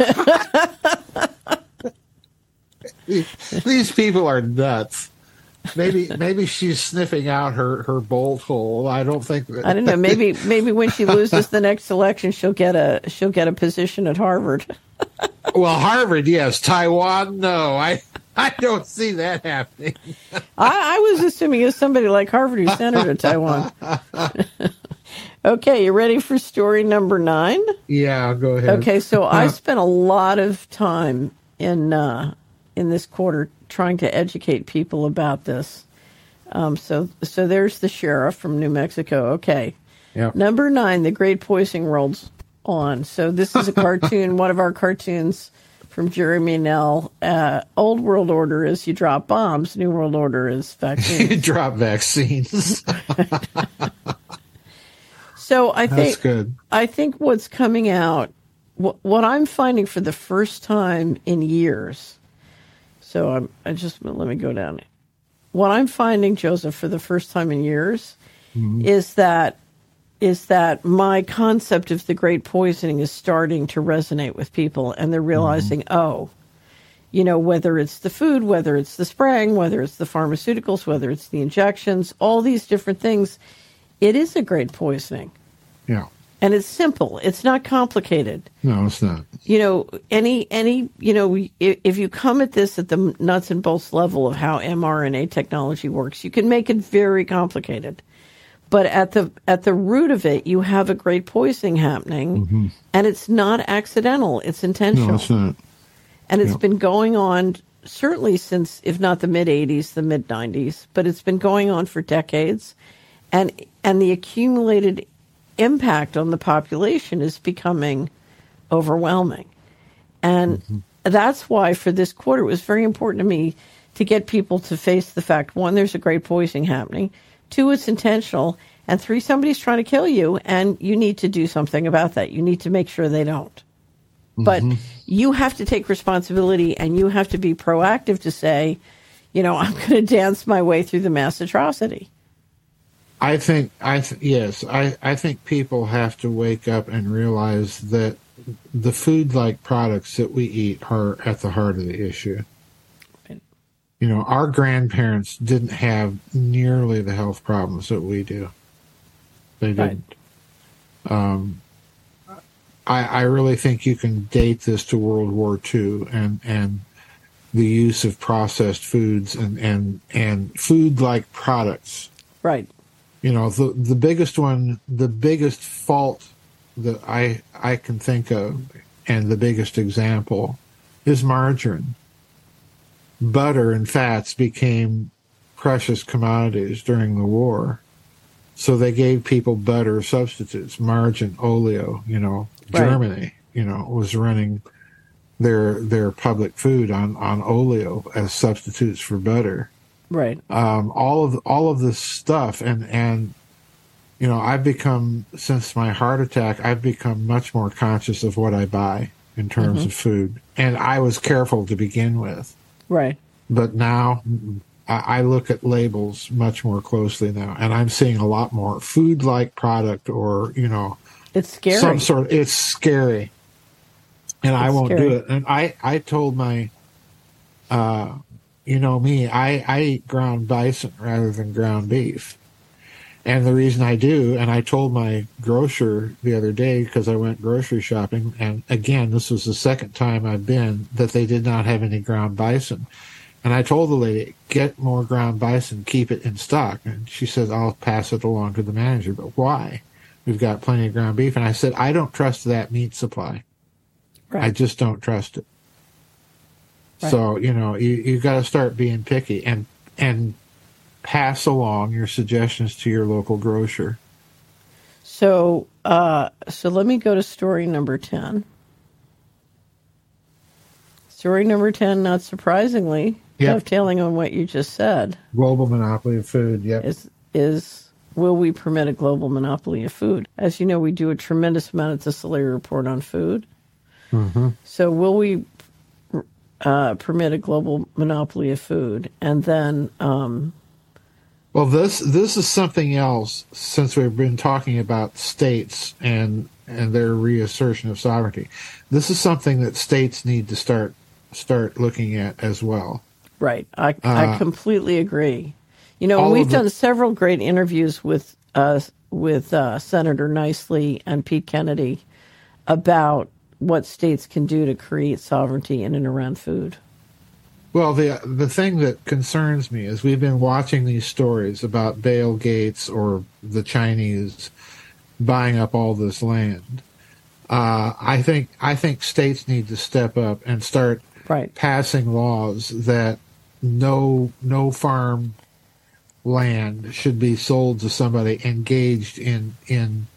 These people are nuts. Maybe maybe she's sniffing out her, her bolt hole. I don't think that. I don't know. Maybe maybe when she loses the next election, she'll get a she'll get a position at Harvard. Well, Harvard, yes. Taiwan, no. I I don't see that happening. I, I was assuming it was somebody like Harvard who sent her to Taiwan. Okay, you ready for story number nine? Yeah, go ahead. Okay, so I spent a lot of time in uh, in this quarter trying to educate people about this. Um, so so there's the sheriff from New Mexico. Okay, Yeah. number nine, the Great Poisoning rolls on. So this is a cartoon, one of our cartoons from Jeremy Nell. Uh, Old World Order is you drop bombs. New World Order is vaccines. Drop vaccines. So I That's think good. I think what's coming out, what, what I'm finding for the first time in years. So I'm, I just let me go down. What I'm finding, Joseph, for the first time in years, Mm-hmm. is that is that my concept of the Great Poisoning is starting to resonate with people, and they're realizing, Mm-hmm. oh, you know, whether it's the food, whether it's the spraying, whether it's the pharmaceuticals, whether it's the injections, all these different things, it is a Great Poisoning. Yeah. And it's simple. It's not complicated. No, it's not. You know, any, any, you know, if, if you come at this at the nuts and bolts level of how mRNA technology works, you can make it very complicated. But at the, at the root of it, you have a great poisoning happening, Mm-hmm. and it's not accidental. It's intentional. No, it's not. And it's Yeah. been going on certainly since, if not the mid eighties, the mid nineties, but it's been going on for decades. And, and the accumulated impact on the population is becoming overwhelming. And Mm-hmm. that's why for this quarter, it was very important to me to get people to face the fact, one, there's a great poisoning happening. Two, it's intentional. And three, somebody's trying to kill you, and you need to do something about that. You need to make sure they don't. But you have to take responsibility, and you have to be proactive to say, you know, I'm going to dance my way through the mass atrocity. I think I th- yes, I, I think people have to wake up and realize that the food-like products that we eat are at the heart of the issue. Right. You know, our grandparents didn't have nearly the health problems that we do. They didn't. Right. Um, I, I really think you can date this to World War Two and, and the use of processed foods and, and, and food-like products. Right. You know, the the biggest one, the biggest fault that I I can think of, and the biggest example, is margarine. Butter and fats became precious commodities during the war, so they gave people butter substitutes. Margarine, oleo, you know, right. Germany, you know, was running their their public food on, on oleo as substitutes for butter. Right. Um, all of all of this stuff, and and you know, I've become, since my heart attack, I've become much more conscious of what I buy in terms mm-hmm. of food, and I was careful to begin with. Right. But now I, I look at labels much more closely now, and I'm seeing a lot more food-like product, or you know, it's scary. Some sort. Of, it's scary, and it's I won't scary. do it. And I I told my. Uh, You know me, I, I eat ground bison rather than ground beef. And the reason I do, and I told my grocer the other day because I went grocery shopping, and again, this was the second time I've been, that they did not have any ground bison. And I told the lady, get more ground bison, keep it in stock. And she said, I'll pass it along to the manager. But why? We've got plenty of ground beef. And I said, I don't trust that meat supply. Right. I just don't trust it. Right. So, you know, you, you got to start being picky and and pass along your suggestions to your local grocer. So, uh, so let me go to story number ten. Story number ten, not surprisingly, yep. dovetailing on what you just said. Global monopoly of food, yep. Is, is, will we permit a global monopoly of food? As you know, we do a tremendous amount at the Solari Report on food. Mm-hmm. So will we... Uh, permit a global monopoly of food, and then. Um, well, this this is something else. Since we've been talking about states and and their reassertion of sovereignty, this is something that states need to start start looking at as well. Right, I uh, I completely agree. You know, we've the, done several great interviews with uh, with uh, Senator Nicely and Pete Kennedy about what states can do to create sovereignty in and around food. Well, the the thing that concerns me is we've been watching these stories about Bill Gates or the Chinese buying up all this land. Uh, I think I think states need to step up and start right. passing laws that no no farm land should be sold to somebody engaged in in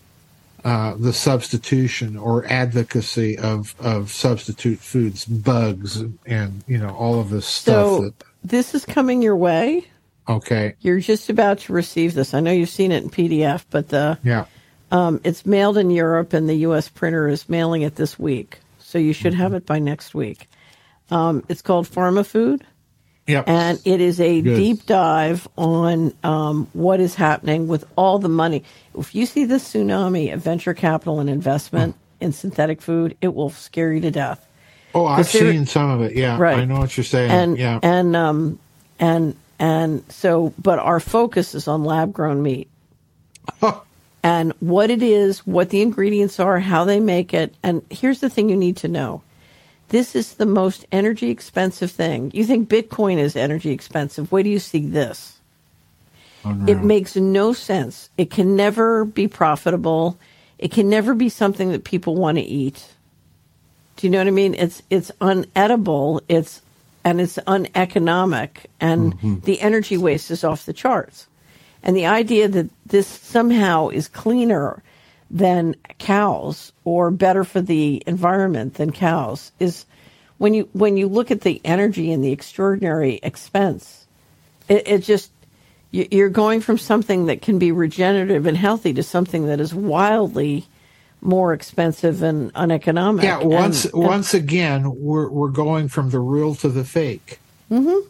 Uh, the substitution or advocacy of, of substitute foods, bugs, and, you know, all of this stuff. So that, this is coming your way. Okay. You're just about to receive this. I know you've seen it in P D F, but the yeah, um, it's mailed in Europe, and the U S printer is mailing it this week. So you should mm-hmm. have it by next week. Um, it's called Pharma Food. Yep. And it is a Good. deep dive on um, what is happening with all the money. If you see the tsunami of venture capital and investment oh. in synthetic food, it will scare you to death. Oh, I've seen some of it. Yeah, right. I know what you're saying. And yeah. and um and and so, but our focus is on lab grown meat. Oh. And what it is, what the ingredients are, how they make it. And here's the thing you need to know. This is the most energy expensive thing. You think Bitcoin is energy expensive. Wait till you see this. Oh, no. It makes no sense. It can never be profitable. It can never be something that people want to eat. Do you know what I mean? It's it's unedible. It's and it's uneconomic. And mm-hmm. the energy waste is off the charts. And the idea that this somehow is cleaner than cows or better for the environment than cows is when you when you look at the energy and the extraordinary expense, it, it just you're going from something that can be regenerative and healthy to something that is wildly more expensive and uneconomic. Yeah, once and, and, once again, we're we're going from the real to the fake. Mm-hmm.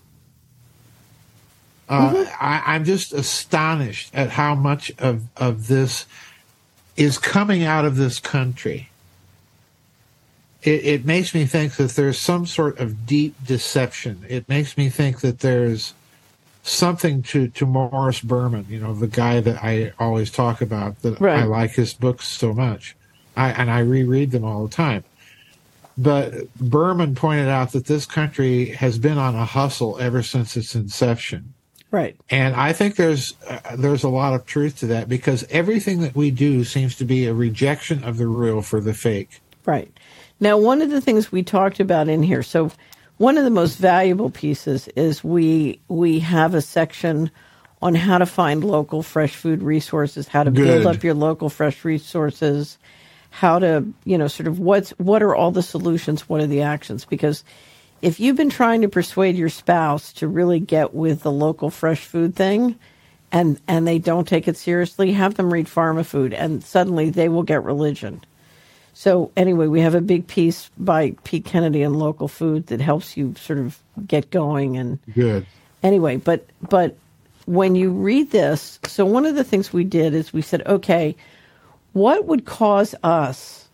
Uh, mm-hmm. I, I'm just astonished at how much of of this is coming out of this country. It, it makes me think that there's some sort of deep deception. It makes me think that there's something to, to Morris Berman, you know, the guy that I always talk about, that Right. I like his books so much. I, and I reread them all the time. But Berman pointed out that this country has been on a hustle ever since its inception. Right. And I think there's uh, there's a lot of truth to that, because everything that we do seems to be a rejection of the real for the fake. Right. Now, one of the things we talked about in here, so one of the most valuable pieces is we we have a section on how to find local fresh food resources, how to Good. build up your local fresh resources, how to, you know, sort of what's what are all the solutions, what are the actions? Because if you've been trying to persuade your spouse to really get with the local fresh food thing, and and they don't take it seriously, have them read Pharma Food, and suddenly they will get religion. So anyway, we have a big piece by Pete Kennedy on local food that helps you sort of get going. And Good. anyway, but but when you read this, so one of the things we did is we said, okay, what would cause us,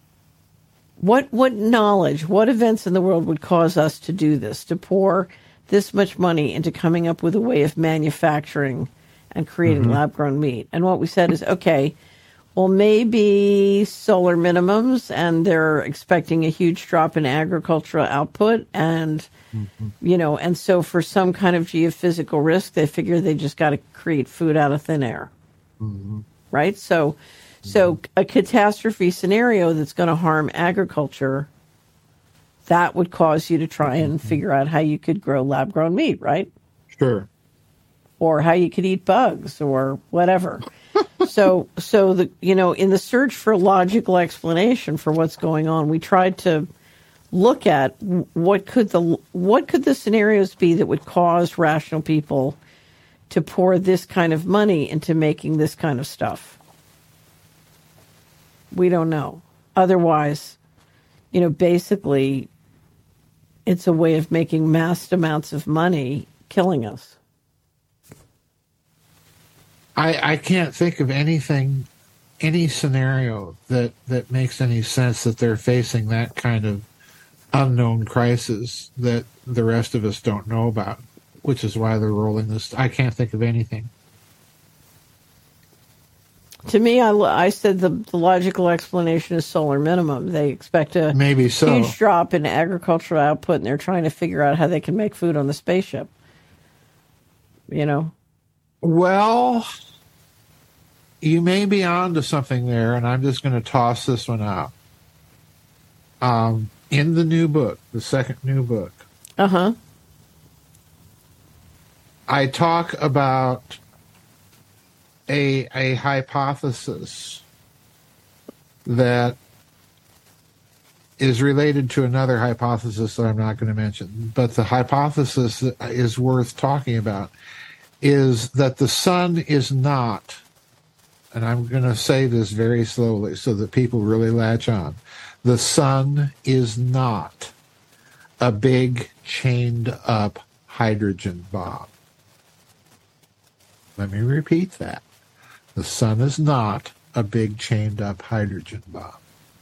what what knowledge, what events in the world would cause us to do this, to pour this much money into coming up with a way of manufacturing and creating Mm-hmm. lab-grown meat? And what we said is, okay, well, maybe solar minimums, and they're expecting a huge drop in agricultural output. And, mm-hmm. you know, and so for some kind of geophysical risk, they figure they just got to create food out of thin air. Mm-hmm. Right? So, mm-hmm. so a catastrophe scenario that's going to harm agriculture, that would cause you to try and mm-hmm. figure out how you could grow lab-grown meat, right? Sure. Or how you could eat bugs or whatever. so, so the you know, in the search for logical explanation for what's going on, we tried to look at what could the what could the scenarios be that would cause rational people to pour this kind of money into making this kind of stuff. We don't know. Otherwise, you know, basically, it's a way of making mass amounts of money, killing us. I, I can't think of anything, any scenario that, that makes any sense that they're facing that kind of unknown crisis that the rest of us don't know about, which is why they're rolling this. I can't think of anything. To me, I, I said the, the logical explanation is solar minimum. They expect a Maybe so. huge drop in agricultural output, and they're trying to figure out how they can make food on the spaceship. You know? Well, you may be on to something there, and I'm just going to toss this one out. Um, in the new book, the second new book, uh-huh. I talk about a a hypothesis that is related to another hypothesis that I'm not going to mention, but the hypothesis that is worth talking about is that the sun is not, and I'm going to say this very slowly so that people really latch on, the sun is not a big chained up hydrogen bomb. Let me repeat that. The sun is not a big chained up hydrogen bomb.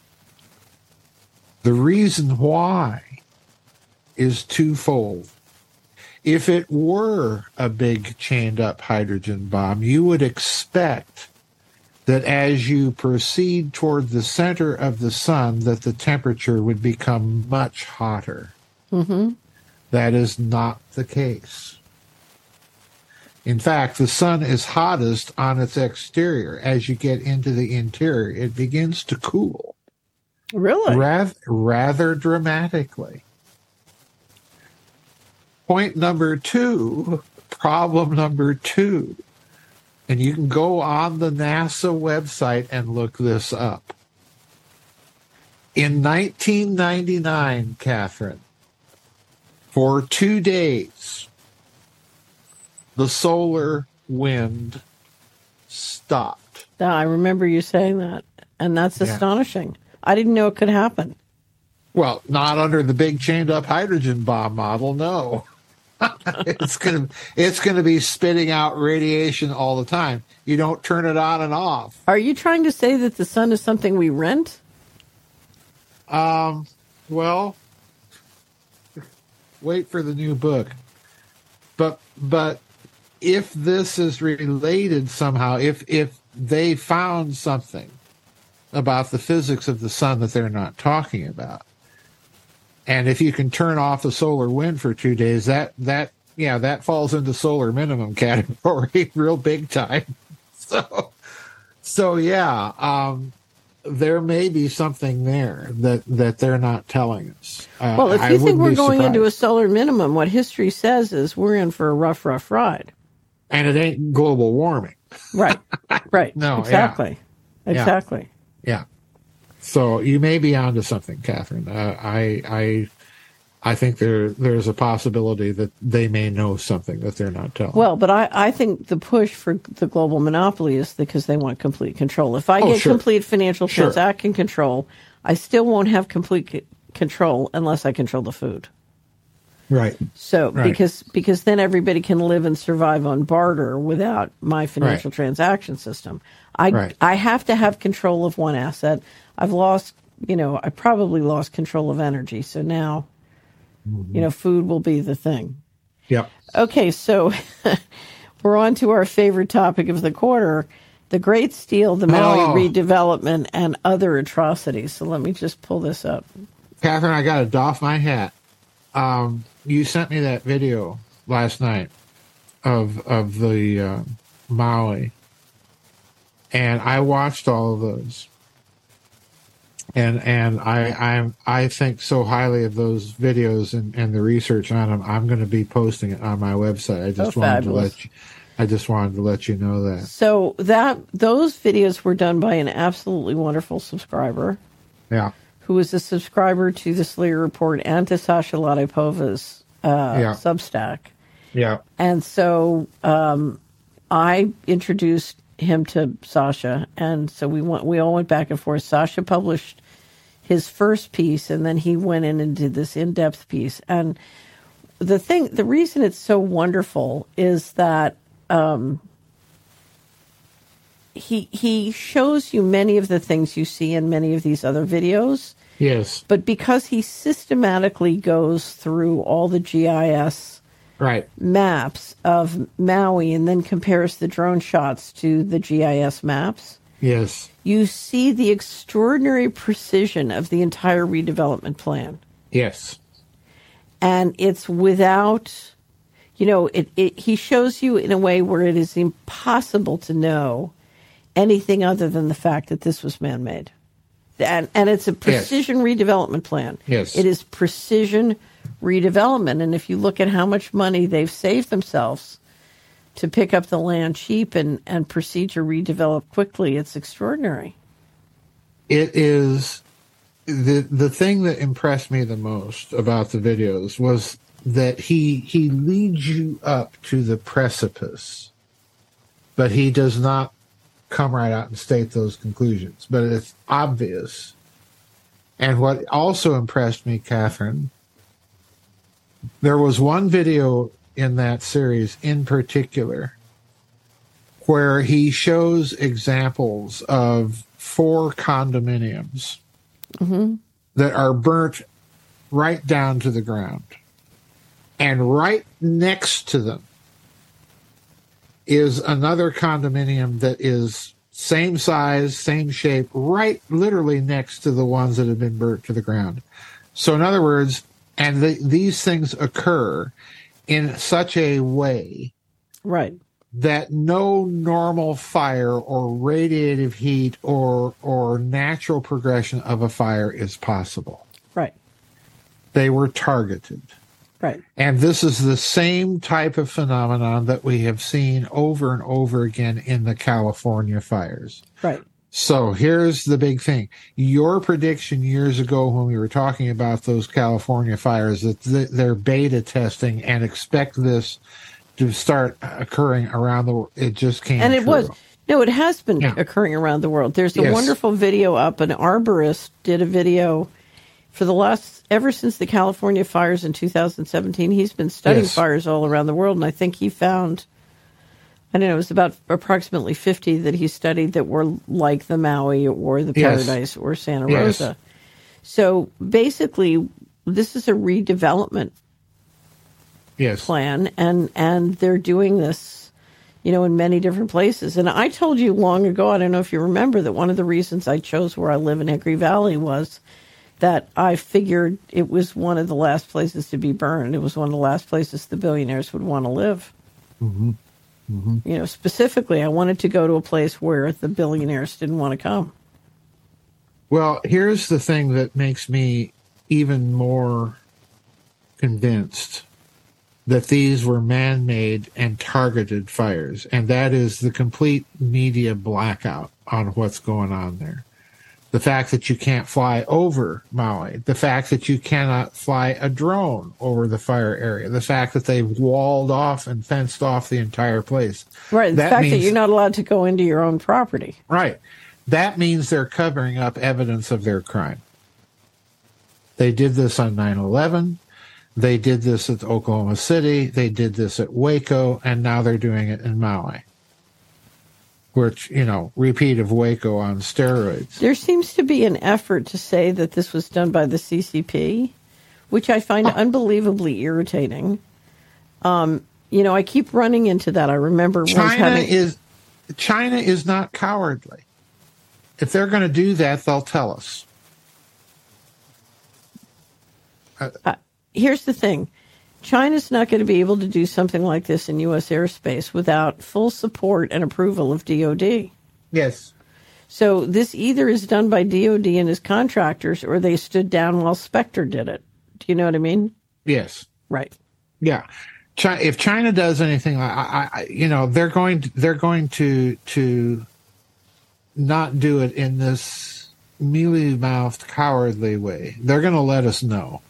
The reason why is twofold. If it were a big chained up hydrogen bomb, you would expect that as you proceed toward the center of the sun, that the temperature would become much hotter. Mm-hmm. That is not the case. In fact, the sun is hottest on its exterior. As you get into the interior, it begins to cool. Really? Rather, rather dramatically. Point number two, problem number two, and you can go on the NASA website and look this up. In nineteen ninety-nine, Catherine, for two days, the solar wind stopped. Yeah, I remember you saying that, and that's Yeah. astonishing. I didn't know it could happen. Well, not under the big chained up hydrogen bomb model, no. it's gonna it's gonna be spitting out radiation all the time. You don't turn it on and off. Are you trying to say that the sun is something we rent? Um well, wait for the new book. But but if this is related somehow, if if they found something about the physics of the sun that they're not talking about, and if you can turn off the solar wind for two days, that that yeah, that falls into solar minimum category real big time. So, so yeah, um, there may be something there that, that they're not telling us. Uh, well, if you I think we're be going surprised. into a solar minimum, what history says is we're in for a rough, rough ride. And it ain't global warming. Right, right. No, exactly, yeah. exactly. Yeah. So you may be onto something, Catherine. Uh, I, I, I think there there's a possibility that they may know something that they're not telling. Well, but I, I think the push for the global monopoly is because they want complete control. If I Oh, get sure. complete financial Sure. transaction control, I still won't have complete c- control unless I control the food. Right. So Right. because because then everybody can live and survive on barter without my financial Right. transaction system. I Right. I have to have control of one asset. I've lost, you know, I probably lost control of energy. So now, mm-hmm. you know, food will be the thing. Yep. Okay, so we're on to our favorite topic of the quarter, the Great Steel, the Maui Oh. redevelopment, and other atrocities. So let me just pull this up. Catherine, I got to doff my hat. Um, you sent me that video last night of of the uh, Maui, and I watched all of those. And and I I'm I think so highly of those videos and, and the research on them. I'm going to be posting it on my website. I just Oh, wanted fabulous. to let you, I just wanted to let you know that. So that those videos were done by an absolutely wonderful subscriber, Yeah. who is a subscriber to the Slayer Report and to Sasha Ladipova's uh, Yeah. Substack. Yeah. And so um, I introduced him to Sasha, and so we went. We all went back and forth. Sasha published his first piece, and then he went in and did this in-depth piece. And the thing, the reason it's so wonderful is that um, he he shows you many of the things you see in many of these other videos. Yes. But because he systematically goes through all the G I S Right. maps of Maui and then compares the drone shots to the G I S maps, Yes. you see the extraordinary precision of the entire redevelopment plan. Yes. And it's without, you know, it, it he shows you in a way where it is impossible to know anything other than the fact that this was man-made. And, and it's a precision yes. redevelopment plan. Yes. It is precision redevelopment. And if you look at how much money they've saved themselves to pick up the land cheap and, and proceed to redevelop quickly, it's extraordinary. It is. The the thing that impressed me the most about the videos was that he he leads you up to the precipice, but he does not come right out and state those conclusions. But it's obvious. And what also impressed me, Catherine, there was one video in that series in particular where he shows examples of four condominiums mm-hmm. that are burnt right down to the ground. And right next to them is another condominium that is same size, same shape, right literally next to the ones that have been burnt to the ground. So in other words, and the, these things occur in such a way right. that no normal fire or radiative heat or or natural progression of a fire is possible. Right. They were targeted. Right. And this is the same type of phenomenon that we have seen over and over again in the California fires. Right. So here's the big thing. Your prediction years ago when we were talking about those California fires, that they're beta testing and expect this to start occurring around the world, it just came And it true. was. No, it has been yeah. occurring around the world. There's a yes. wonderful video up. An arborist did a video for the last, ever since the California fires in two thousand seventeen. He's been studying yes. fires all around the world, and I think he found, I don't know, it was about approximately fifty that he studied that were like the Maui or the yes. Paradise or Santa yes. Rosa. So basically, this is a redevelopment yes. plan, and, and they're doing this you know, in many different places. And I told you long ago, I don't know if you remember, that one of the reasons I chose where I live in Hickory Valley was that I figured it was one of the last places to be burned. It was one of the last places the billionaires would want to live. Mm-hmm. Mm-hmm. You know, specifically, I wanted to go to a place where the billionaires didn't want to come. Well, here's the thing that makes me even more convinced that these were man-made and targeted fires, and that is the complete media blackout on what's going on there. The fact that you can't fly over Maui, the fact that you cannot fly a drone over the fire area, the fact that they've walled off and fenced off the entire place. Right, the that fact means, that you're not allowed to go into your own property. Right. That means they're covering up evidence of their crime. They did this on nine eleven. They did this at Oklahoma City. They did this at Waco, and now they're doing it in Maui. Which, you know, repeat of Waco on steroids. There seems to be an effort to say that this was done by the C C P, which I find oh. unbelievably irritating. Um, you know, I keep running into that. I remember China having... is China is not cowardly. If they're going to do that, they'll tell us. Uh, uh, here's the thing. China's not going to be able to do something like this in U S airspace without full support and approval of D O D. Yes. So this either is done by D O D and his contractors, or they stood down while Spectre did it. Do you know what I mean? Yes. Right. Yeah. China, if China does anything, I, I, you know, they're going to, they're going to to not do it in this mealy-mouthed, cowardly way. They're going to let us know.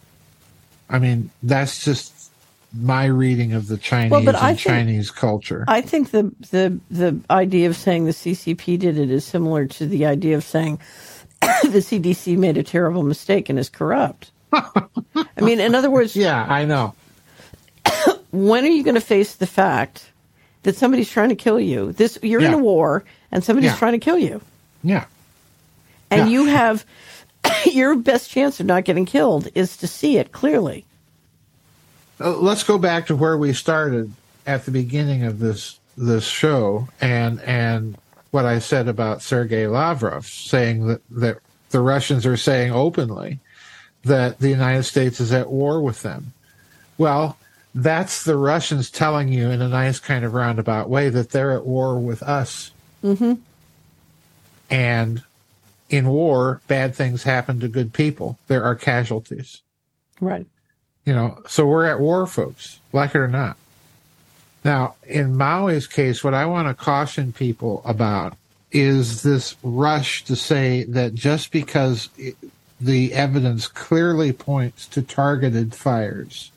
I mean, that's just my reading of the Chinese well, and I think, Chinese culture. I think the, the the idea of saying the C C P did it is similar to the idea of saying the C D C made a terrible mistake and is corrupt. I mean, in other words... Yeah, I know. When are you going to face the fact that somebody's trying to kill you? This You're yeah. in a war, and somebody's yeah. trying to kill you. Yeah. And yeah. you have... your best chance of not getting killed is to see it clearly. Uh, let's go back to where we started at the beginning of this this show, and and what I said about Sergei Lavrov saying that, that the Russians are saying openly that the United States is at war with them. Well, that's the Russians telling you in a nice kind of roundabout way that they're at war with us. Mm-hmm. And in war, bad things happen to good people. There are casualties. Right. You know, so we're at war, folks, like it or not. Now, in Maui's case, what I want to caution people about is this rush to say that just because it, the evidence clearly points to targeted fires,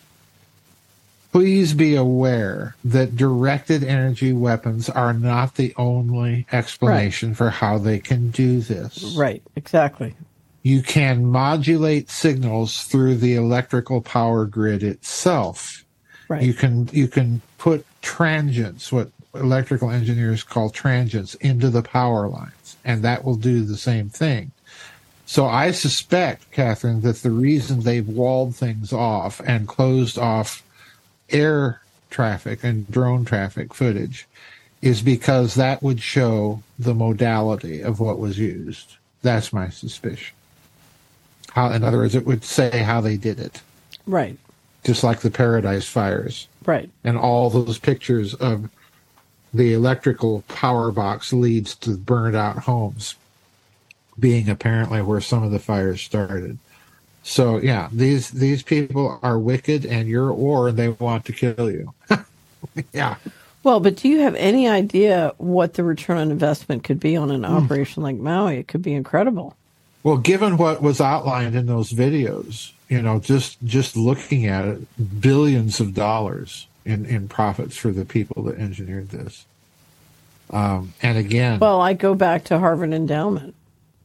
please be aware that directed energy weapons are not the only explanation right. for how they can do this. Right, exactly. You can modulate signals through the electrical power grid itself. Right. You can you can put transients, what electrical engineers call transients, into the power lines, and that will do the same thing. So I suspect, Catherine, that the reason they've walled things off and closed off air traffic and drone traffic footage is because that would show the modality of what was used. That's my suspicion. How, in other words, it would say how they did it. Right. Just like the Paradise fires. Right. And all those pictures of the electrical power box leads to burned out homes being apparently where some of the fires started. So, yeah, these these people are wicked and you're at war and they want to kill you. Yeah. Well, but do you have any idea what the return on investment could be on an mm. operation like Maui? It could be incredible. Well, given what was outlined in those videos, you know, just just looking at it, billions of dollars in, in profits for the people that engineered this. Um, and again... Well, I go back to Harvard Endowment.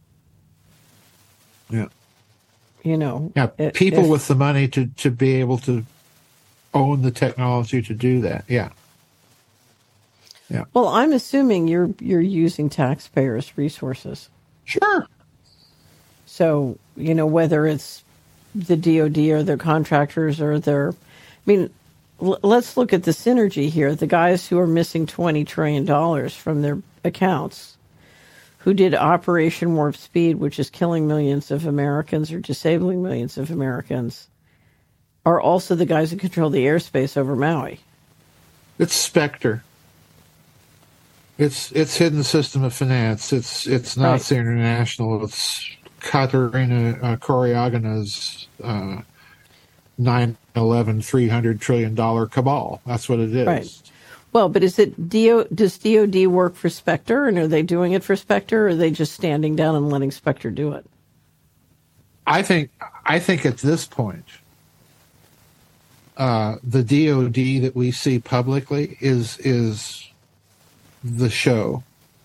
Yeah. You know... Yeah, it, people if, with the money to, to be able to own the technology to do that. Yeah. Yeah. Well, I'm assuming you're you're using taxpayers' resources. Sure. So, you know, whether it's the D O D or their contractors or their... I mean, l- let's look at the synergy here. The guys who are missing twenty trillion dollars from their accounts, who did Operation Warp Speed, which is killing millions of Americans or disabling millions of Americans, are also the guys who control the airspace over Maui. It's Spectre. It's it's Hidden System of Finance. It's it's Nazi right. International. It's Katerina uh, Koryagina's uh, nine eleven three hundred trillion dollar cabal. That's what it is. Right. Well, but is it D O, does D O D work for Spectre, and are they doing it for Spectre, or are they just standing down and letting Spectre do it? I think I think at this point, uh, the D O D that we see publicly is is the show.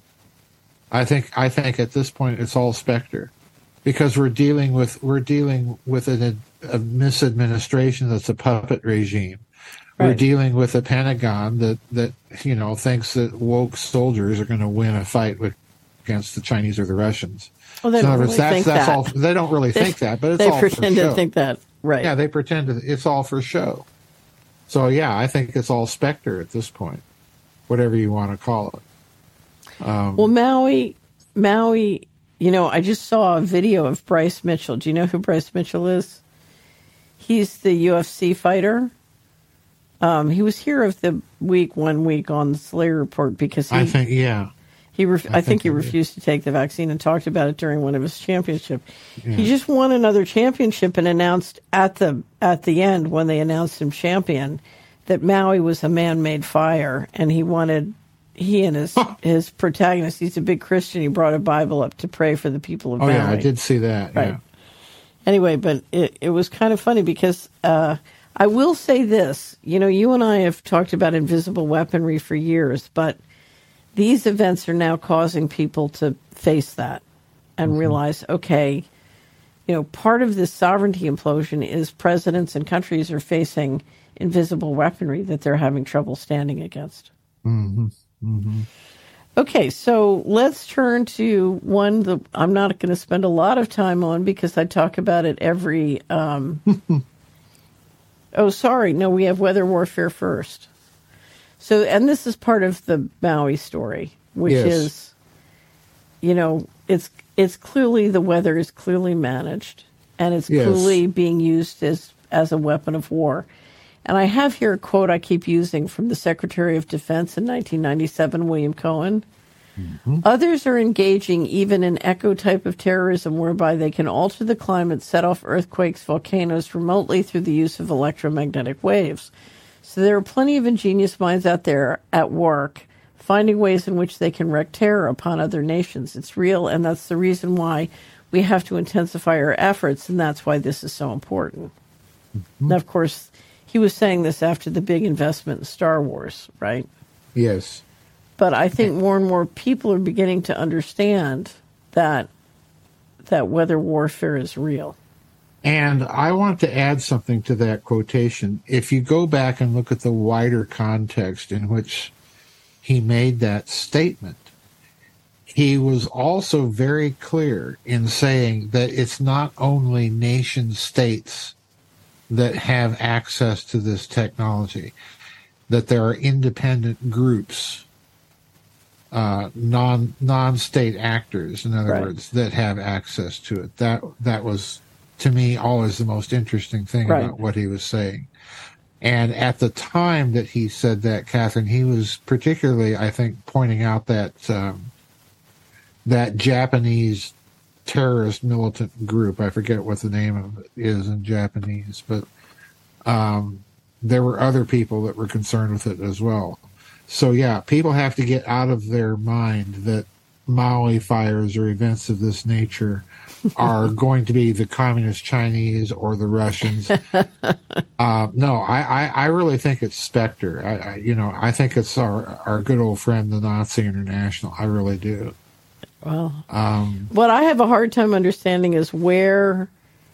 I think I think at this point it's all Spectre, because we're dealing with we're dealing with an, a misadministration that's a puppet regime. Right. We're dealing with a Pentagon that, that you know thinks that woke soldiers are going to win a fight with against the Chinese or the Russians. Well, they so don't really that's, think that's that. all. They don't really they, think that, but it's they all pretend for show. to think that, right? Yeah, they pretend to, it's all for show. So yeah, I think it's all Spectre at this point, whatever you want to call it. Um, well, Maui, Maui, you know, I just saw a video of Bryce Mitchell. Do you know who Bryce Mitchell is? He's the U F C fighter. Um, he was here of the week one week on the Slayer Report because he, I think yeah he ref- I, I think, think he refused did. to take the vaccine and talked about it during one of his championships. Yeah. He just won another championship and announced at the at the end when they announced him champion that Maui was a man-made fire, and he wanted he and his huh. his protagonist. He's a big Christian. He brought a Bible up to pray for the people of oh Maui. yeah, I did see that. Right. Yeah. Anyway, but it it was kind of funny because. Uh, I will say this, you know, you and I have talked about invisible weaponry for years, but these events are now causing people to face that and mm-hmm. realize, okay, you know, part of this sovereignty implosion is presidents and countries are facing invisible weaponry that they're having trouble standing against. Mm-hmm. Mm-hmm. Okay, so let's turn to one that I'm not going to spend a lot of time on because I talk about it every... Um, Oh, sorry. No, we have weather warfare first. So, and this is part of the Maui story, which yes. is, you know, it's it's clearly the weather is clearly managed, and it's yes. clearly being used as as a weapon of war. And I have here a quote I keep using from the Secretary of Defense in nineteen ninety-seven, William Cohen. Mm-hmm. Others are engaging even in echo type of terrorism whereby they can alter the climate, set off earthquakes, volcanoes remotely through the use of electromagnetic waves. So there are plenty of ingenious minds out there at work finding ways in which they can wreak terror upon other nations. It's real, and that's the reason why we have to intensify our efforts, and that's why this is so important. Mm-hmm. Now, of course, he was saying this after the big investment in Star Wars, right? Yes. But I think more and more people are beginning to understand that that weather warfare is real. And I want to add something to that quotation. If you go back and look at the wider context in which he made that statement, he was also very clear in saying that it's not only nation states that have access to this technology, that there are independent groups, Uh, non non-state actors, in other right. words, that have access to it. That that was, to me, always the most interesting thing right. about what he was saying. And at the time that he said that, Catherine, he was particularly, I think, pointing out that um, that Japanese terrorist militant group. I forget what the name of it is in Japanese, but um, there were other people that were concerned with it as well. So, yeah, people have to get out of their mind that Maui fires or events of this nature are going to be the communist Chinese or the Russians. uh, no, I, I, I really think it's Spectre. I, I, you know, I think it's our, our good old friend, the Nazi International. I really do. Well, um, what I have a hard time understanding is where...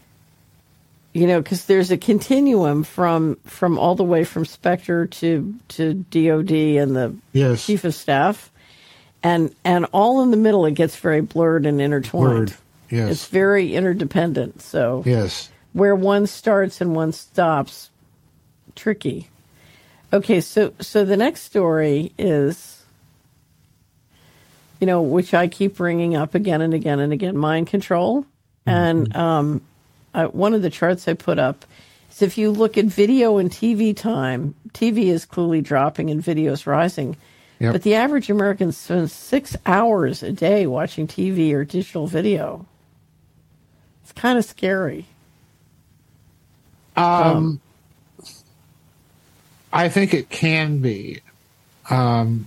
You know, because there's a continuum from from all the way from Spectre to to D O D and the yes. chief of staff, and and all in the middle it gets very blurred and intertwined. Blurred. Yes, it's very interdependent. So yes, where one starts and one stops, tricky. Okay, so so the next story is, you know, which I keep bringing up again and again and again, mind control. Mm-hmm. And um, I, one of the charts I put up is if you look at video and T V time, T V is clearly dropping and video is rising. Yep. But the average American spends six hours a day watching T V or digital video. It's kind of scary. Um, um I think it can be. Um,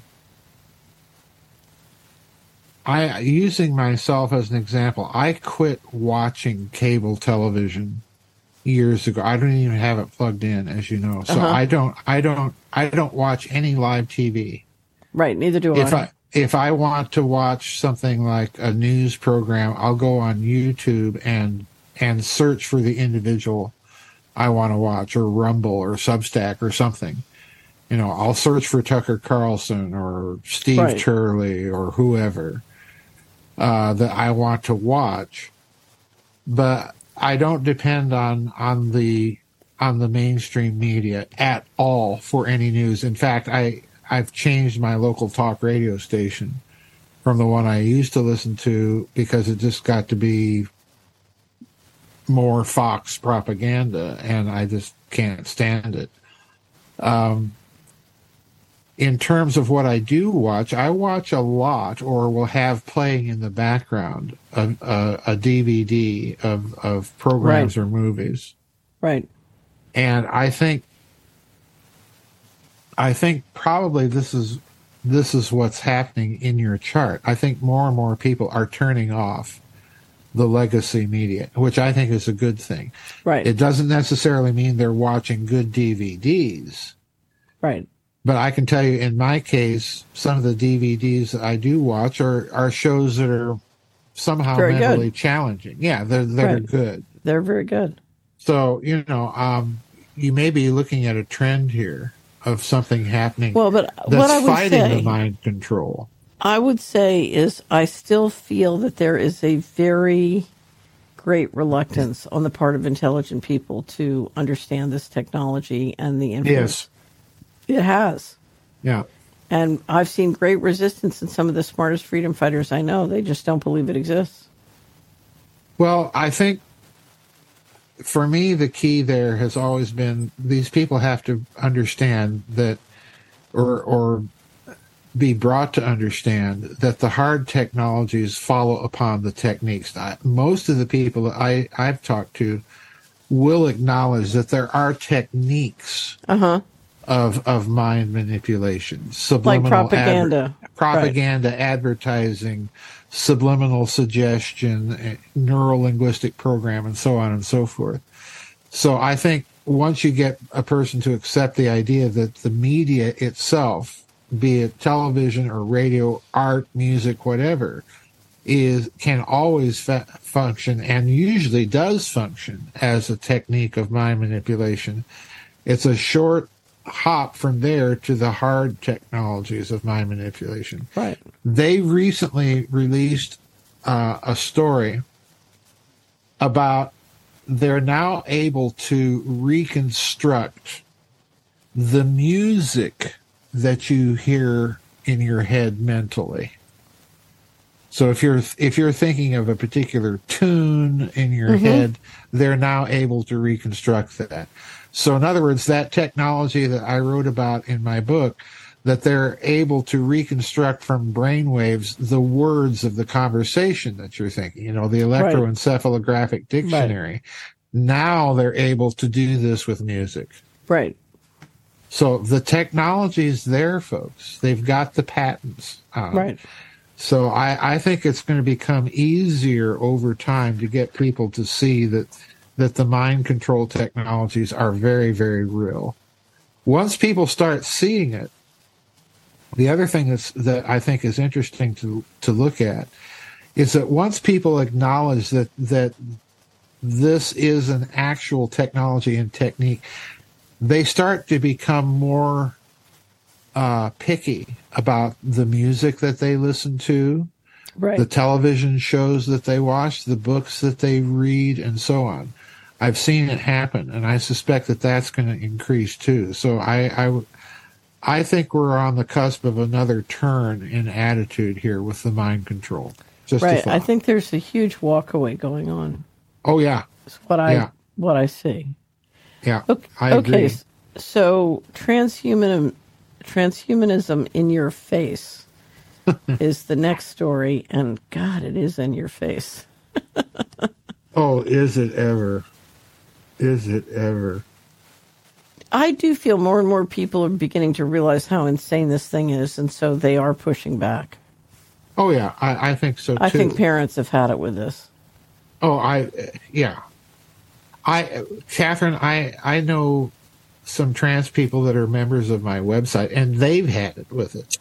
I using myself as an example, I quit watching cable television years ago. I don't even have it plugged in, as you know. So uh-huh. I don't, I don't, I don't watch any live T V. Right. Neither do if I. I. If I want to watch something like a news program, I'll go on YouTube and and search for the individual I want to watch, or Rumble or Substack or something. You know, I'll search for Tucker Carlson or Steve right. Turley or whoever uh, that I want to watch, but I don't depend on on the on the mainstream media at all for any news. In fact, I I've changed my local talk radio station from the one I used to listen to because it just got to be more Fox propaganda, and I just can't stand it. Um, in terms of what I do watch, I watch a lot, or will have playing in the background, a, a, a D V D of, of programs right. or movies. Right. And I think, I think probably this is, this is what's happening in your chart. I think more and more people are turning off the legacy media, which I think is a good thing. Right. It doesn't necessarily mean they're watching good D V Ds. Right. But I can tell you, in my case, some of the D V Ds that I do watch are, are shows that are somehow very mentally good. challenging. Yeah, they're they're right. good. They're very good. So, you know, um, you may be looking at a trend here of something happening well, but that's what I would fighting say, the mind control. I would say is I still feel that there is a very great reluctance on the part of intelligent people to understand this technology and the influence. Yes. It has. Yeah. And I've seen great resistance in some of the smartest freedom fighters I know. They just don't believe it exists. Well, I think for me, the key there has always been these people have to understand that, or, or, be brought to understand that the hard technologies follow upon the techniques. I, most of the people that I, I've talked to will acknowledge that there are techniques uh-huh. of of mind manipulation, subliminal like propaganda, adver- propaganda, right. advertising, subliminal suggestion, neuro-linguistic program, and so on and so forth. So I think once you get a person to accept the idea that the media itself, be it television or radio, art, music, whatever, is can always fa- function and usually does function as a technique of mind manipulation. It's a short hop from there to the hard technologies of mind manipulation. Right. They recently released uh, a story about they're now able to reconstruct the music that you hear in your head mentally. So if you're if you're thinking of a particular tune in your mm-hmm. head, they're now able to reconstruct that. So in other words, that technology that I wrote about in my book, that they're able to reconstruct from brainwaves the words of the conversation that you're thinking, you know, the electroencephalographic dictionary. Right. Now they're able to do this with music. Right. So the technology's there, folks. They've got the patents. Um, right. So I, I think it's going to become easier over time to get people to see that that the mind control technologies are very, very real. Once people start seeing it, the other thing that's, that I think is interesting to to look at is that once people acknowledge that that this is an actual technology and technique, they start to become more uh, picky about the music that they listen to, right. the television shows that they watch, the books that they read, and so on. I've seen it happen, and I suspect that that's going to increase too. So I, I, I think we're on the cusp of another turn in attitude here with the mind control. Just right. I think there's a huge walkaway going on. Oh yeah, that's what I yeah. what I see. Yeah, okay, I agree. Okay, so transhumanism, transhumanism in your face is the next story, and God, it is in your face. Oh, is it ever? Is it ever? I do feel more and more people are beginning to realize how insane this thing is, and so they are pushing back. Oh, yeah, I, I think so, too. I think parents have had it with this. Oh, I, yeah. I, Catherine, I, I know some trans people that are members of my website, and they've had it with it.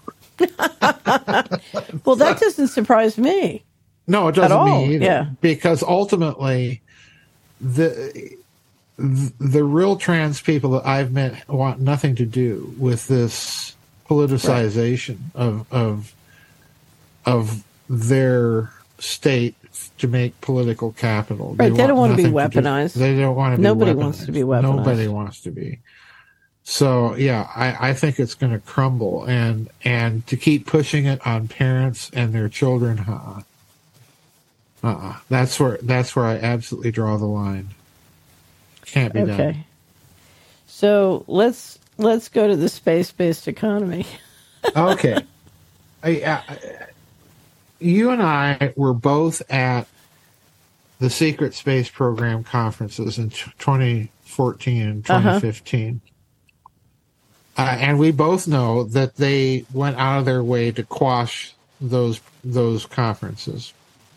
Well, that doesn't surprise me. No, it doesn't me either. Yeah. Because ultimately, the the real trans people that I've met want nothing to do with this politicization right. of of of their state to make political capital. Right, they, they don't want to be To weaponized. do, they don't want to be Nobody weaponized. wants to be weaponized. Nobody wants to be. So yeah, I, I think it's going to crumble, and and to keep pushing it on parents and their children, huh? Uh-uh. That's where that's where I absolutely draw the line. Can't be okay. done. Okay. So let's let's go to the space-based economy. Okay. I, I, you and I were both at the Secret Space Program conferences in twenty fourteen and twenty fifteen. Uh-huh. Uh, and we both know that they went out of their way to quash those those conferences.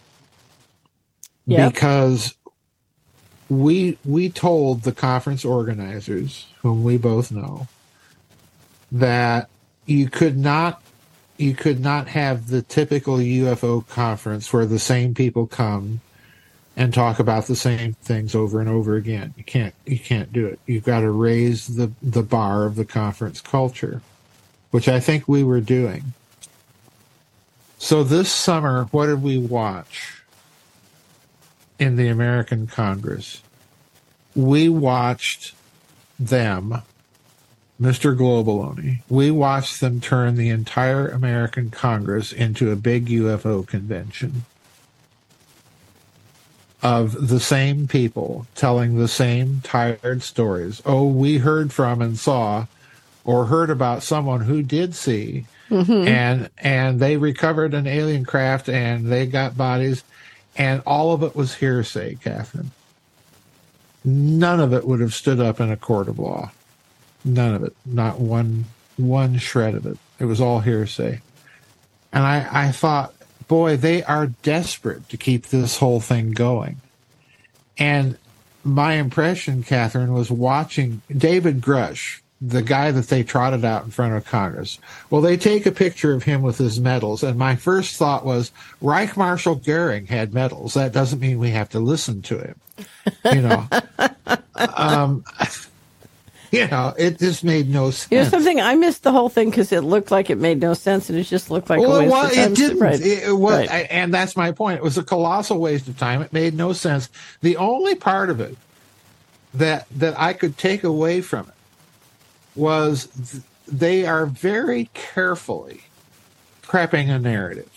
Yep. Because we we told the conference organizers, whom we both know, that you could not you could not have the typical U F O conference where the same people come and talk about the same things over and over again. You can't you can't do it. You've got to raise the, the bar of the conference culture, which I think we were doing. So this summer, what did we watch in the American Congress? We watched them, Mister Globaloney, we watched them turn the entire American Congress into a big U F O convention of the same people telling the same tired stories. Oh, we heard from and saw or heard about someone who did see, mm-hmm. and and they recovered an alien craft and they got bodies, and all of it was hearsay, Catherine. None of it would have stood up in a court of law. None of it. Not one one shred of it. It was all hearsay. And I, I thought, boy, they are desperate to keep this whole thing going. And my impression, Catherine, was watching David Grush, the guy that they trotted out in front of Congress. Well, they take a picture of him with his medals, and my first thought was, Reich Marshal Goering had medals. That doesn't mean we have to listen to him. You know, um, you know, it just made no sense. You know something? I missed the whole thing because it looked like it made no sense, and it just looked like well, a waste well, of time. It didn't. Right. It was, right. I, and that's my point. It was a colossal waste of time. It made no sense. The only part of it that that I could take away from it was th- they are very carefully prepping a narrative.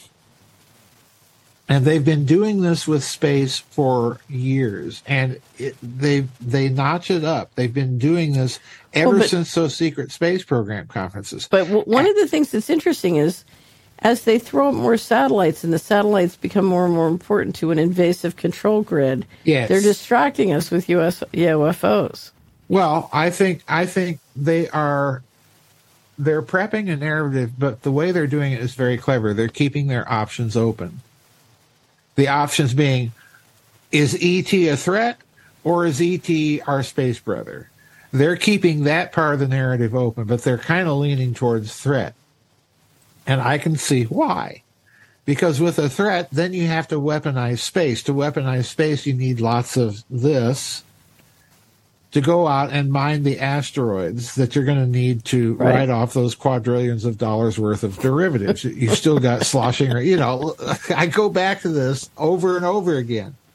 And they've been doing this with space for years, and it, they they notch it up. They've been doing this ever well, but, since those secret space program conferences. But w- one and, of the things that's interesting is, as they throw up more satellites and the satellites become more and more important to an invasive control grid, yes. they're distracting us with U S, U F Os. Well, I think I think they are they're prepping a narrative, but the way they're doing it is very clever. They're keeping their options open. The options being, is E T a threat or is E T our space brother? They're keeping that part of the narrative open, but they're kind of leaning towards threat. And I can see why. Because with a threat, then you have to weaponize space. To weaponize space, you need lots of this to go out and mine the asteroids that you're going to need to right. write off those quadrillions of dollars worth of derivatives. You've still got sloshing, you know, I go back to this over and over again.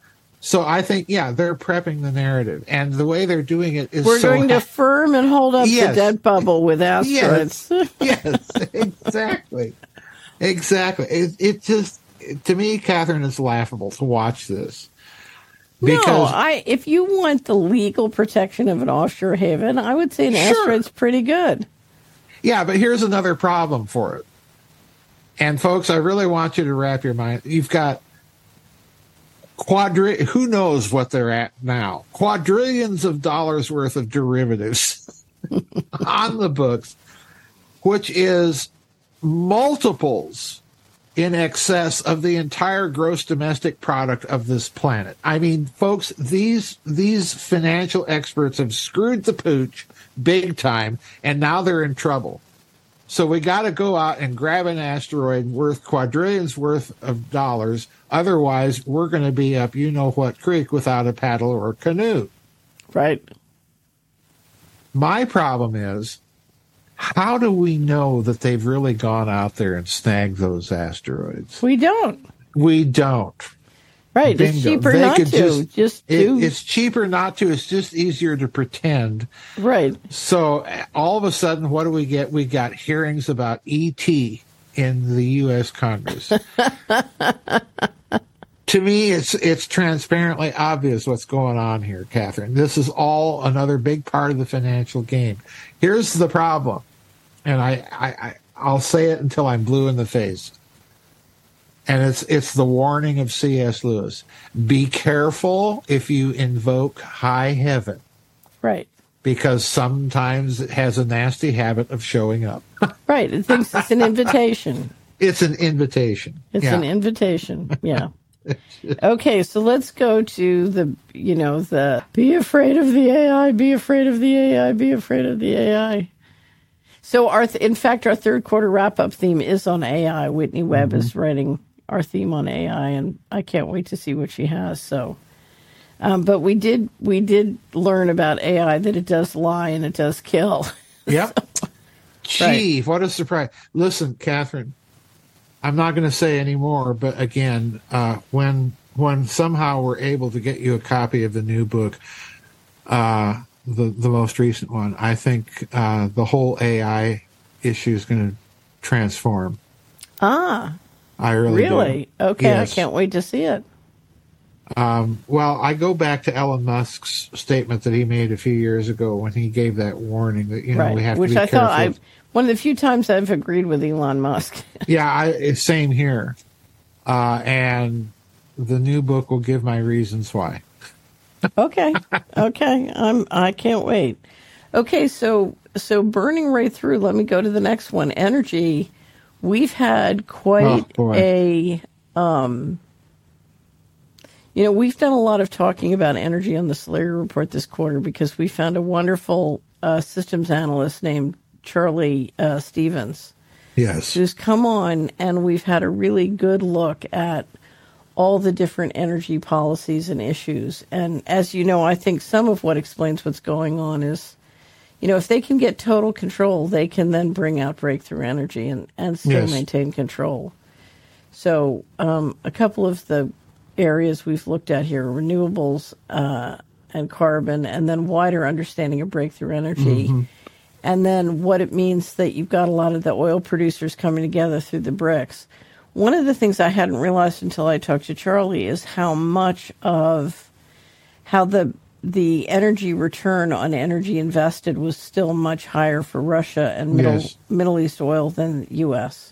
So I think, yeah, they're prepping the narrative, and the way they're doing it is we're so going to ha- firm and hold up Yes. the debt bubble with asteroids. Yes, yes, exactly, exactly. It, it just, to me, Catherine, it's laughable to watch this. No, Because I. If you want the legal protection of an offshore haven, I would say an Sure. asteroid's pretty good. yeah, but here's another problem for it. And folks, I really want you to wrap your mind. You've got quadri who knows what they're at now, quadrillions of dollars worth of derivatives on the books, which is multiples in excess of the entire gross domestic product of this planet. I mean, folks, these these financial experts have screwed the pooch big time, and now they're in trouble. So we got to go out and grab an asteroid worth quadrillions worth of dollars. Otherwise, we're going to be up you know what creek without a paddle or a canoe. Right. My problem is, how do we know that they've really gone out there and snagged those asteroids? We don't. We don't. Right. Bingo. It's cheaper They not could to. just- Just, It, do. it's cheaper not to. It's just easier to pretend. Right. So uh, all of a sudden, what do we get? We got hearings about E T in the U S Congress. To me, it's it's transparently obvious what's going on here, Catherine. This is all another big part of the financial game. Here's the problem, and I, I, I I'll say it until I'm blue in the face. And it's it's the warning of C S. Lewis. Be careful if you invoke high heaven, Right. because sometimes it has a nasty habit of showing up. Right. It thinks it's an invitation. It's an invitation. It's Yeah. an invitation. Yeah. Okay, so let's go to the, you know, the be afraid of the A I, be afraid of the A I, be afraid of the A I. So, our th- in fact, our third quarter wrap up theme is on A I. Whitney Webb Mm-hmm. is writing our theme on A I, and I can't wait to see what she has. So, um, but we did we did learn about A I that it does lie and it does kill. Yep. Gee, what a surprise. Listen, Catherine, I'm not going to say any more, but again, uh, when when somehow we're able to get you a copy of the new book, uh, the, the most recent one, I think uh, the whole A I issue is going to transform. Ah, I really do. really? Okay, Yes. I can't wait to see it. Well, I go back to Elon Musk's statement that he made a few years ago when he gave that warning that, you know, Right, we have which to be I careful. thought I one of the few times I've agreed with Elon Musk. Yeah, I, same here. Uh, and the new book will give my reasons why. Okay. Okay. I'm I can't wait. Okay, so so burning right through, let me go to the next one. Energy. We've had quite Oh, boy. a um you know, we've done a lot of talking about energy on the Solari Report this quarter because we found a wonderful uh, systems analyst named Charlie uh, Stevens Yes. who's come on, and we've had a really good look at all the different energy policies and issues. And as you know, I think some of what explains what's going on is, you know, if they can get total control, they can then bring out breakthrough energy and, and still Yes. maintain control. So um, a couple of the areas we've looked at here, renewables uh, and carbon, and then wider understanding of breakthrough energy. Mm-hmm. And then what it means that you've got a lot of the oil producers coming together through the BRICS. One of the things I hadn't realized until I talked to Charlie is how much of how the the energy return on energy invested was still much higher for Russia and Middle Yes. Middle East oil than U S.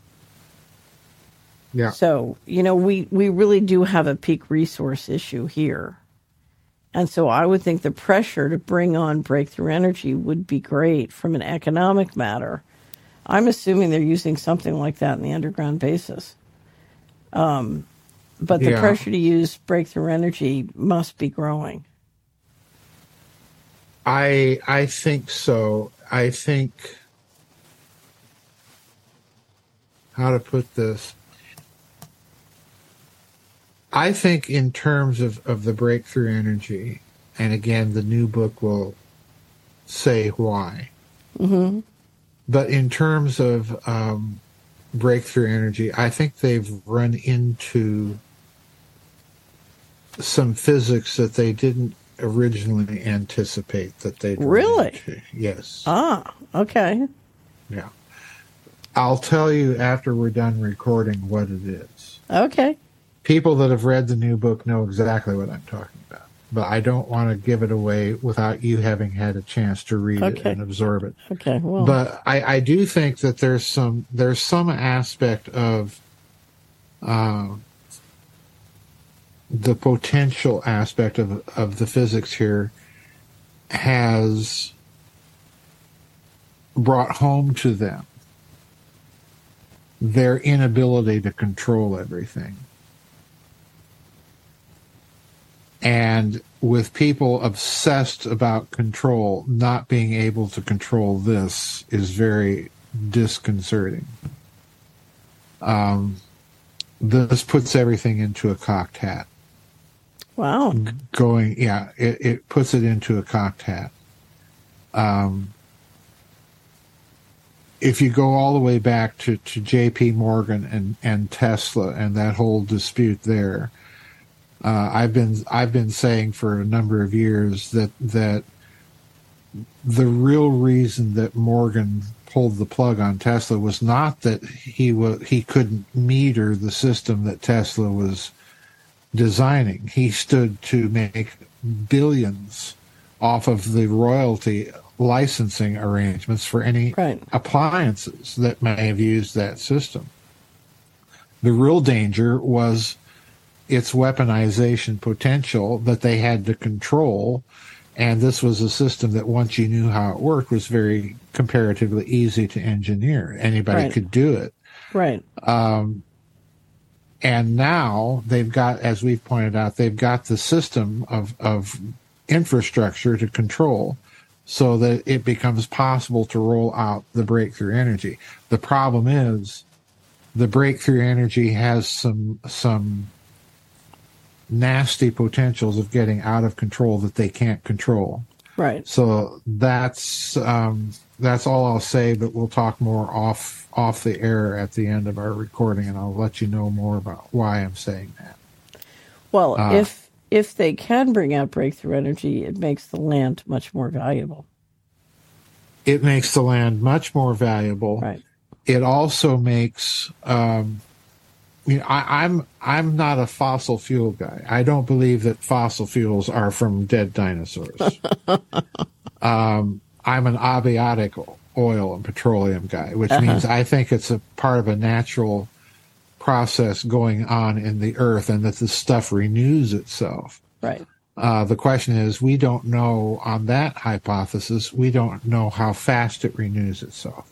Yeah. So, you know, we, we really do have a peak resource issue here. And so I would think the pressure to bring on breakthrough energy would be great from an economic matter. I'm assuming they're using something like that in the underground basis. Um, but the Yeah. pressure to use breakthrough energy must be growing. I I think so. I think, how to put this, I think in terms of, of the breakthrough energy, and again, the new book will say why. Mm-hmm. But in terms of um, breakthrough energy, I think they've run into some physics that they didn't originally anticipate that they'd run Really? into. Yes. Ah, okay. Yeah. I'll tell you after we're done recording what it is. Okay. People that have read the new book know exactly what I'm talking about, but I don't want to give it away without you having had a chance to read it Okay. and absorb it. Okay. Well, But I, I do think that there's some there's some aspect of uh, the potential aspect of of the physics here has brought home to them their inability to control everything. And with people obsessed about control, not being able to control this is very disconcerting. Um, this puts everything into a cocked hat. wow. Going, yeah, it, it puts it into a cocked hat. Um, if you go all the way back to, to J P Morgan and, and Tesla and that whole dispute there, Uh, I've been I've been saying for a number of years that that the real reason that Morgan pulled the plug on Tesla was not that he was he couldn't meter the system that Tesla was designing. He stood to make billions off of the royalty licensing arrangements for any Right. appliances that may have used that system. The real danger was its weaponization potential that they had to control, and this was a system that once you knew how it worked was very comparatively easy to engineer. Anybody Right. could do it. Right. Um, and now they've got, as we've pointed out, they've got the system of, of infrastructure to control so that it becomes possible to roll out the breakthrough energy. The problem is the breakthrough energy has some some nasty potentials of getting out of control that they can't control. Right. So that's um, that's all I'll say, but we'll talk more off off the air at the end of our recording, and I'll let you know more about why I'm saying that. Well, Uh, if if they can bring out breakthrough energy, it makes the land much more valuable. It makes the land much more valuable. Right. It also makes um, you know, I, I'm I'm not a fossil fuel guy. I don't believe that fossil fuels are from dead dinosaurs. um, I'm an abiotic oil and petroleum guy, which Uh-huh. means I think it's a part of a natural process going on in the earth, and that the stuff renews itself. Right. Uh, the question is, we don't know on that hypothesis. We don't know how fast it renews itself.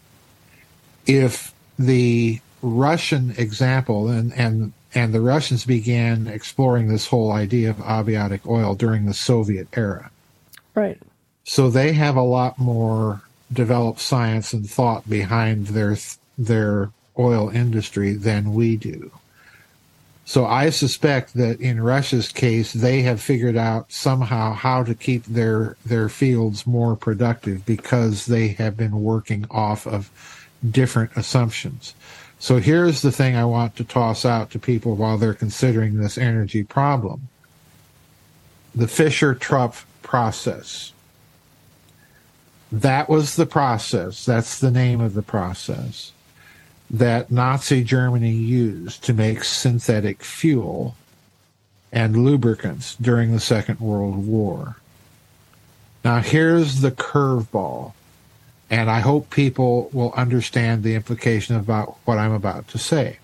If the Russian example, and, and and the Russians began exploring this whole idea of abiotic oil during the Soviet era. Right. So they have a lot more developed science and thought behind their their oil industry than we do. So I suspect that in Russia's case, they have figured out somehow how to keep their their fields more productive because they have been working off of different assumptions. So here's the thing I want to toss out to people while they're considering this energy problem. The Fischer-Tropsch process. That was the process, that's the name of the process, that Nazi Germany used to make synthetic fuel and lubricants during the Second World War. Now here's the curveball. And I hope people will understand the implication about what I'm about to say.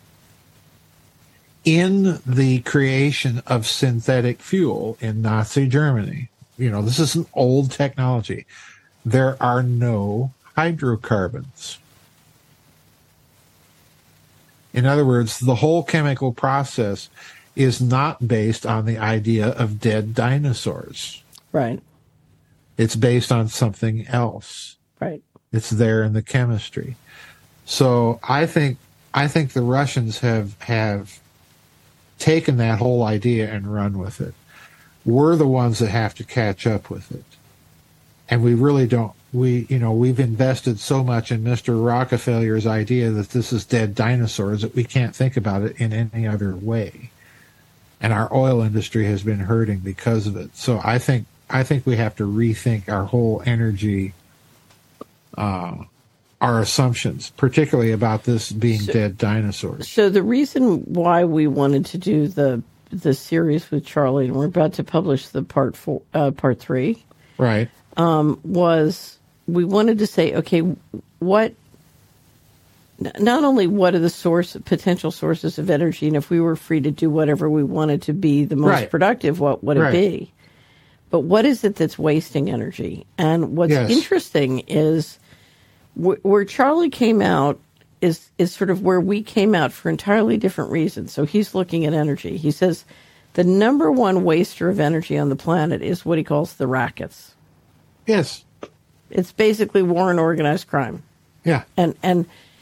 In the creation of synthetic fuel in Nazi Germany, you know, this is an old technology, there are no hydrocarbons. In other words, the whole chemical process is not based on the idea of dead dinosaurs. Right. It's based on something else. Right. It's there in the chemistry. So I think I think the Russians have have taken that whole idea and run with it. We're the ones that have to catch up with it. And we really don't. We, you know, we've invested so much in Mister Rockefeller's idea that this is dead dinosaurs that we can't think about it in any other way. and our oil industry has been hurting because of it. So I think I think we have to rethink our whole energy, uh, our assumptions, particularly about this being so, dead dinosaurs. So the reason why we wanted to do the the series with Charlie, and we're about to publish the part four, uh, part three, right, um, was we wanted to say, okay, what, not only what are the source potential sources of energy, and if we were free to do whatever we wanted to be the most right. productive, what would it right. be? But what is it that's wasting energy? And what's yes. interesting is wh- where Charlie came out is is sort of where we came out for entirely different reasons. So he's looking at energy. He says the number one waster of energy on the planet is what he calls the rackets. Yes. It's basically war and organized crime. Yeah. And and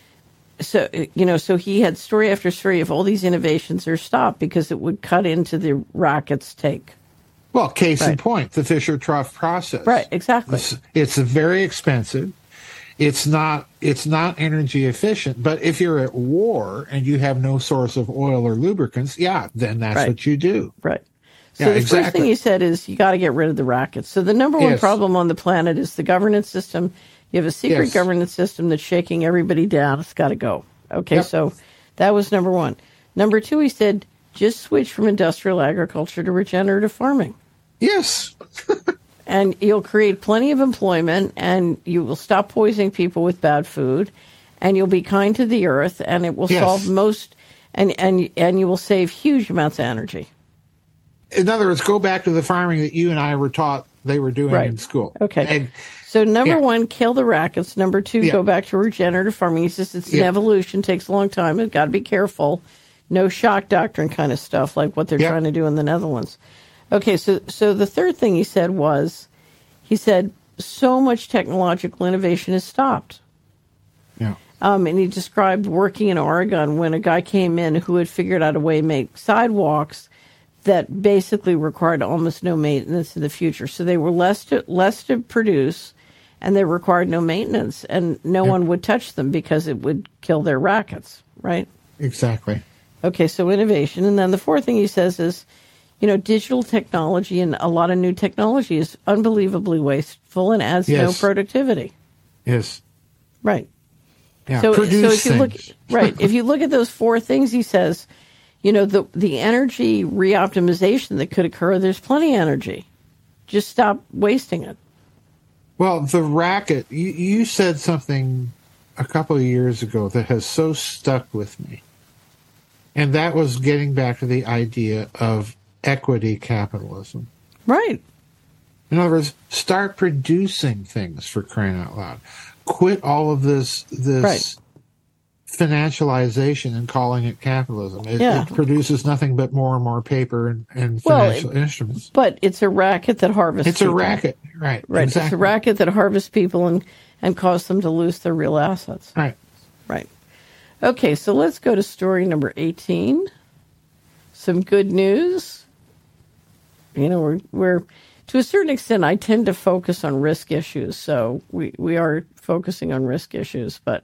so, you know, so he had story after story of all these innovations are stopped because it would cut into the rackets' take. Well, case right. in point, the Fischer-Tropsch process. Right, exactly. It's, it's very expensive. It's not it's not energy efficient, but if you're at war and you have no source of oil or lubricants, yeah, then that's right. what you do. Right. So yeah, the exactly. first thing he said is you got to get rid of the rackets. So the number one yes. problem on the planet is the governance system. You have a secret yes. governance system that's shaking everybody down. It's got to go. Okay, yep. so that was number one. Number two, he said, just switch from industrial agriculture to regenerative farming. Yes. And you'll create plenty of employment, and you will stop poisoning people with bad food, and you'll be kind to the earth, and it will yes. solve most, and, and, and you will save huge amounts of energy. In other words, go back to the farming that you and I were taught they were doing right. in school. Okay. And, so number yeah. one, kill the rackets. Number two, yeah. go back to regenerative farming. He says it's an yeah. evolution, takes a long time. You've got to be careful. No shock doctrine kind of stuff like what they're yeah. trying to do in the Netherlands. Okay, so so the third thing he said was, he said, so much technological innovation has stopped. Yeah. Um, and he described working in Oregon when a guy came in who had figured out a way to make sidewalks that basically required almost no maintenance in the future. So they were less to, less to produce, and they required no maintenance, and no yeah. one would touch them because it would kill their rackets, right? Exactly. Okay, so innovation. And then the fourth thing he says is, you know, digital technology and a lot of new technology is unbelievably wasteful and adds yes. no productivity. Yes. Right. Yeah. So, Produce so if you look, things. right, if you look at those four things, he says, you know, the the energy reoptimization that could occur, there's plenty of energy. Just stop wasting it. Well, the racket, you, you said something a couple of years ago that has so stuck with me. And that was getting back to the idea of equity capitalism. Right. In other words, start producing things, for crying out loud. Quit all of this this right. financialization and calling it capitalism. It, yeah. it produces nothing but more and more paper and, and financial well, it, instruments. But it's a racket that harvests It's people. a racket, right. Right. Exactly. It's a racket that harvests people and, and causes them to lose their real assets. Right. Right. Okay, so let's go to story number eighteen. Some good news. You know, we're, we're to a certain extent, I tend to focus on risk issues, so we, we are focusing on risk issues, but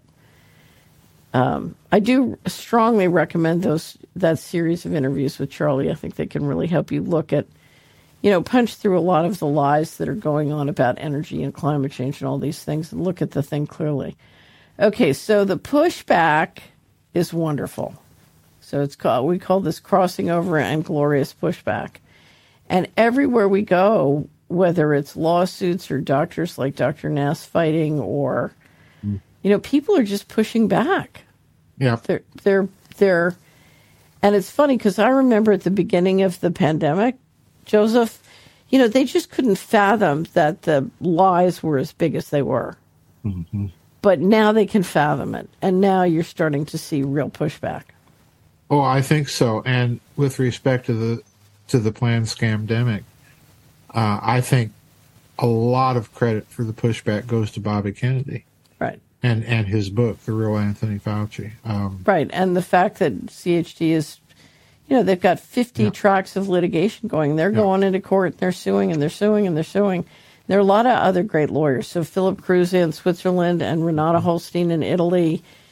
um, I do strongly recommend those that series of interviews with Charlie. I think they can really help you look at, you know, punch through a lot of the lies that are going on about energy and climate change and all these things and look at the thing clearly. Okay, so the pushback is wonderful. So it's called, we call this crossing over and glorious pushback. And everywhere we go, whether it's lawsuits or doctors like Doctor Nass fighting or, mm. you know, people are just pushing back. Yeah. They're, they're, they're, and it's funny because I remember at the beginning of the pandemic, Joseph, you know, they just couldn't fathom that the lies were as big as they were. Mm-hmm. But now they can fathom it. And now you're starting to see real pushback. Oh, I think so. And with respect to the to the planned scamdemic, uh, I think a lot of credit for the pushback goes to Bobby Kennedy. Right. And and his book, The Real Anthony Fauci. Um, right. And the fact that C H D is, you know, they've got fifty yeah. tracks of litigation going. They're yeah. going into court, and they're suing, and they're suing, and they're suing. There are a lot of other great lawyers. So Philip Cruz in Switzerland and Renata Holstein in Italy.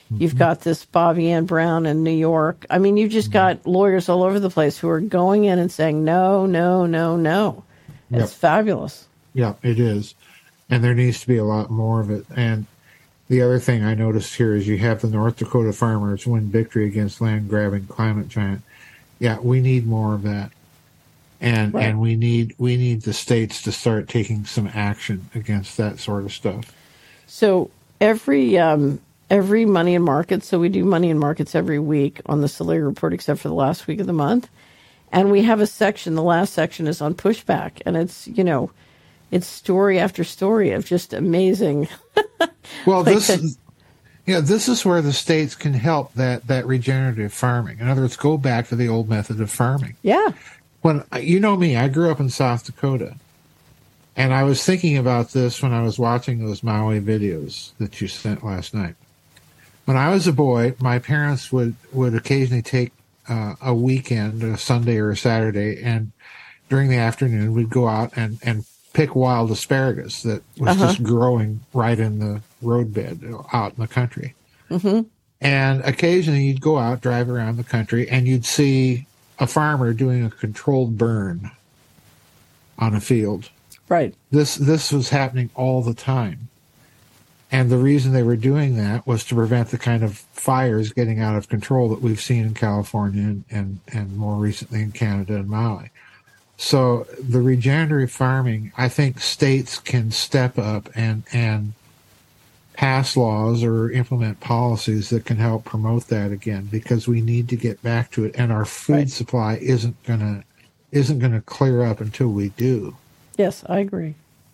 You've got this Bobby Ann Brown in New York. I mean, you've just got lawyers all over the place who are going in and saying, no, no, no, no. It's yep. fabulous. Yeah, it is. And there needs to be a lot more of it. And the other thing I noticed here is you have the North Dakota farmers win victory against land-grabbing climate giant. Yeah, we need more of that. And right. and we need we need the states to start taking some action against that sort of stuff. So every... Um, Every Money in Markets, so we do Money in Markets every week on the Solari Report, except for the last week of the month. And we have a section, the last section is on pushback. And it's, you know, it's story after story of just amazing. Well, like this the, is, yeah, this is where the states can help that, that regenerative farming. In other words, go back to the old method of farming. Yeah. When, you know me, I grew up in South Dakota. And I was thinking about this when I was watching those Maui videos that you sent last night. When I was a boy, my parents would, would occasionally take uh, a weekend, a Sunday or a Saturday, and during the afternoon, we'd go out and, and pick wild asparagus that was uh-huh. just growing right in the roadbed out in the country. Mm-hmm. And occasionally you'd go out, drive around the country, and you'd see a farmer doing a controlled burn on a field. Right. This this was happening all the time. And the reason they were doing that was to prevent the kind of fires getting out of control that we've seen in California and, and, and more recently in Canada and Maui. So the regenerative farming, I think states can step up and, and pass laws or implement policies that can help promote that again, because we need to get back to it. And our food right. supply isn't gonna isn't gonna clear up until we do. Yes, I agree.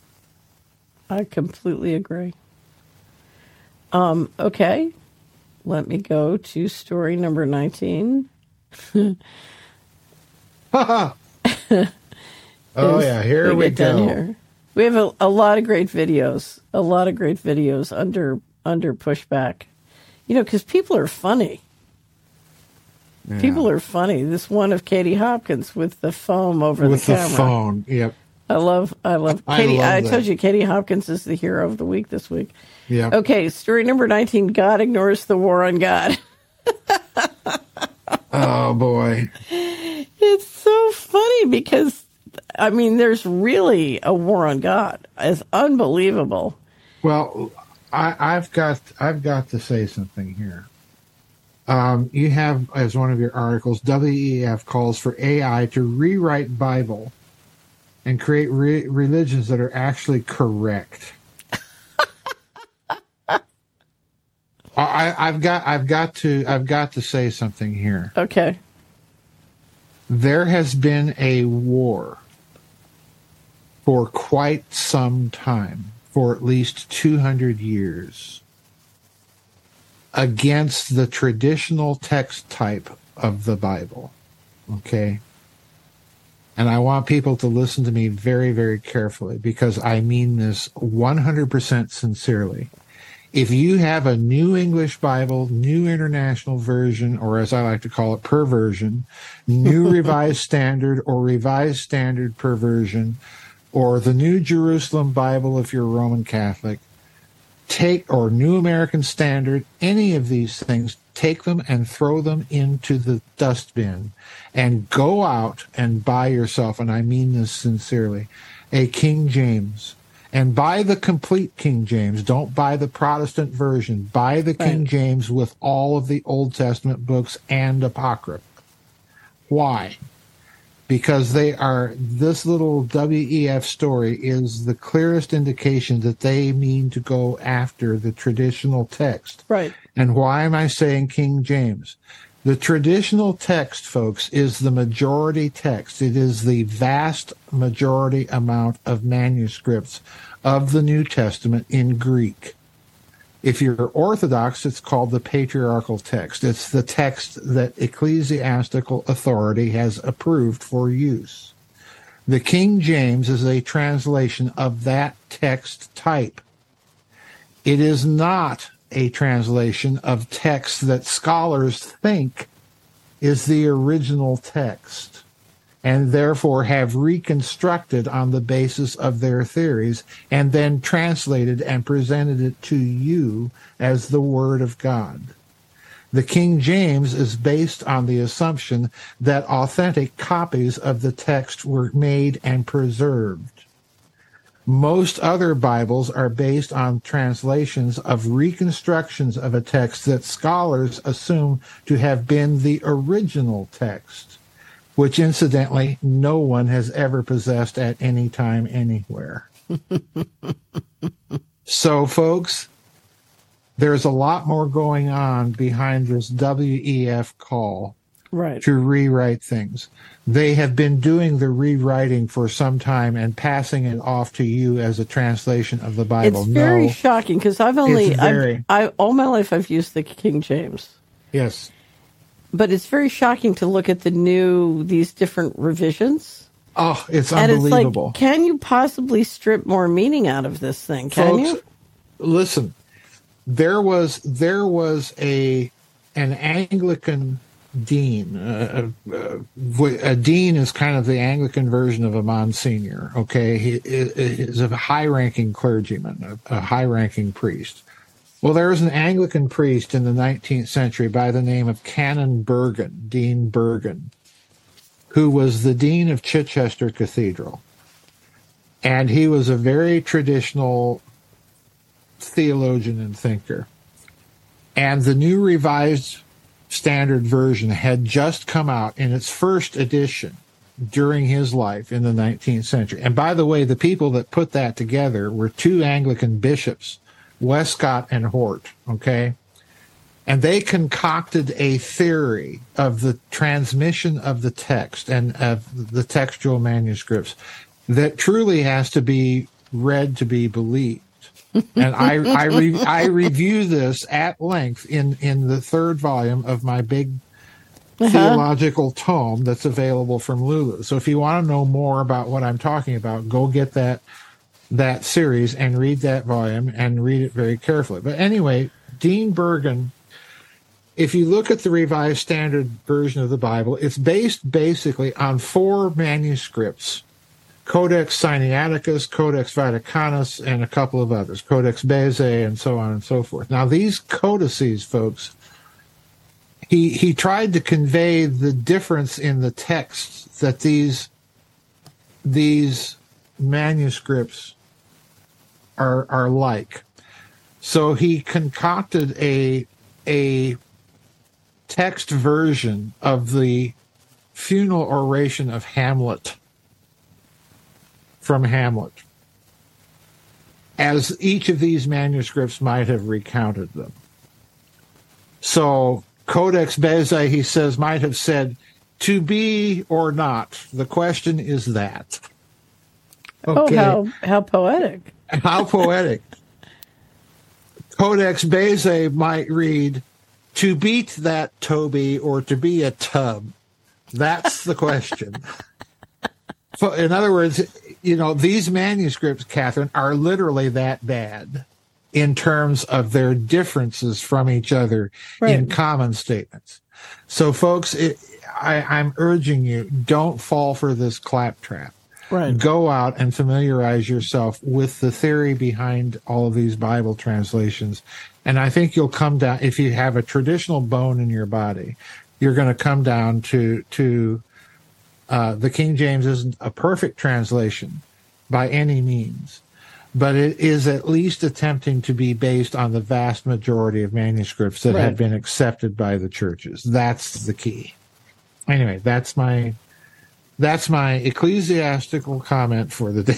I completely agree. Um, okay, let me go to story number nineteen. Oh, yeah, here we, we go. Here. We have a, a lot of great videos, a lot of great videos under under pushback. You know, because people are funny. Yeah. People are funny. This one of Katie Hopkins with the foam over with the camera. With the phone, yep. I love, I love I Katie. love I that. told you, Katie Hopkins is the hero of the week this week. Yeah. Okay, story number nineteen, God ignores the war on God. Oh, boy. It's so funny because, I mean, there's really a war on God. It's unbelievable. Well, I, I've got I've got to say something here. Um, you have, as one of your articles, W E F calls for A I to rewrite Bible and create re- religions that are actually correct. I, I've got, I've got to, I've got to say something here. Okay. There has been a war for quite some time, for at least two hundred years, against the traditional text type of the Bible. Okay. And I want people to listen to me very, very carefully, because I mean this one hundred percent sincerely. If you have a New English Bible, New International Version, or as I like to call it, Perversion, New Revised Standard or Revised Standard Perversion, or the New Jerusalem Bible if you're Roman Catholic, take, or New American Standard, any of these things, take them and throw them into the dustbin and go out and buy yourself, and I mean this sincerely, a King James. And buy the complete King James. Don't buy the Protestant version. Buy the King right. James with all of the Old Testament books and Apocrypha. Why? Because they are, this little W E F story is the clearest indication that they mean to go after the traditional text. Right. And why am I saying King James? The traditional text, folks, is the majority text. It is the vast majority amount of manuscripts of the New Testament in Greek. If you're Orthodox, it's called the patriarchal text. It's the text that ecclesiastical authority has approved for use. The King James is a translation of that text type. It is not a translation of text that scholars think is the original text, and therefore have reconstructed on the basis of their theories and then translated and presented it to you as the Word of God. The King James is based on the assumption that authentic copies of the text were made and preserved. Most other Bibles are based on translations of reconstructions of a text that scholars assume to have been the original text, which incidentally no one has ever possessed at any time anywhere. So, folks, there's a lot more going on behind this W E F call right. to rewrite things. They have been doing the rewriting for some time and passing it off to you as a translation of the Bible. It's very no, shocking because I've only, it's very, I've, I, all my life I've used the King James. Yes. But it's very shocking to look at the new, these different revisions. Oh, it's and unbelievable. It's like, can you possibly strip more meaning out of this thing? Can Folks, you? Listen, there was, there was a, an Anglican dean. Uh, uh, a dean is kind of the Anglican version of a Monsignor, okay? He is a high-ranking clergyman, a, a high-ranking priest. Well, there was an Anglican priest in the nineteenth century by the name of Canon Bergen, Dean Bergen, who was the dean of Chichester Cathedral. And he was a very traditional theologian and thinker. And the New Revised Standard Version had just come out in its first edition during his life in the nineteenth century. And by the way, the people that put that together were two Anglican bishops, Westcott and Hort, okay? And they concocted a theory of the transmission of the text and of the textual manuscripts that truly has to be read to be believed. And I I, re, I review this at length in, in the third volume of my big uh-huh. theological tome that's available from Lulu. So if you want to know more about what I'm talking about, go get that that series and read that volume and read it very carefully. But anyway, Dean Bergen, if you look at the Revised Standard Version of the Bible, it's based basically on four manuscripts: Codex Sinaiticus, Codex Vaticanus, and a couple of others, Codex Bezae, and so on and so forth. Now, these codices, folks, he he tried to convey the difference in the texts that these these manuscripts are are like. So he concocted a a text version of the funeral oration of Hamlet from Hamlet, as each of these manuscripts might have recounted them. So Codex Bezae, he says, might have said, "To be or not, the question is that." Okay. Oh, how, how poetic. How poetic. Codex Bezae might read, "To beat that Toby or to be a tub? That's the question." So, in other words, you know, these manuscripts, Catherine, are literally that bad in terms of their differences from each other right. in common statements. So, folks, it, I, I'm urging you, don't fall for this claptrap. Right. Go out and familiarize yourself with the theory behind all of these Bible translations. And I think you'll come down, if you have a traditional bone in your body, you're going to come down to, to uh, the King James isn't a perfect translation by any means, but it is at least attempting to be based on the vast majority of manuscripts that right. have been accepted by the churches. That's the key. Anyway, that's my... That's my ecclesiastical comment for the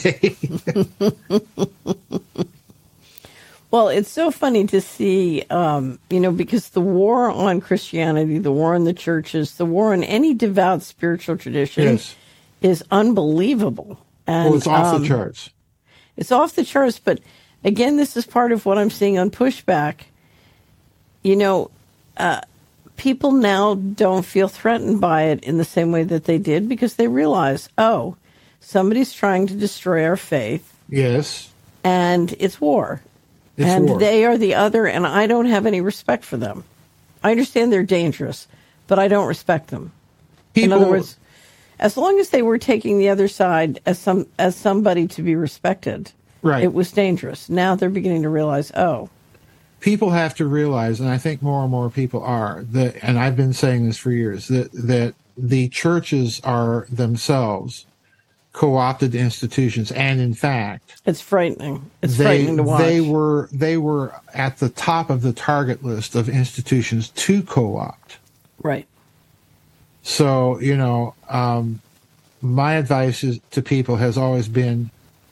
day. Well, it's so funny to see, um, you know, because the war on Christianity, the war on the churches, the war on any devout spiritual tradition yes. is unbelievable. And, well, it's off um, the charts. It's off the charts. But again, this is part of what I'm seeing on Pushback. You know, uh, people now don't feel threatened by it in the same way that they did because they realize, oh, somebody's trying to destroy our faith. Yes. And it's war. It's and war. They are the other, and I don't have any respect for them. I understand they're dangerous, but I don't respect them. People, in other words, as long as they were taking the other side as some as somebody to be respected, right. it was dangerous. Now they're beginning to realize, oh, people have to realize, and I think more and more people are, that, and I've been saying this for years, that, that the churches are themselves co-opted institutions, and in fact, it's frightening. It's they, frightening to watch. They were they were at the top of the target list of institutions to co-opt. Right. So, you know, um, my advice is, to people has always been,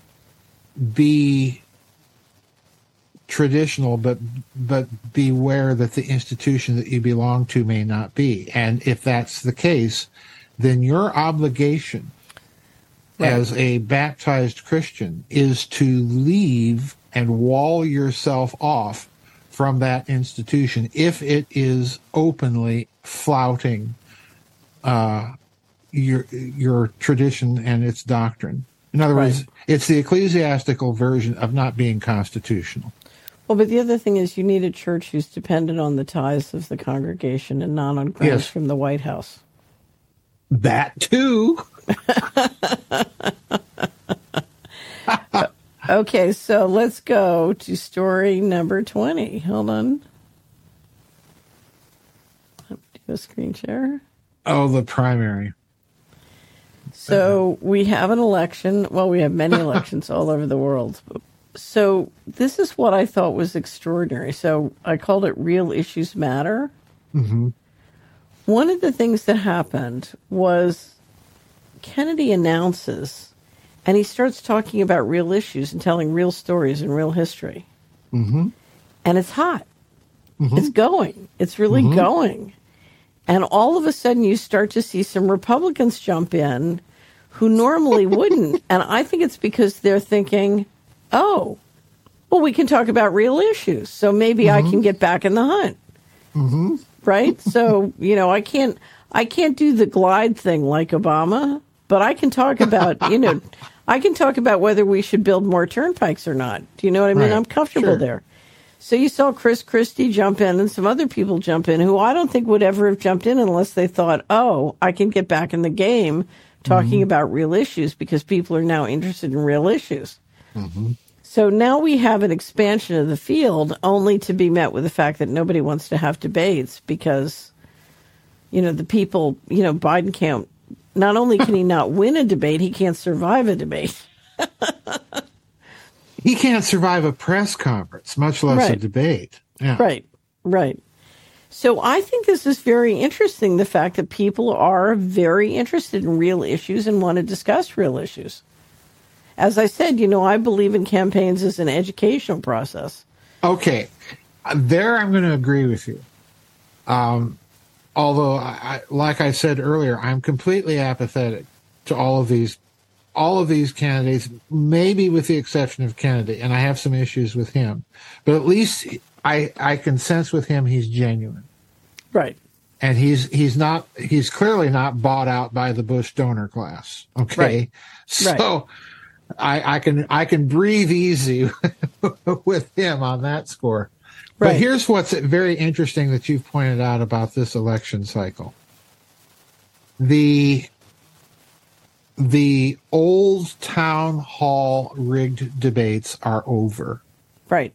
be traditional, but but beware that the institution that you belong to may not be. And if that's the case, then your obligation right. as a baptized Christian is to leave and wall yourself off from that institution if it is openly flouting uh, your your tradition and its doctrine. In other right. words, it's the ecclesiastical version of not being constitutional. Well, but the other thing is, you need a church who's dependent on the tithes of the congregation and not on grants yes. from the White House. That too. Okay, so let's go to story number twenty. Hold on. Do a screen share. Oh, the primary. So we have an election. Well, we have many elections all over the world. So this is what I thought was extraordinary. So I called it Real Issues Matter. Mm-hmm. One of the things that happened was Kennedy announces, and he starts talking about real issues and telling real stories and real history. Mm-hmm. And it's hot. Mm-hmm. It's going. It's really mm-hmm. going. And all of a sudden you start to see some Republicans jump in who normally wouldn't. And I think it's because they're thinking, oh, well, we can talk about real issues, so maybe mm-hmm. I can get back in the hunt. Mm-hmm. Right? So, you know, I can't I can't do the glide thing like Obama, but I can talk about, you know, I can talk about whether we should build more turnpikes or not. Do you know what I mean? Right. I'm comfortable Sure. there. So you saw Chris Christie jump in and some other people jump in who I don't think would ever have jumped in unless they thought, oh, I can get back in the game talking mm-hmm. about real issues because people are now interested in real issues. Mm-hmm. So now we have an expansion of the field only to be met with the fact that nobody wants to have debates because, you know, the people, you know, Biden can't, not only can he not win a debate, he can't survive a debate. He can't survive a press conference, much less right. a debate. Yeah. Right, right. So I think this is very interesting, the fact that people are very interested in real issues and want to discuss real issues. As I said, you know, I believe in campaigns as an educational process. Okay. There I'm going to agree with you. Um, although, I, I, like I said earlier, I'm completely apathetic to all of these all of these candidates, maybe with the exception of Kennedy, and I have some issues with him. But at least I, I can sense with him he's genuine. Right. And he's he's not he's clearly not bought out by the Bush donor class. Okay. Right. So right. I, I can I can breathe easy with him on that score. Right. But here's what's very interesting that you've pointed out about this election cycle. The the old town hall rigged debates are over. Right.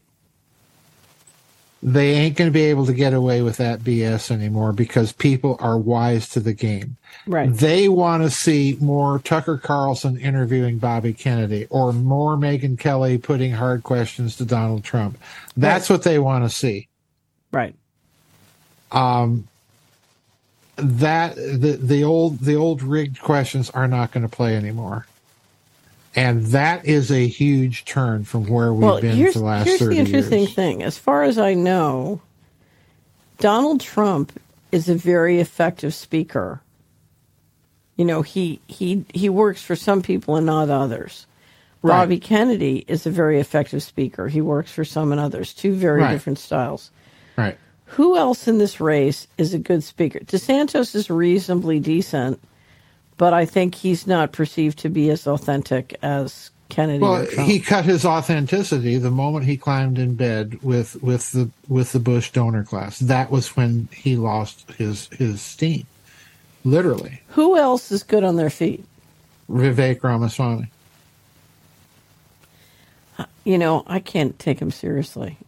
They ain't going to be able to get away with that B S anymore because people are wise to the game. Right. They want to see more Tucker Carlson interviewing Bobby Kennedy or more Megyn Kelly putting hard questions to Donald Trump. That's right. what they want to see. Right. Um, that the the old the old rigged questions are not going to play anymore. And that is a huge turn from where we've well, been here's, for the last here's thirty the interesting years. thing. As far as I know, Donald Trump is a very effective speaker. You know, he he he works for some people and not others. Right. Bobby Kennedy is a very effective speaker. He works for some and others. Two very right. different styles. Right. Who else in this race is a good speaker? DeSantis is reasonably decent, but I think he's not perceived to be as authentic as Kennedy. Well, or Trump. He cut his authenticity the moment he climbed in bed with with the with the Bush donor class. That was when he lost his his steam, literally. Who else is good on their feet? Vivek Ramaswamy. You know, I can't take him seriously.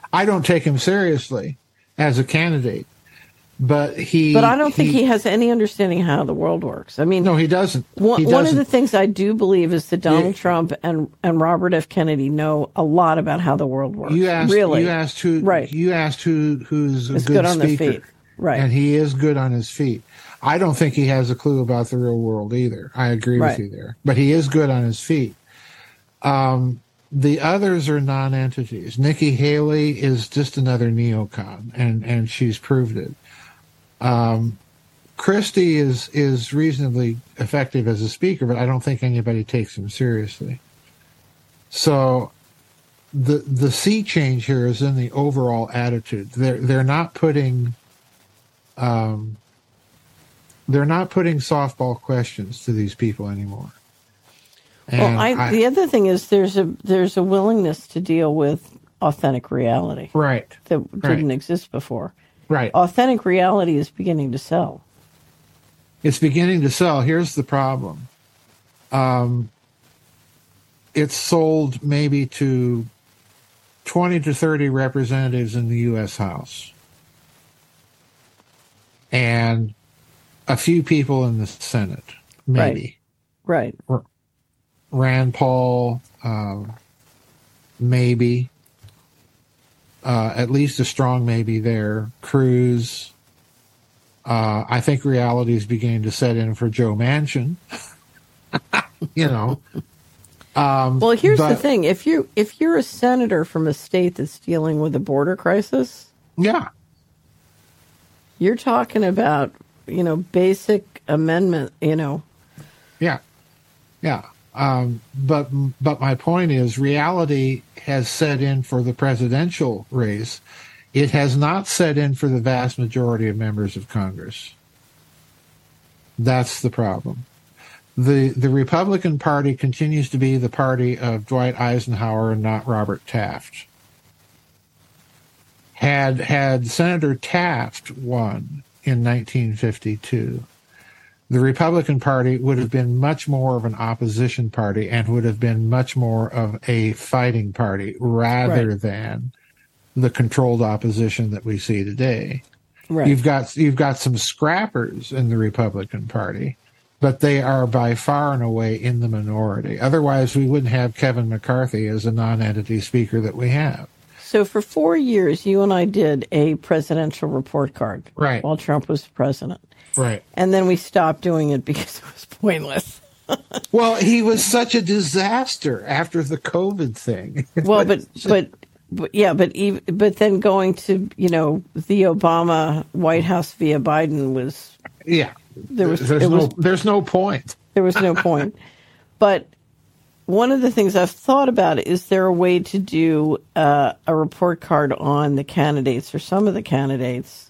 I don't take him seriously as a candidate, but he. But I don't think he, he has any understanding how the world works. I mean, no, he doesn't. One, he one doesn't. of the things I do believe is that Donald Yeah. Trump and, and Robert F. Kennedy know a lot about how the world works. You asked. really, You asked who. right? You asked who. Who's a Is good, good on their speaker, feet. Right. And he is good on his feet. I don't think he has a clue about the real world either. I agree Right. with you there, but he is good on his feet. Um, the others are non-entities. Nikki Haley is just another neocon, and, and she's proved it. Um, Christie is is reasonably effective as a speaker, but I don't think anybody takes him seriously. So the the sea change here is in the overall attitude. They're they're not putting um, they're not putting softball questions to these people anymore. And Well, I, I- the other thing is there's a there's a willingness to deal with authentic reality right, that right. didn't exist before. right. Authentic reality is beginning to sell. It's beginning to sell. Here's the problem. Um, it's sold maybe to twenty to thirty representatives in the U S House and a few people in the Senate, maybe. Right. Rand Paul, um, maybe. Uh, at least a strong maybe there. Cruz. Uh, I think reality is beginning to set in for Joe Manchin. you know. Um, Well, here's but, the thing: if you if you're a senator from a state that's dealing with a border crisis, Yeah. you're talking about you know basic amendment. You know, Yeah. Yeah. Um, but but my point is, reality has set in for the presidential race. It has not set in for the vast majority of members of Congress. That's the problem. The the Republican Party continues to be the party of Dwight Eisenhower and not Robert Taft. Had had Senator Taft won in nineteen fifty-two, the Republican Party would have been much more of an opposition party and would have been much more of a fighting party rather Right. than the controlled opposition that we see today. right? You've got you've got some scrappers in the Republican Party, but they are by far and away in the minority. Otherwise, we wouldn't have Kevin McCarthy as a non-entity speaker that we have. So for four years, you and I did a presidential report card, Right. while Trump was president, Right. and then we stopped doing it because it was pointless. Well, he was such a disaster after the COVID thing. Well, but but. But yeah, but even, but then going to you know the Obama White House via Biden was yeah, there was there's it no was there's no point. there was no point. But one of the things I've thought about is there a way to do uh, a report card on the candidates or some of the candidates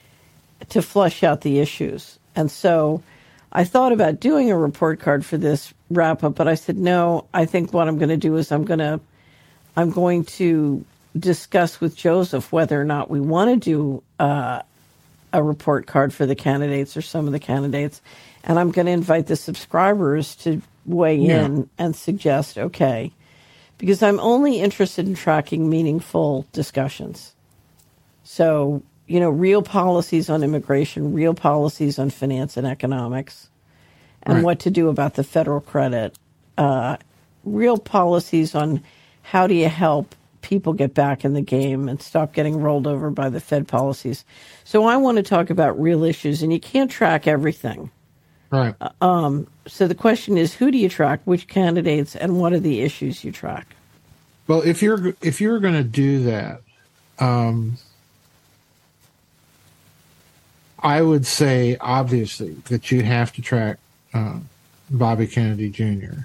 to flesh out the issues? And so I thought about doing a report card for this wrap up, but I said no. I think what I'm going to do is I'm going to I'm going to discuss with Joseph whether or not we want to do uh, a report card for the candidates or some of the candidates. And I'm going to invite the subscribers to weigh Yeah. in and suggest, okay, because I'm only interested in tracking meaningful discussions. So, you know, real policies on immigration, real policies on finance and economics, and Right. what to do about the federal credit, uh, real policies on how do you help people get back in the game and stop getting rolled over by the Fed policies. So I want to talk about real issues, and you can't track everything. Right. So the question is, who do you track, which candidates, and what are the issues you track? Well, if you're if you're going to do that, um, I would say obviously that you have to track uh, Bobby Kennedy Junior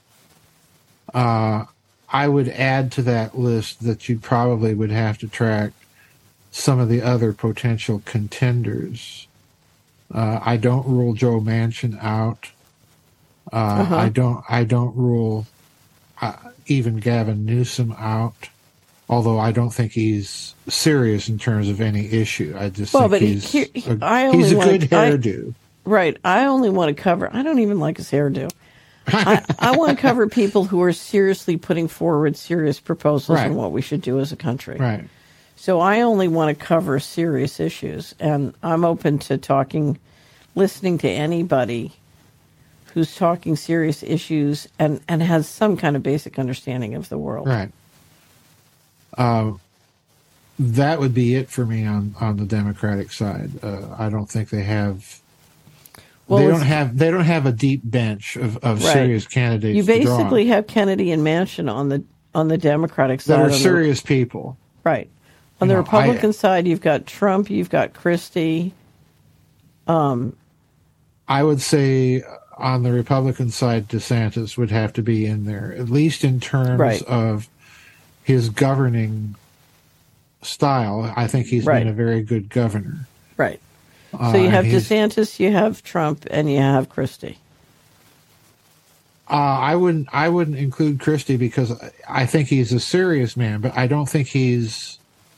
Uh, I would add to that list that you probably would have to track some of the other potential contenders. Uh, I don't rule Joe Manchin out. Uh, Uh-huh. I don't. I don't rule uh, even Gavin Newsom out. Although I don't think he's serious in terms of any issue. I just Well, think but he- he's he- he- a, I only he's a like- good I- hairdo. Right. I only want to cover, I don't even like his hairdo. I, I want to cover people who are seriously putting forward serious proposals Right. on what we should do as a country. Right. So I only want to cover serious issues, and I'm open to talking, listening to anybody who's talking serious issues and, and has some kind of basic understanding of the world. Right. Um, that would be it for me on, on the Democratic side. Uh, I don't think they have. Well, they don't have. They don't have a deep bench of, of right. serious candidates. You basically have Kennedy and Manchin on the on the Democratic side. That are serious the, people, right? On you the know, Republican I, side, you've got Trump, you've got Christie. Um, I would say on the Republican side, DeSantis would have to be in there, at least in terms right. of his governing style. I think he's right. been a very good governor. Right. So you have uh, DeSantis, you have Trump, and you have Christie. Uh, I wouldn't. I wouldn't include Christie because I think he's a serious man, but I don't think he's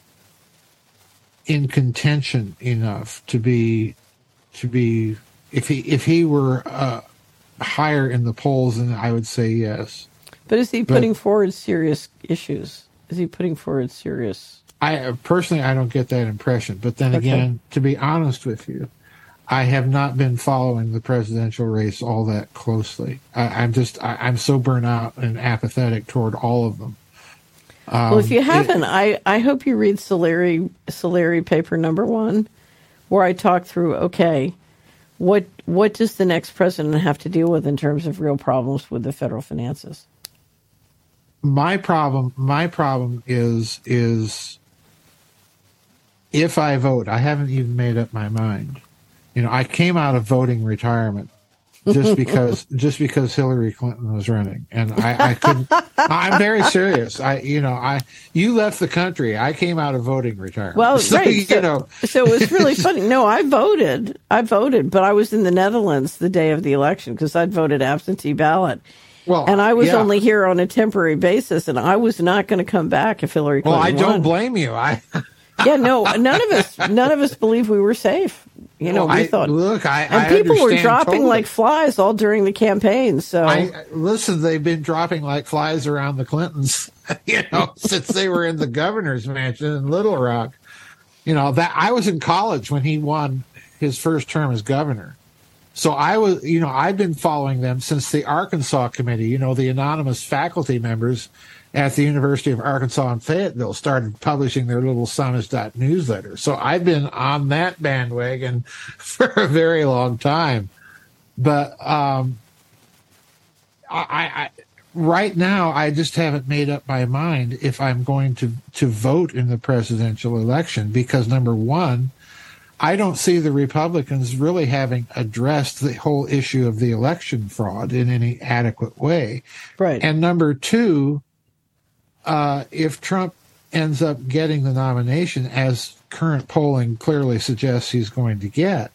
in contention enough to be to be. If he if he were uh, higher in the polls, then I would say yes. But is he putting but, forward serious issues? Is he putting forward serious? I personally, I don't get that impression. But then okay. again, to be honest with you, I have not been following the presidential race all that closely. I, I'm just, I, I'm so burnt out and apathetic toward all of them. Um, well, if you haven't, it, I, I hope you read Solari, Solari paper number one, where I talk through, okay, what what does the next president have to deal with in terms of real problems with the federal finances? My problem, my problem is is if I vote, I haven't even made up my mind. You know, I came out of voting retirement just because just because Hillary Clinton was running, and I, I couldn't. I'm very serious. I, you know, I you left the country. I came out of voting retirement. Well, so, right. You so, know, so it was really funny. No, I voted. I voted, but I was in the Netherlands the day of the election because I'd voted absentee ballot. Well, and I was yeah. only here on a temporary basis, and I was not going to come back if Hillary Clinton Well, I don't won. blame you. I. Yeah, no, none of us, none of us believed we were safe. You know, well, we I, thought. Look, I and I people were dropping totally. like flies all during the campaign. So, I, listen, they've been dropping like flies around the Clintons, you know, since they were in the governor's mansion in Little Rock. You know that I was in college when he won his first term as governor. So I was, you know, I've been following them since the Arkansas committee. You know, the anonymous faculty members at the University of Arkansas in Fayetteville started publishing their little Samizdat newsletter. So I've been on that bandwagon for a very long time. But um, I, I right now, I just haven't made up my mind if I'm going to, to vote in the presidential election because, number one, I don't see the Republicans really having addressed the whole issue of the election fraud in any adequate way. Right. And number two, Uh, if Trump ends up getting the nomination, as current polling clearly suggests he's going to get,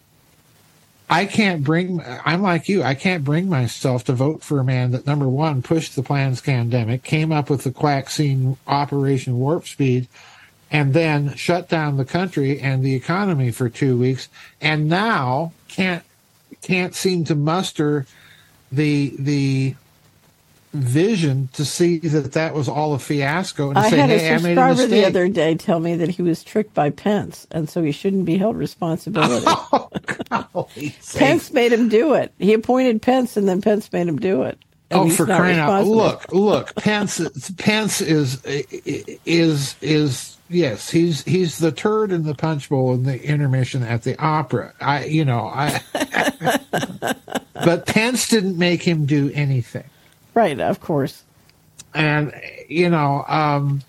I can't bring, I'm like you, I can't bring myself to vote for a man that, number one, pushed the plan scandemic, came up with the quack-scene Operation Warp Speed, and then shut down the country and the economy for two weeks, and now can't can't seem to muster the the vision to see that that was all a fiasco and to I say, had hey, a I made a subscriber mistake. the other day tell me that he was tricked by Pence, and so he shouldn't be held responsibility. Oh, golly Pence sake. made him do it. He appointed Pence, and then Pence made him do it. And Oh, he's for not crying out! responsible. Look, look, Pence. Pence is is is yes. He's he's the turd in the punch bowl in the intermission at the opera. I, you know, I. But Pence didn't make him do anything. Right, of course. And, you know, um,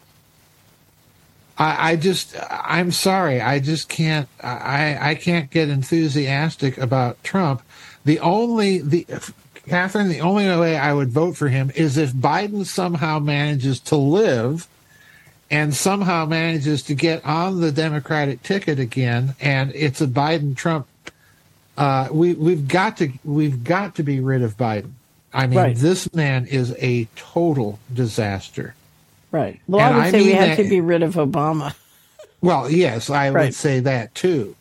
I, I just, I'm sorry. I just can't, I, I can't get enthusiastic about Trump. The only, the, Catherine, the only way I would vote for him is if Biden somehow manages to live and somehow manages to get on the Democratic ticket again, and it's a Biden-Trump. Uh, we, we've got to, we've got to be rid of Biden. I mean, right. This man is a total disaster. Right. Well, And I would I say we mean have that- to be rid of Obama. Well, yes, I Right. would say that too.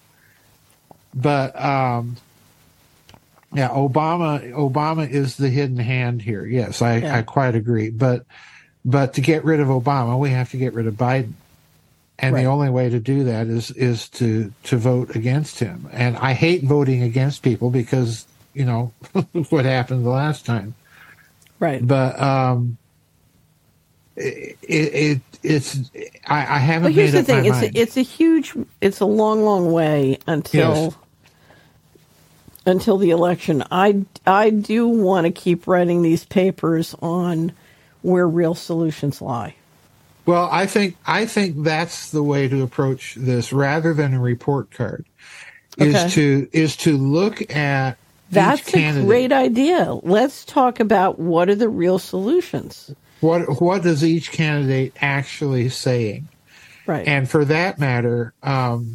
But um, yeah, Obama Obama is the hidden hand here. Yes, I, Yeah. I quite agree. But but to get rid of Obama, we have to get rid of Biden. And Right. the only way to do that is is to to vote against him. And I hate voting against people because, you know, what happened the last time. Right. But um, it, it it's I, I haven't But here's made the up thing: my it's mind. a, it's a huge, it's a long, long way until Yes. until the election. I I do want to keep writing these papers on where real solutions lie. Well, I think I think that's the way to approach this, rather than a report card. Is Okay. to is to look at That's each a candidate. great idea. Let's talk about what are the real solutions. What what is each candidate actually saying? Right. And for that matter, um,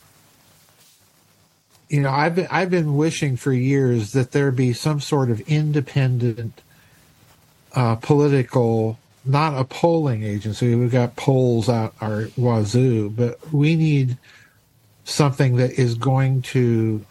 you know, I've been I've been wishing for years that there be some sort of independent uh, political, not a polling agency. We've got polls out our wazoo, but we need something that is going to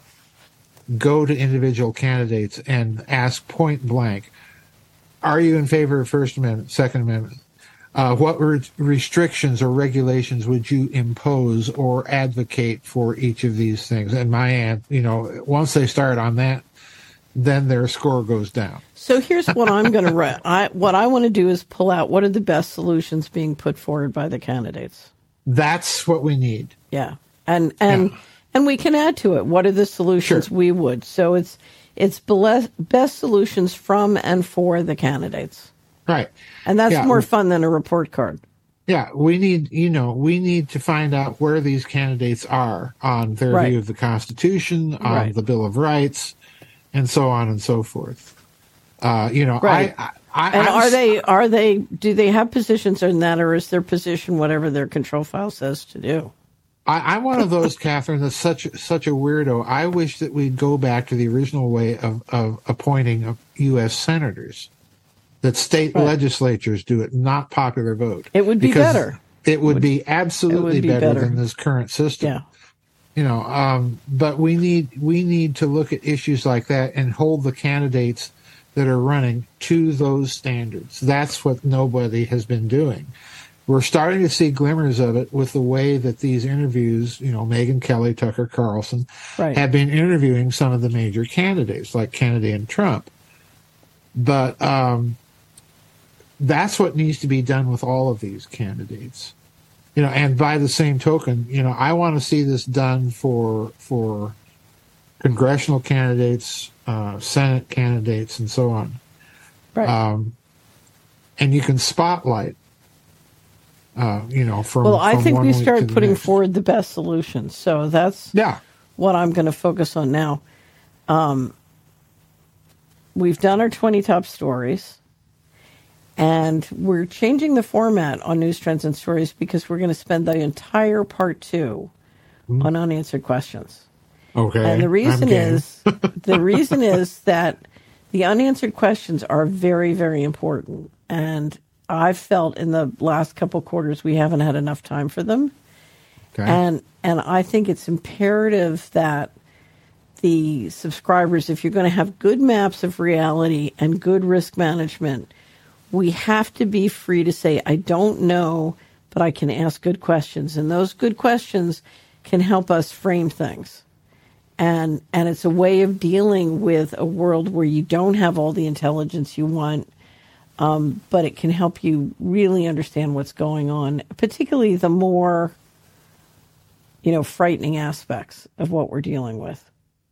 go to individual candidates and ask point blank, are you in favor of First Amendment, Second Amendment? Uh, what re- restrictions or regulations would you impose or advocate for each of these things? And my aunt, you know, once they start on that, then their score goes down. So here's what I'm going to write. I what I want to do is pull out what are the best solutions being put forward by the candidates. That's what we need. Yeah. And and Yeah. and we can add to it. What are the solutions Sure. we would? So it's it's bele- best solutions from and for the candidates. Right. And that's Yeah. more fun than a report card. Yeah, we need, you know, we need to find out where these candidates are on their Right. view of the Constitution, on Right. the Bill of Rights, and so on and so forth. Uh, you know, Right. I, I, And I'm are s- they are they do they have positions in that, or is their position whatever their control file says to do? I, I'm one of those, Catherine, that's such such a weirdo. I wish that we'd go back to the original way of, of appointing U S senators, that state Right. legislatures do it, not popular vote. It would be Because better. It would be absolutely be better, better. than this current system. Yeah. You know, um, but we need we need to look at issues like that and hold the candidates that are running to those standards. That's what nobody has been doing. We're starting to see glimmers of it with the way that these interviews, you know, Megyn Kelly, Tucker Carlson, Right. have been interviewing some of the major candidates like Kennedy and Trump. But um, that's what needs to be done with all of these candidates. You know, and by the same token, you know, I want to see this done for for congressional candidates, uh, Senate candidates, and so on. Right. Um, and you can spotlight, uh, you know, from well, I from think one we week to started the putting next. forward the best solutions. So that's Yeah, what I'm going to focus on now. Um, we've done our twenty top stories, and we're changing the format on News Trends and Stories because we're going to spend the entire part two on unanswered questions. okay. And the reason I'm game. is the reason is that the unanswered questions are very, very important. And I've felt in the last couple quarters we haven't had enough time for them. Okay. And and I think it's imperative that the subscribers, if you're going to have good maps of reality and good risk management, we have to be free to say, I don't know, but I can ask good questions. And those good questions can help us frame things. And and it's a way of dealing with a world where you don't have all the intelligence you want, um, but it can help you really understand what's going on, particularly the more, you know, frightening aspects of what we're dealing with.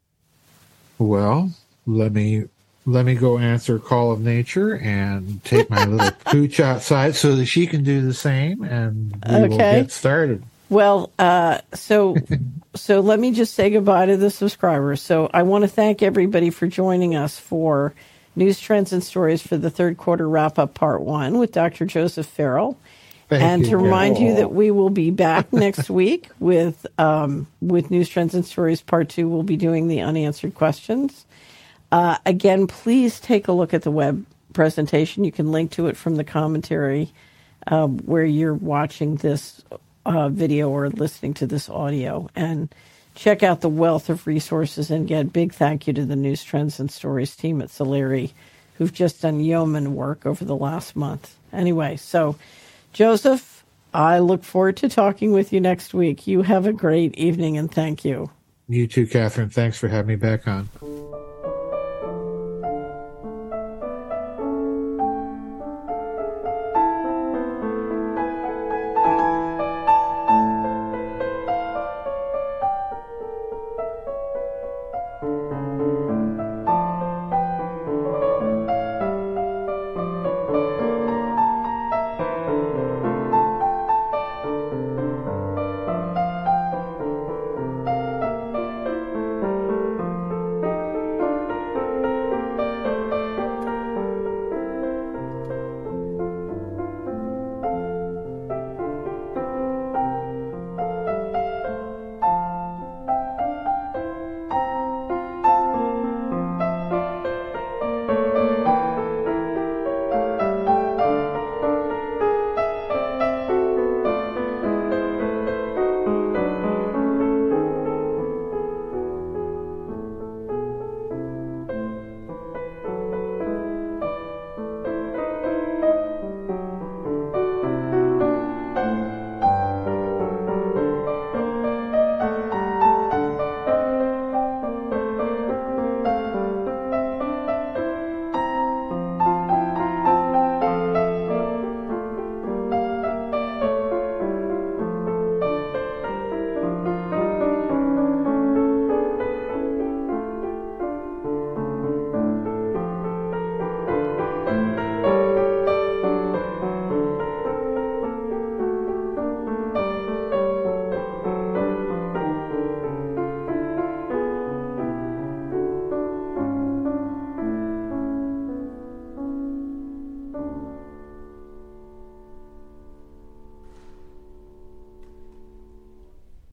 Well, let me let me go answer Call of Nature and take my little pooch outside so that she can do the same, and we will Okay. get started. Well, uh, so so let me just say goodbye to the subscribers. So I want to thank everybody for joining us for News Trends and Stories for the third quarter wrap up part one with Doctor Joseph Farrell. Thank and you, to remind Carol. you that we will be back next week with um, with News Trends and Stories part two. We'll be doing the unanswered questions. Uh, again, please take a look at the web presentation. You can link to it from the commentary uh, where you're watching this uh, video or listening to this audio. And check out the wealth of resources. And again, big thank you to the News Trends and Stories team at Solari, who've just done yeoman work over the last month. Anyway, so Joseph, I look forward to talking with you next week. You have a great evening, and thank you. You too, Catherine. Thanks for having me back on.